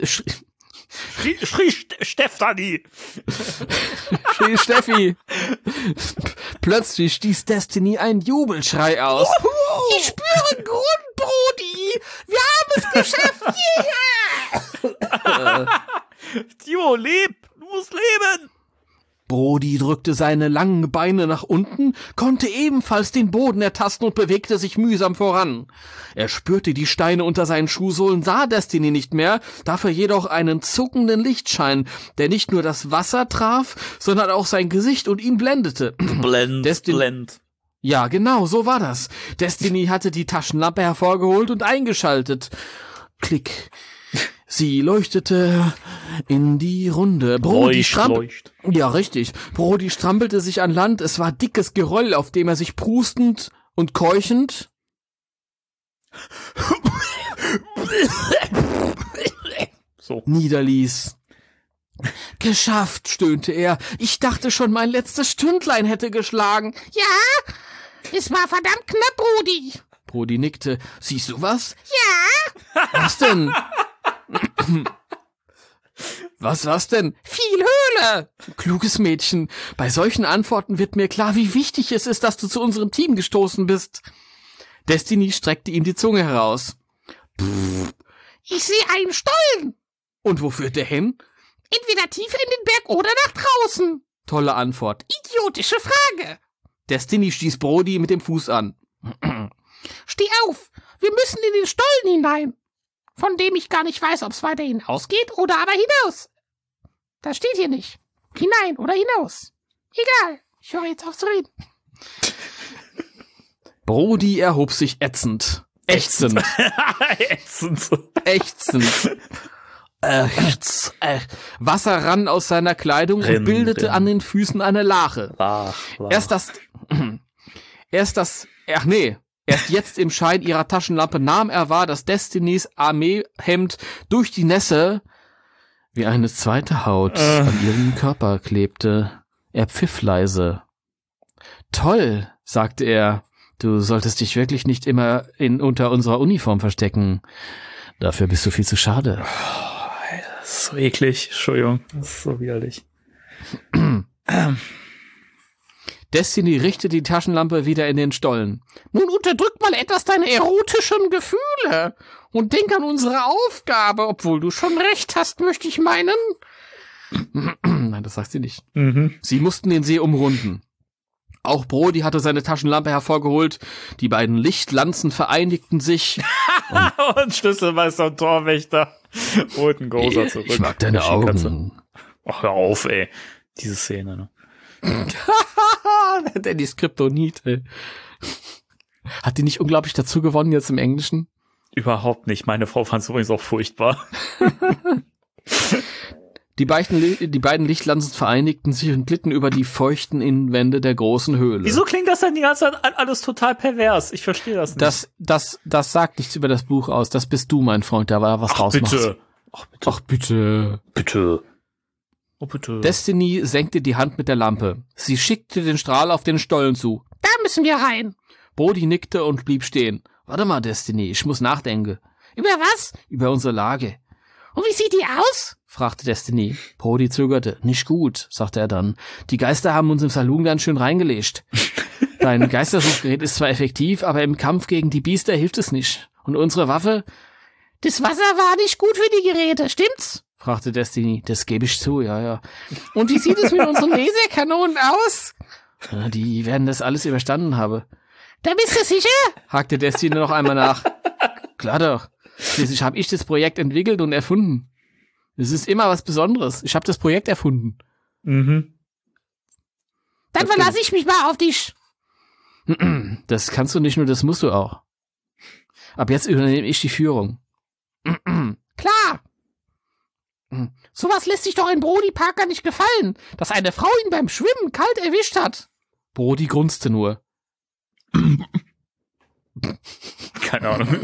Stefanie. Schrie Steffi. Plötzlich stieß Destiny einen Jubelschrei aus. Ich spüre Grund, Brody. Wir haben es geschafft. Yeah. Timo, leb. Du musst leben. Brody drückte seine langen Beine nach unten, konnte ebenfalls den Boden ertasten und bewegte sich mühsam voran. Er spürte die Steine unter seinen Schuhsohlen, sah Destiny nicht mehr, dafür jedoch einen zuckenden Lichtschein, der nicht nur das Wasser traf, sondern auch sein Gesicht und ihn blendete. Blend. Ja, genau, so war das. Destiny hatte die Taschenlampe hervorgeholt und eingeschaltet. Klick. Sie leuchtete in die Runde. Leucht. Ja, richtig. Brody strampelte sich an Land. Es war dickes Geröll, auf dem er sich prustend und keuchend niederließ. Geschafft, stöhnte er. Ich dachte schon, mein letztes Stündlein hätte geschlagen. Ja, es war verdammt knapp, Brody. Brody nickte. Siehst du was? Ja. Was denn? Was denn? Viel Höhle. Kluges Mädchen. Bei solchen Antworten wird mir klar, wie wichtig es ist, dass du zu unserem Team gestoßen bist. Destiny streckte ihm die Zunge heraus. Ich sehe einen Stollen. Und wo führt der hin? Entweder tiefer in den Berg oder nach draußen. Tolle Antwort. Idiotische Frage. Destiny stieß Brody mit dem Fuß an. Steh auf. Wir müssen in den Stollen hinein. Von dem ich gar nicht weiß, ob es weiter hinausgeht oder aber hinaus. Das steht hier nicht. Hinein oder hinaus. Egal. Ich höre jetzt auf zu reden. Brody erhob sich ätzend. Ächzend. Wasser rann aus seiner Kleidung und bildete an den Füßen eine Lache. Erst das Erst jetzt im Schein ihrer Taschenlampe nahm er wahr, dass Destinys Armeehemd durch die Nässe wie eine zweite Haut an ihrem Körper klebte. Er pfiff leise. Toll, sagte er. Du solltest dich wirklich nicht immer unter unserer Uniform verstecken. Dafür bist du viel zu schade. Das ist so eklig. Entschuldigung, das ist so widerlich. Destiny richtete die Taschenlampe wieder in den Stollen. Nun unterdrück mal etwas deine erotischen Gefühle und denk an unsere Aufgabe, obwohl du schon recht hast, möchte ich meinen. Nein, das sagt sie nicht. Sie mussten den See umrunden. Auch Brody hatte seine Taschenlampe hervorgeholt. Die beiden Lichtlanzen vereinigten sich. Und Schlüsselmeister und Torwächter holten Gozer zurück. Ich mag deine Augen. Ach, hör auf, ey. Diese Szene, ne? Danny Kryptonit, ey. Hat die nicht unglaublich dazu gewonnen jetzt im Englischen? Überhaupt nicht. Meine Frau fand es übrigens auch furchtbar. Die beiden Lichtlanzen vereinigten sich und glitten über die feuchten Innenwände der großen Höhle. Wieso klingt das denn die ganze Zeit alles total pervers? Ich verstehe das nicht. Das sagt nichts über das Buch aus. Das bist du, mein Freund, der war was draus macht. Ach, bitte. Bitte. Oh, bitte. Destiny senkte die Hand mit der Lampe. Sie schickte den Strahl auf den Stollen zu. Da müssen wir rein. Brody nickte und blieb stehen. Warte mal, Destiny, ich muss nachdenken. Über was? Über unsere Lage. Und wie sieht die aus? Fragte Destiny. Brody zögerte. Nicht gut, sagte er dann. Die Geister haben uns im Saloon ganz schön reingelegt. Dein Geistersuchgerät ist zwar effektiv, aber im Kampf gegen die Biester hilft es nicht. Und unsere Waffe? Das Wasser war nicht gut für die Geräte, stimmt's? Fragte Destiny. Das gebe ich zu, ja. Und wie sieht es mit unseren Laserkanonen aus? Die werden das alles überstanden haben. Da bist du sicher? Hakte Destiny noch einmal nach. Klar doch. Schließlich habe ich das Projekt entwickelt und erfunden. Es ist immer was Besonderes. Ich habe das Projekt erfunden. Dann verlasse ich mich mal auf dich. Das kannst du nicht nur, das musst du auch. Ab jetzt übernehme ich die Führung. Klar. Sowas lässt sich doch in Brody Parker nicht gefallen, dass eine Frau ihn beim Schwimmen kalt erwischt hat. Brody grunzte nur. Keine Ahnung.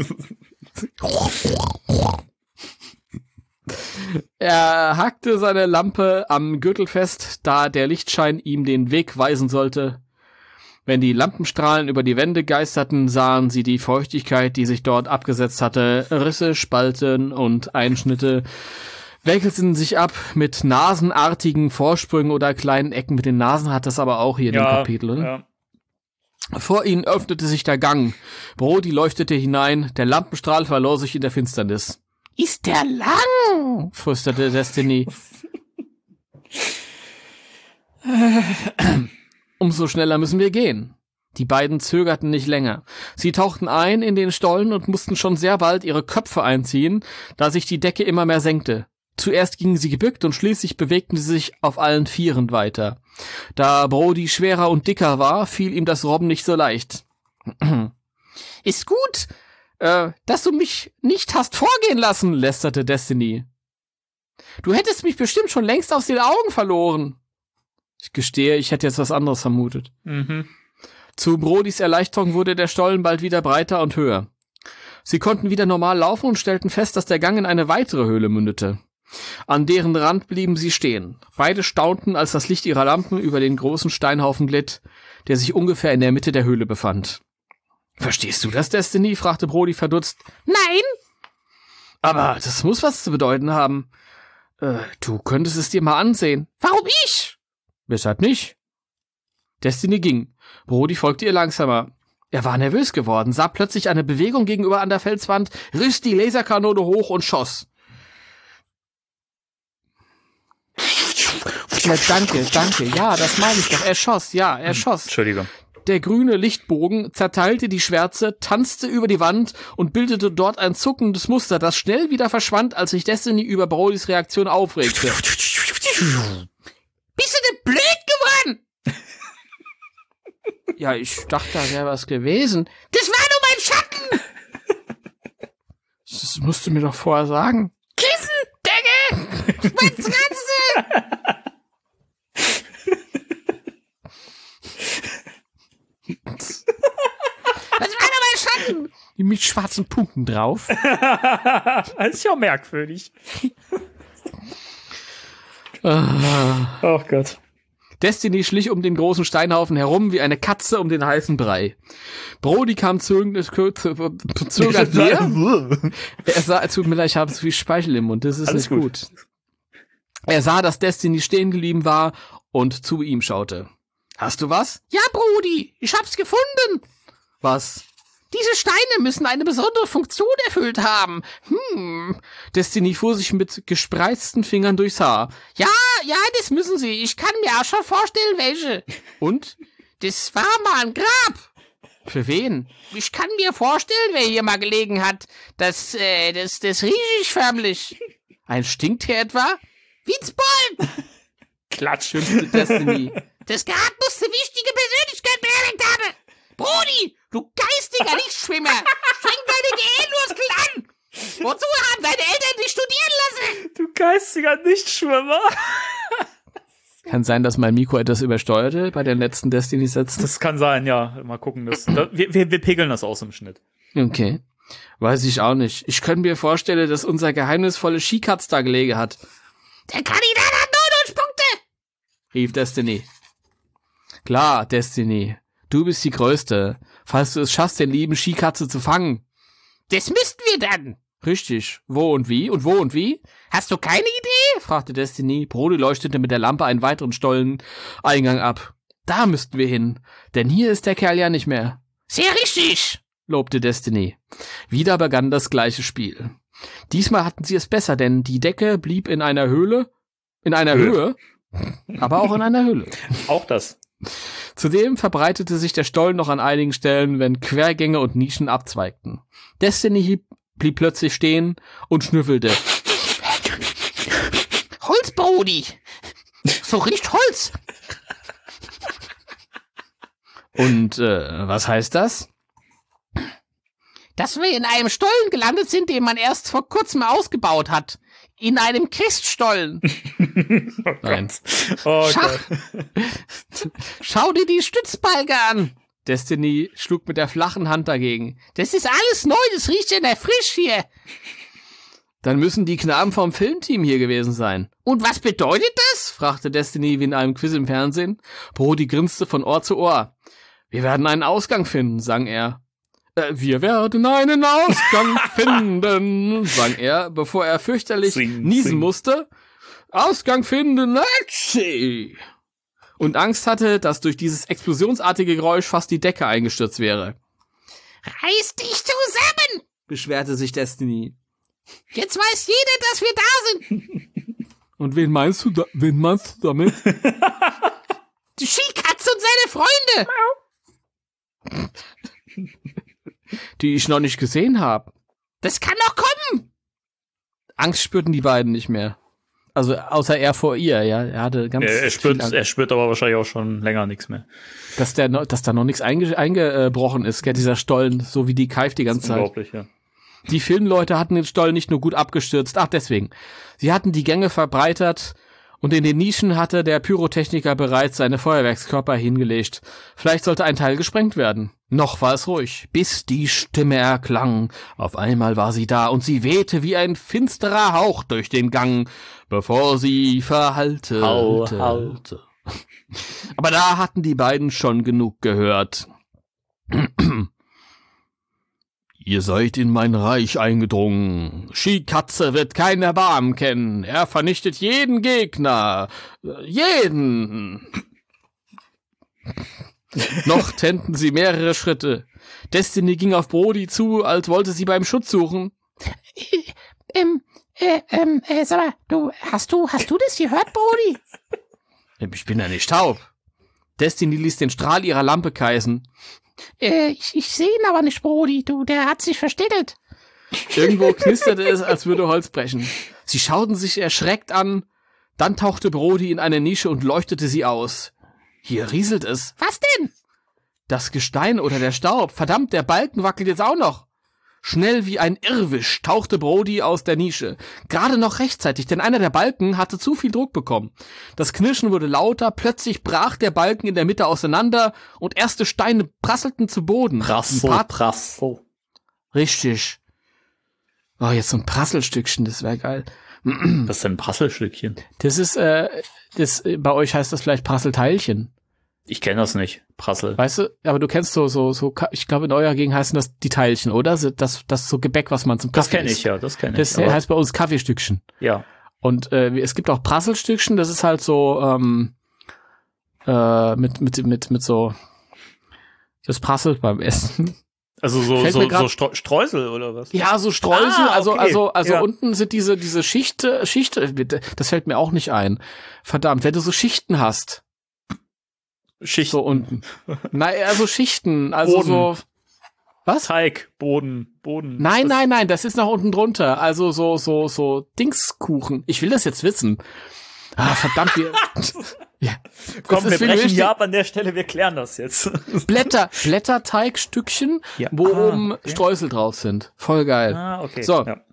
Er hakte seine Lampe am Gürtel fest, da der Lichtschein ihm den Weg weisen sollte. Wenn die Lampenstrahlen über die Wände geisterten, sahen sie die Feuchtigkeit, die sich dort abgesetzt hatte. Risse, Spalten und Einschnitte wechselten sich ab mit nasenartigen Vorsprüngen oder kleinen Ecken. Mit den Nasen hat das aber auch hier in dem Kapitel, oder? Ja. Vor ihnen öffnete sich der Gang. Brody leuchtete hinein, der Lampenstrahl verlor sich in der Finsternis. Ist der lang? Flüsterte Destiny. Umso schneller müssen wir gehen. Die beiden zögerten nicht länger. Sie tauchten ein in den Stollen und mussten schon sehr bald ihre Köpfe einziehen, da sich die Decke immer mehr senkte. Zuerst gingen sie gebückt und schließlich bewegten sie sich auf allen Vieren weiter. Da Brody schwerer und dicker war, fiel ihm das Robben nicht so leicht. Ist gut, dass du mich nicht hast vorgehen lassen, lästerte Destiny. Du hättest mich bestimmt schon längst aus den Augen verloren. Ich gestehe, ich hätte jetzt was anderes vermutet. Zu Brodys Erleichterung wurde der Stollen bald wieder breiter und höher. Sie konnten wieder normal laufen und stellten fest, dass der Gang in eine weitere Höhle mündete. An deren Rand blieben sie stehen. Beide staunten, als das Licht ihrer Lampen über den großen Steinhaufen glitt, der sich ungefähr in der Mitte der Höhle befand. »Verstehst du das, Destiny?« fragte Brody verdutzt. »Nein!« »Aber das muss was zu bedeuten haben. Du könntest es dir mal ansehen.« »Warum ich?« »Weshalb nicht?« Destiny ging. Brody folgte ihr langsamer. Er war nervös geworden, sah plötzlich eine Bewegung gegenüber an der Felswand, riss die Laserkanone hoch und schoss. Ja, danke, ja, das meine ich doch. Er schoss. Entschuldigung. Der grüne Lichtbogen zerteilte die Schwärze, tanzte über die Wand und bildete dort ein zuckendes Muster, das schnell wieder verschwand, als sich Destiny über Brodys Reaktion aufregte. Bist du denn blöd geworden? Ja, ich dachte, da wäre was gewesen. Das war nur mein Schatten! Das musst du mir doch vorher sagen. Kissen, Decke, Matratze! Das war nur mein Schatten. Mit schwarzen Punkten drauf. Das ist ja merkwürdig. Oh Gott. Destiny schlich um den großen Steinhaufen herum wie eine Katze um den heißen Brei. Brody kam zögernd näher. Er sah, tut mir leid, ich habe so viel Speichel im Mund, das ist alles nicht gut. Er sah, dass Destiny stehen geblieben war und zu ihm schaute. Hast du was? Ja, Brody, ich hab's gefunden. Was? Diese Steine müssen eine besondere Funktion erfüllt haben. Destiny fuhr sich mit gespreizten Fingern durchs Haar. Ja, das müssen sie. Ich kann mir auch schon vorstellen, welche. Und? Das war mal ein Grab. Für wen? Ich kann mir vorstellen, wer hier mal gelegen hat. Das rieche ich förmlich. Ein Stinktier etwa? Witzbold! Klatsch. Schimpfte Destiny. Das Grab muss eine wichtige Persönlichkeit beerdigt haben. Brody, du geistiger Lichtschwimmer, streng deine Gehirnmuskeln an. Wozu haben deine Eltern dich studieren lassen? Du geistiger Nichtschwimmer. Kann sein, dass mein Mikro etwas übersteuerte bei den letzten Destiny-Sätzen. Das kann sein, ja. Mal gucken. Wir pegeln das aus im Schnitt. Okay. Weiß ich auch nicht. Ich könnte mir vorstellen, dass unser geheimnisvolle Skikatz da gelegen hat. Der Kandidat hat 99 Punkte, rief Destiny. Klar, Destiny. Du bist die Größte. Falls du es schaffst, den lieben Skikatze zu fangen. Das müssten wir dann. Richtig. Wo und wie? Und wo und wie? Hast du keine Idee? Fragte Destiny. Brody leuchtete mit der Lampe einen weiteren Stolleneingang ab. Da müssten wir hin. Denn hier ist der Kerl ja nicht mehr. Sehr richtig, lobte Destiny. Wieder begann das gleiche Spiel. Diesmal hatten sie es besser, denn die Decke blieb in einer Höhle. In einer Höhe. Aber auch in einer Höhle. Auch das. Zudem verbreitete sich der Stollen noch an einigen Stellen, wenn Quergänge und Nischen abzweigten. Destiny blieb plötzlich stehen und schnüffelte. Holz, Brody! So riecht Holz! Und was heißt das? Dass wir in einem Stollen gelandet sind, den man erst vor kurzem ausgebaut hat. In einem Christstollen. Nein. Oh Gott. Schau dir die Stützbalge an. Destiny schlug mit der flachen Hand dagegen. Das ist alles neu, das riecht ja frisch hier. Dann müssen die Knaben vom Filmteam hier gewesen sein. Und was bedeutet das? Fragte Destiny wie in einem Quiz im Fernsehen. Brody grinste von Ohr zu Ohr. Wir werden einen Ausgang finden, sang er. Wir werden einen Ausgang finden, sang er, bevor er fürchterlich niesen musste. Ausgang finden, Nazi! Und Angst hatte, dass durch dieses explosionsartige Geräusch fast die Decke eingestürzt wäre. Reiß dich zusammen! Beschwerte sich Destiny. Jetzt weiß jeder, dass wir da sind. Und wen meinst du damit? Die Skikatze und seine Freunde. Die ich noch nicht gesehen habe. Das kann doch kommen. Angst spürten die beiden nicht mehr. Also außer er vor ihr, ja. Er hatte ganz er spürt aber wahrscheinlich auch schon länger nichts mehr. Dass da noch nichts eingebrochen ist, gell, dieser Stollen, so wie die keift die ganze Zeit. Unglaublich, ja. Die Filmleute hatten den Stollen nicht nur gut abgestürzt, deswegen. Sie hatten die Gänge verbreitert und in den Nischen hatte der Pyrotechniker bereits seine Feuerwerkskörper hingelegt. Vielleicht sollte ein Teil gesprengt werden. Noch war es ruhig, bis die Stimme erklang. Auf einmal war sie da und sie wehte wie ein finsterer Hauch durch den Gang, bevor sie verhallte. Aber da hatten die beiden schon genug gehört. Ihr seid in mein Reich eingedrungen. Skikatze wird kein Erbarmen kennen. Er vernichtet jeden Gegner. Jeden. Noch trennten sie mehrere Schritte. Destiny ging auf Brody zu, als wollte sie beim Schutz suchen. Sag mal, hast du das gehört, Brody? Ich bin ja nicht taub. Destiny ließ den Strahl ihrer Lampe kreisen. Ich sehe ihn aber nicht, Brody. Der hat sich versteckelt. Irgendwo knisterte es, als würde Holz brechen. Sie schauten sich erschreckt an. Dann tauchte Brody in eine Nische und leuchtete sie aus. Hier rieselt es. Was denn? Das Gestein oder der Staub. Verdammt, der Balken wackelt jetzt auch noch. Schnell wie ein Irrwisch tauchte Brody aus der Nische. Gerade noch rechtzeitig, denn einer der Balken hatte zu viel Druck bekommen. Das Knirschen wurde lauter, plötzlich brach der Balken in der Mitte auseinander und erste Steine prasselten zu Boden. Prassel. Richtig. Oh, jetzt so ein Prasselstückchen, das wäre geil. Was ist denn ein Prasselstückchen? Das ist, bei euch heißt das vielleicht Prasselteilchen. Ich kenne das nicht. Prassel. Weißt du, aber du kennst so, ich glaube, in eurer Gegend heißen das die Teilchen, oder? Das so Gebäck, was man zum Kaffee isst. Das kenne ich, ja, das kenne ich. Das heißt bei uns Kaffeestückchen. Ja. Und es gibt auch Prasselstückchen, das ist halt so, mit so, das prasselt beim Essen. Also so Streusel oder was? Ja, so Streusel, okay. also unten sind diese Schicht, das fällt mir auch nicht ein. Verdammt, wenn du so Schichten hast. Schichten. So unten. Nein, also Schichten, also Boden. so. Was? Teig, Boden. Nein, das ist nach unten drunter. Also so Dingskuchen. Ich will das jetzt wissen. Ah, verdammt, ja. Komm, wir brechen hier ab an der Stelle, wir klären das jetzt. Blätterteigstückchen, ja. wo oben Streusel drauf sind. Voll geil. Okay. So. Ja.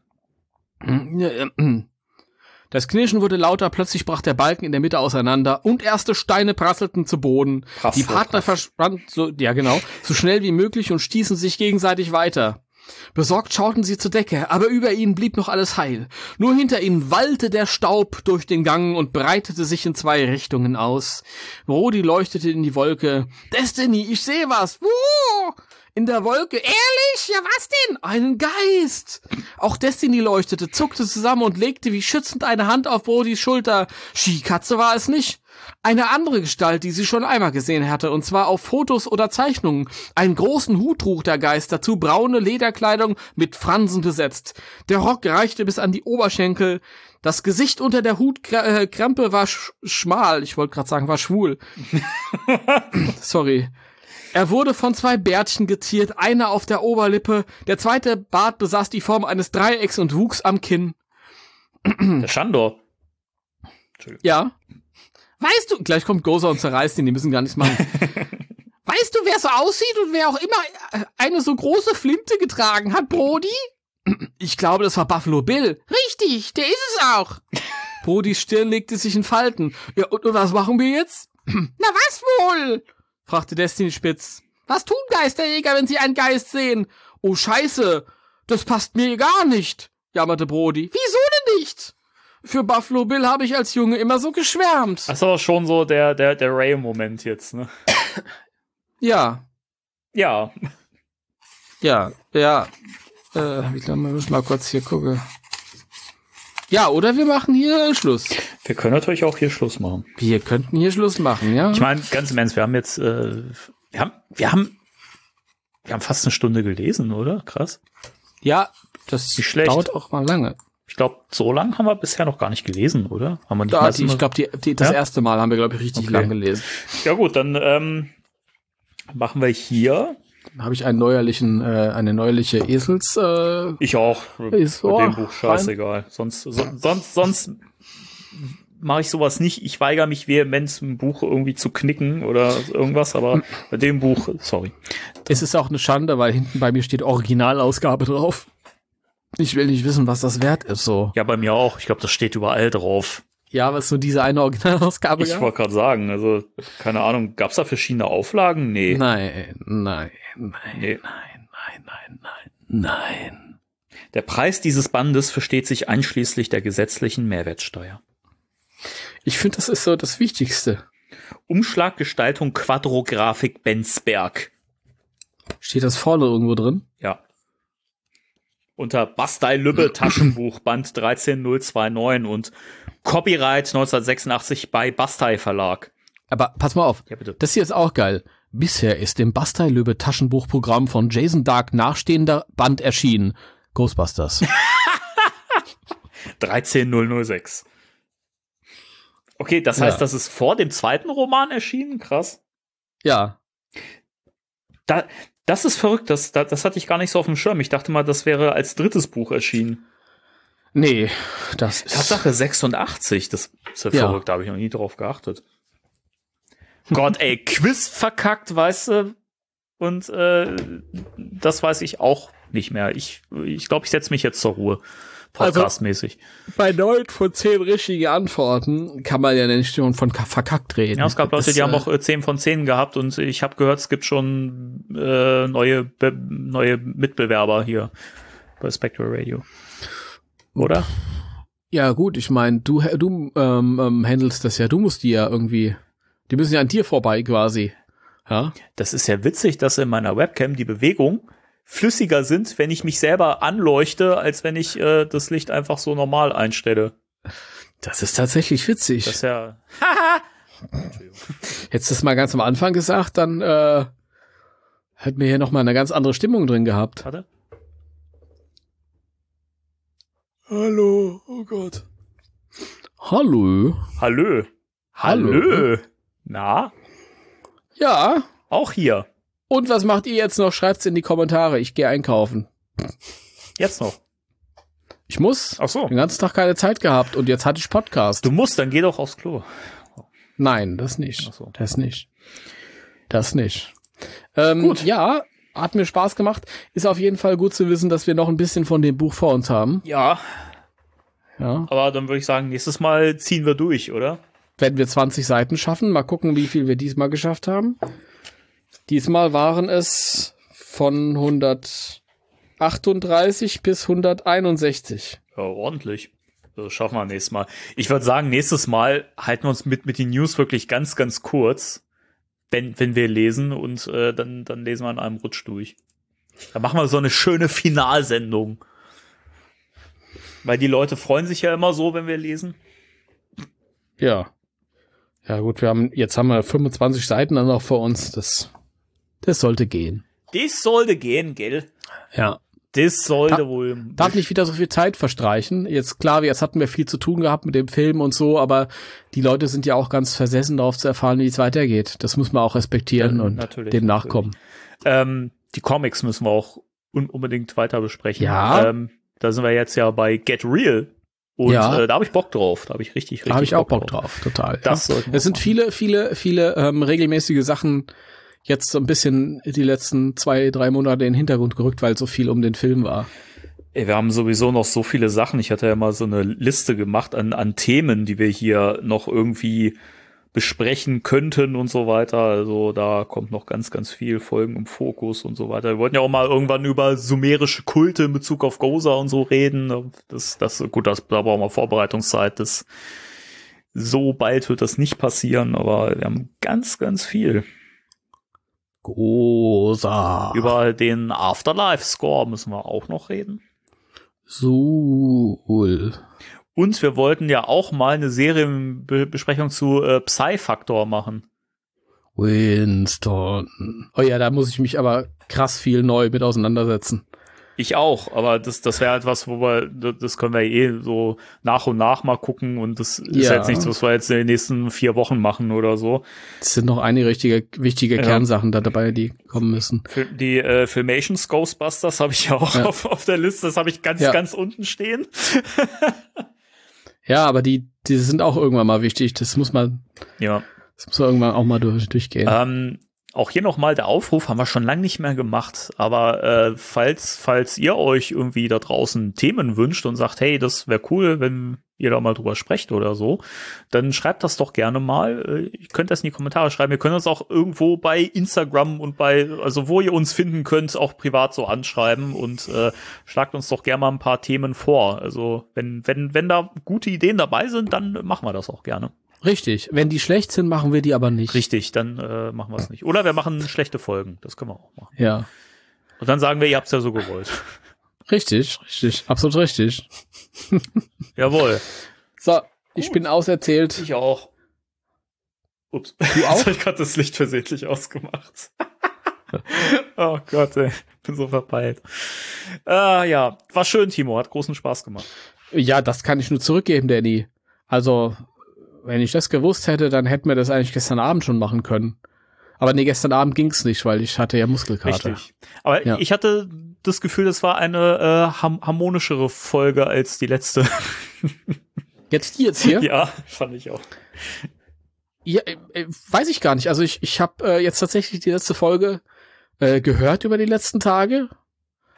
Das Knirschen wurde lauter, plötzlich brach der Balken in der Mitte auseinander und erste Steine prasselten zu Boden. Die Partner verschwanden so schnell wie möglich und stießen sich gegenseitig weiter. Besorgt schauten sie zur Decke, aber über ihnen blieb noch alles heil. Nur hinter ihnen wallte der Staub durch den Gang und breitete sich in zwei Richtungen aus. Brody leuchtete in die Wolke. Destiny, ich sehe was. Wo? In der Wolke. Ehrlich? Ja, was denn? Einen Geist. Auch Destiny leuchtete, zuckte zusammen und legte wie schützend eine Hand auf Brodys Schulter. Skikatze war es nicht. Eine andere Gestalt, die sie schon einmal gesehen hatte, und zwar auf Fotos oder Zeichnungen. Einen großen Hut trug der Geist, dazu braune Lederkleidung mit Fransen besetzt. Der Rock reichte bis an die Oberschenkel. Das Gesicht unter der Hutkrempe war schmal. Ich wollte gerade sagen, war schwul. Sorry. Er wurde von zwei Bärtchen geziert, einer auf der Oberlippe. Der zweite Bart besaß die Form eines Dreiecks und wuchs am Kinn. Der Shandor. Ja. Weißt du, gleich kommt Gozer und zerreißt ihn, die müssen gar nichts machen. Weißt du, wer so aussieht und wer auch immer eine so große Flinte getragen hat, Brody? Ich glaube, das war Buffalo Bill. Richtig, der ist es auch. Brodys Stirn legte sich in Falten. Ja, und was machen wir jetzt? Na, was wohl? Fragte Destiny spitz. Was tun Geisterjäger, wenn sie einen Geist sehen? Oh, Scheiße, das passt mir gar nicht, jammerte Brody. Wieso denn nicht? Für Buffalo Bill habe ich als Junge immer so geschwärmt. Das ist aber schon so der Ray-Moment jetzt, ne? Ja. Ja. Ja. Ich glaube, wir müssen mal kurz hier gucken. Ja, oder wir machen hier Schluss. Wir können natürlich auch hier Schluss machen. Wir könnten hier Schluss machen, ja. Ich meine, ganz im Ernst, wir haben jetzt, wir haben fast eine Stunde gelesen, oder? Krass. Ja, das dauert auch mal lange. Ich glaube, so lang haben wir bisher noch gar nicht gelesen, oder? Haben wir nicht ich glaube, das erste Mal haben wir, glaube ich, richtig lang gelesen. Ja gut, dann machen wir hier. Dann habe ich eine neuerliche Esels. Ich auch. Bei dem Buch scheißegal. Sonst mache ich sowas nicht. Ich weigere mich vehement, ein Buch irgendwie zu knicken oder irgendwas, aber bei dem Buch, sorry. Es ist auch eine Schande, weil hinten bei mir steht Originalausgabe drauf. Ich will nicht wissen, was das wert ist, so. Ja, bei mir auch. Ich glaube, das steht überall drauf. Ja, aber es ist nur diese eine Originalausgabe. Ich wollte gerade sagen, also, keine Ahnung, gab's da verschiedene Auflagen? Nee. Nein. Der Preis dieses Bandes versteht sich einschließlich der gesetzlichen Mehrwertsteuer. Ich finde, das ist so das Wichtigste. Umschlaggestaltung Quadrografik Benzberg. Steht das vorne irgendwo drin? Ja. Unter Bastei Lübbe Taschenbuch Band 13029 und Copyright 1986 bei Bastei Verlag. Aber pass mal auf, ja, bitte. Das hier ist auch geil. Bisher ist dem Bastei Lübbe Taschenbuchprogramm von Jason Dark nachstehender Band erschienen. Ghostbusters. 13006. Okay, das heißt, das ist vor dem zweiten Roman erschienen? Krass. Ja. Das ist verrückt, das hatte ich gar nicht so auf dem Schirm. Ich dachte mal, das wäre als drittes Buch erschienen. Nee, das ist... Tatsache 86, das ist ja verrückt, da habe ich noch nie drauf geachtet. Gott, ey, Quiz verkackt, weißt du? Und das weiß ich auch nicht mehr. Ich glaube, ich setze mich jetzt zur Ruhe. Podcastmäßig. Also, bei 9 von 10 richtigen Antworten kann man ja nicht schon von verkackt reden. Ja, es gab Leute, die haben auch 10 von 10 gehabt und ich habe gehört, es gibt schon neue Mitbewerber hier bei Spectral Radio. Oder? Ja, gut, ich meine, du handelst das ja, du musst die ja irgendwie, die müssen ja an dir vorbei quasi. Ja? Das ist ja witzig, dass in meiner Webcam die Bewegung flüssiger sind, wenn ich mich selber anleuchte, als wenn ich das Licht einfach so normal einstelle. Das ist tatsächlich witzig. Das ist ja. Hättest du es mal ganz am Anfang gesagt, dann hätten wir hier noch mal eine ganz andere Stimmung drin gehabt. Warte. Hallo, oh Gott. Hallo. Hallo. Hallo. Na? Ja. Auch hier. Und was macht ihr jetzt noch? Schreibt's in die Kommentare. Ich gehe einkaufen. Jetzt noch? Ich muss. Ach so. Den ganzen Tag keine Zeit gehabt und jetzt hatte ich Podcast. Du musst, dann geh doch aufs Klo. Nein, das nicht. Ach so. Das nicht. Gut. Ja, hat mir Spaß gemacht. Ist auf jeden Fall gut zu wissen, dass wir noch ein bisschen von dem Buch vor uns haben. Ja. Ja. Aber dann würde ich sagen, nächstes Mal ziehen wir durch, oder? Wenn wir 20 Seiten schaffen, mal gucken, wie viel wir diesmal geschafft haben. Diesmal waren es von 138 bis 161. Ja, ordentlich. Das schaffen wir nächstes Mal. Ich würde sagen, nächstes Mal halten wir uns mit den News wirklich ganz, ganz kurz, wenn wir lesen und dann lesen wir in einem Rutsch durch. Dann machen wir so eine schöne Finalsendung. Weil die Leute freuen sich ja immer so, wenn wir lesen. Ja. Ja gut, jetzt haben wir 25 Seiten dann noch vor uns. Das sollte gehen. Das sollte gehen, gell? Ja. Das sollte wohl. Darf nicht wieder so viel Zeit verstreichen. Jetzt klar, jetzt hatten wir viel zu tun gehabt mit dem Film und so, aber die Leute sind ja auch ganz versessen darauf zu erfahren, wie es weitergeht. Das muss man auch respektieren und dem nachkommen. Die Comics müssen wir auch unbedingt weiter besprechen. Ja. Da sind wir jetzt ja bei Get Real. Und da habe ich Bock drauf. Da habe ich richtig Da habe ich auch Bock drauf, total. Es sind viele regelmäßige Sachen jetzt so ein bisschen die letzten 2-3 Monate in den Hintergrund gerückt, weil so viel um den Film war. Wir haben sowieso noch so viele Sachen. Ich hatte ja mal so eine Liste gemacht an Themen, die wir hier noch irgendwie besprechen könnten und so weiter. Also da kommt noch ganz, ganz viel Folgen im Fokus und so weiter. Wir wollten ja auch mal irgendwann über sumerische Kulte in Bezug auf Gozer und so reden. Da brauchen wir Vorbereitungszeit. So bald wird das nicht passieren, aber wir haben ganz, ganz viel. Gozer. Über den Afterlife-Score müssen wir auch noch reden. Suhl. Und wir wollten ja auch mal eine Serienbesprechung zu Psy-Factor machen. Winston. Oh ja, da muss ich mich aber krass viel neu mit auseinandersetzen. Ich auch, aber das wäre halt was, das können wir so nach und nach mal gucken und das ist jetzt nichts, was wir jetzt in den nächsten 4 Wochen machen oder so. Es sind noch einige wichtige Kernsachen da dabei, die kommen müssen. Die Filmations Ghostbusters habe ich ja auch auf der Liste, das habe ich ganz unten stehen. Ja, aber die sind auch irgendwann mal wichtig, das muss irgendwann auch mal durchgehen. Auch hier nochmal der Aufruf, haben wir schon lange nicht mehr gemacht, aber falls ihr euch irgendwie da draußen Themen wünscht und sagt, hey, das wäre cool, wenn ihr da mal drüber sprecht oder so, dann schreibt das doch gerne mal. Ihr könnt das in die Kommentare schreiben. Ihr könnt uns auch irgendwo bei Instagram und also wo ihr uns finden könnt, auch privat so anschreiben und schlagt uns doch gerne mal ein paar Themen vor. Also wenn da gute Ideen dabei sind, dann machen wir das auch gerne. Richtig. Wenn die schlecht sind, machen wir die aber nicht. Richtig, dann machen wir es nicht. Oder wir machen schlechte Folgen. Das können wir auch machen. Ja. Und dann sagen wir, ihr habt's ja so gewollt. Richtig. Absolut richtig. Jawohl. So, ich bin auserzählt. Ich auch. Ups. Du auch? Jetzt habe ich gerade das Licht versehentlich ausgemacht. Oh Gott, ey. Bin so verpeilt. Ja, war schön, Timo. Hat großen Spaß gemacht. Ja, das kann ich nur zurückgeben, Danny. Also, wenn ich das gewusst hätte, dann hätten wir das eigentlich gestern Abend schon machen können. Aber nee, gestern Abend ging's nicht, weil ich hatte ja Muskelkater. Richtig. Aber ich hatte das Gefühl, das war eine harmonischere Folge als die letzte. Jetzt hier? Ja, fand ich auch. Ja, weiß ich gar nicht. Also ich habe jetzt tatsächlich die letzte Folge gehört über die letzten Tage.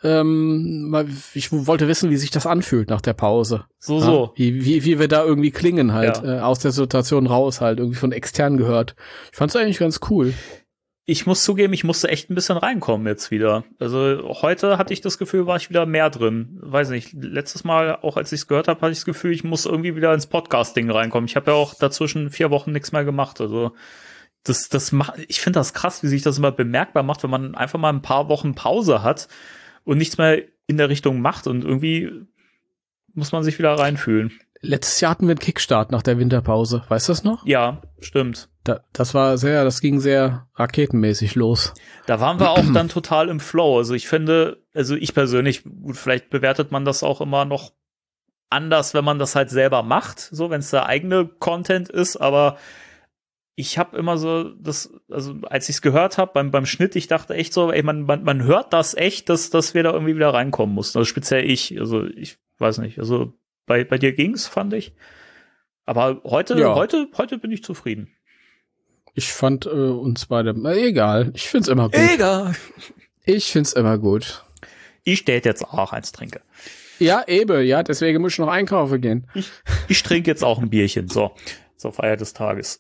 ich wollte wissen, wie sich das anfühlt nach der Pause. So. Wie wir da irgendwie klingen halt, aus der Situation raus halt, irgendwie von extern gehört. Ich fand's eigentlich ganz cool. Ich muss zugeben, ich musste echt ein bisschen reinkommen jetzt wieder. Also heute hatte ich das Gefühl, war ich wieder mehr drin. Weiß nicht, letztes Mal, auch als ich es gehört habe, hatte ich das Gefühl, ich muss irgendwie wieder ins Podcasting reinkommen. Ich habe ja auch dazwischen 4 Wochen nichts mehr gemacht. Also ich finde das krass, wie sich das immer bemerkbar macht, wenn man einfach mal ein paar Wochen Pause hat und nichts mehr in der Richtung macht. Und irgendwie muss man sich wieder reinfühlen. Letztes Jahr hatten wir einen Kickstart nach der Winterpause. Weißt du das noch? Ja, stimmt. Das ging sehr raketenmäßig los. Da waren wir auch dann total im Flow. Also ich finde, ich persönlich, gut, vielleicht bewertet man das auch immer noch anders, wenn man das halt selber macht, so, wenn es der eigene Content ist, aber ich habe immer so als ich es gehört habe beim Schnitt, ich dachte echt so, ey, man hört das echt, dass wir da irgendwie wieder reinkommen mussten. Also speziell ich weiß nicht, also bei dir ging's, fand ich. Aber heute bin ich zufrieden. Ich fand uns beide, egal, ich find's immer gut. Egal. Ich find's immer gut. Ich stät jetzt auch eins trinke. Ja, deswegen muss ich noch einkaufen gehen. Ich trinke jetzt auch ein Bierchen, so zur Feier des Tages.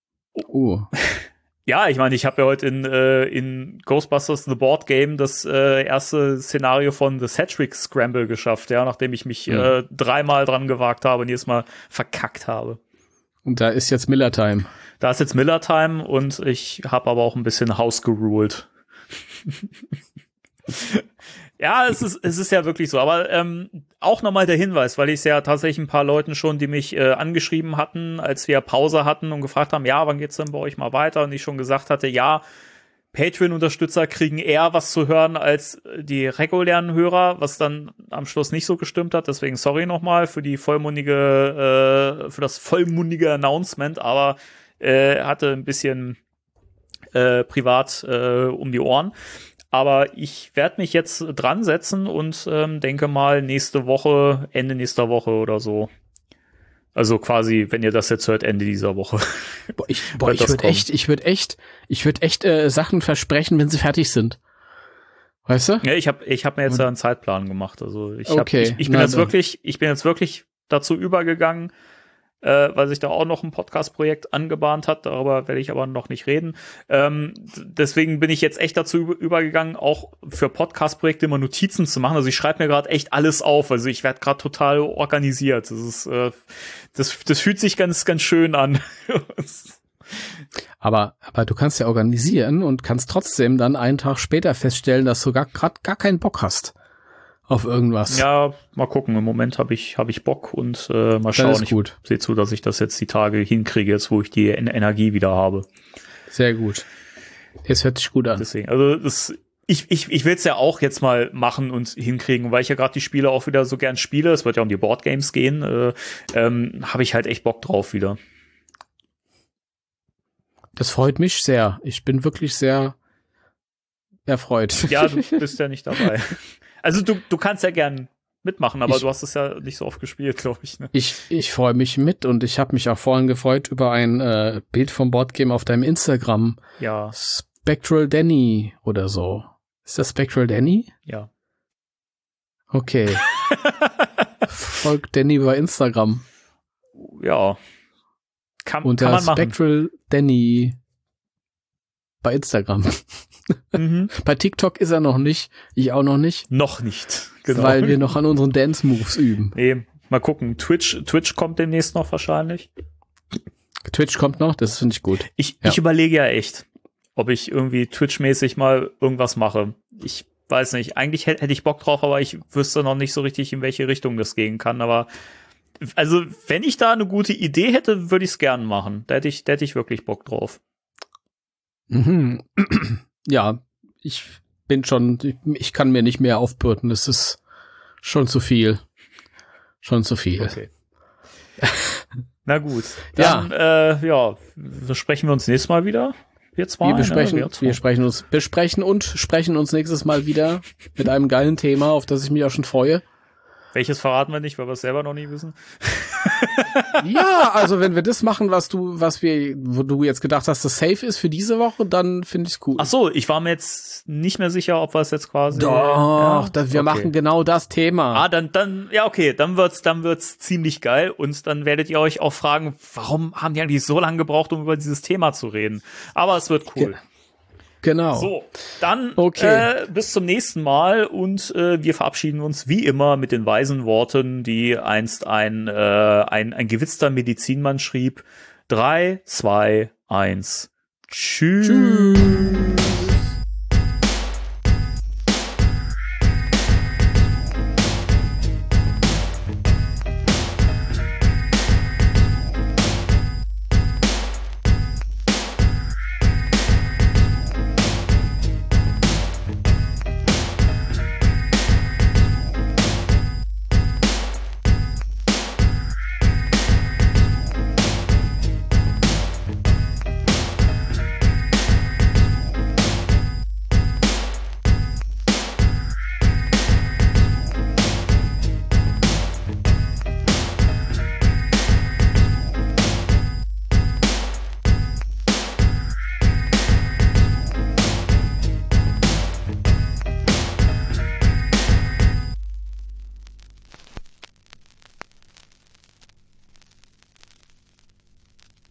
Ja, ich meine, ich habe ja heute in Ghostbusters The Board Game das erste Szenario von The Cedric Scramble geschafft, ja, nachdem ich mich 3-mal dran gewagt habe und jedes Mal verkackt habe. Und da ist jetzt Miller Time. Da ist jetzt Miller Time und ich habe aber auch ein bisschen House geruled. Ja, es ist ja wirklich so. Aber auch nochmal der Hinweis, weil ich es ja tatsächlich ein paar Leuten schon, die mich angeschrieben hatten, als wir Pause hatten und gefragt haben, ja, wann geht's denn bei euch mal weiter? Und ich schon gesagt hatte, ja, Patreon-Unterstützer kriegen eher was zu hören als die regulären Hörer, was dann am Schluss nicht so gestimmt hat. Deswegen sorry nochmal für das vollmundige Announcement, aber hatte ein bisschen privat um die Ohren. Aber ich werde mich jetzt dran setzen und denke mal Ende nächster Woche oder so. Also quasi, wenn ihr das jetzt hört, Ende dieser Woche. Ich würde echt Sachen versprechen, wenn sie fertig sind. Weißt du? Ja, ich hab mir jetzt einen Zeitplan gemacht. Also ich bin jetzt wirklich dazu übergegangen, weil sich da auch noch ein Podcast-Projekt angebahnt hat, darüber werde ich aber noch nicht reden. Deswegen bin ich jetzt echt dazu übergegangen, auch für Podcast-Projekte immer Notizen zu machen. Also ich schreibe mir gerade echt alles auf. Also ich werde gerade total organisiert. Das fühlt sich ganz, ganz schön an. Aber du kannst ja organisieren und kannst trotzdem dann einen Tag später feststellen, dass du gar keinen Bock hast auf irgendwas. Ja, mal gucken. Im Moment habe ich Bock und mal schauen. Ich sehe zu, dass ich das jetzt die Tage hinkriege, jetzt wo ich die Energie wieder habe. Sehr gut. Das hört sich gut an. Deswegen, also ich will es ja auch jetzt mal machen und hinkriegen, weil ich ja gerade die Spiele auch wieder so gern spiele. Es wird ja um die Boardgames gehen. Habe ich halt echt Bock drauf wieder. Das freut mich sehr. Ich bin wirklich sehr erfreut. Ja, du bist ja nicht dabei. Also du kannst ja gern mitmachen, aber du hast es ja nicht so oft gespielt, glaube ich. Ne? Ich freue mich mit und ich habe mich auch vorhin gefreut über ein Bild vom Boardgame auf deinem Instagram. Ja. Spectral Danny oder so. Ist das Spectral Danny? Ja. Okay. Folgt Danny bei Instagram. Ja. Kann man machen. Spectral Danny bei Instagram. Mhm. Bei TikTok ist er noch nicht, ich auch noch nicht. Noch nicht, genau. Weil wir noch an unseren Dance-Moves üben. Nee, mal gucken. Twitch kommt demnächst noch wahrscheinlich. Twitch kommt noch, das finde ich gut. Ich überlege ja echt, ob ich irgendwie Twitch-mäßig mal irgendwas mache. Ich weiß nicht, eigentlich hätte ich Bock drauf, aber ich wüsste noch nicht so richtig, in welche Richtung das gehen kann. Aber also, wenn ich da eine gute Idee hätte, würde ich es gern machen. Da hätte ich wirklich Bock drauf. Mhm. Ja, ich kann mir nicht mehr aufbürden. Das ist schon zu viel. Okay. Na gut. Dann, sprechen wir uns nächstes Mal wieder. Wir besprechen uns nächstes Mal wieder mit einem geilen Thema, auf das ich mich auch schon freue. Welches verraten wir nicht, weil wir es selber noch nie wissen? Ja, also wenn wir das machen, wo du jetzt gedacht hast, das safe ist für diese Woche, dann finde ich es cool. Ach so, ich war mir jetzt nicht mehr sicher, ob wir es jetzt quasi. Doch, wir machen genau das Thema. Dann wird's ziemlich geil und dann werdet ihr euch auch fragen, warum haben die eigentlich so lange gebraucht, um über dieses Thema zu reden? Aber es wird cool. Genau. So, dann bis zum nächsten Mal und wir verabschieden uns wie immer mit den weisen Worten, die einst ein gewitzter Medizinmann schrieb. 3, 2, 1. Tschüss.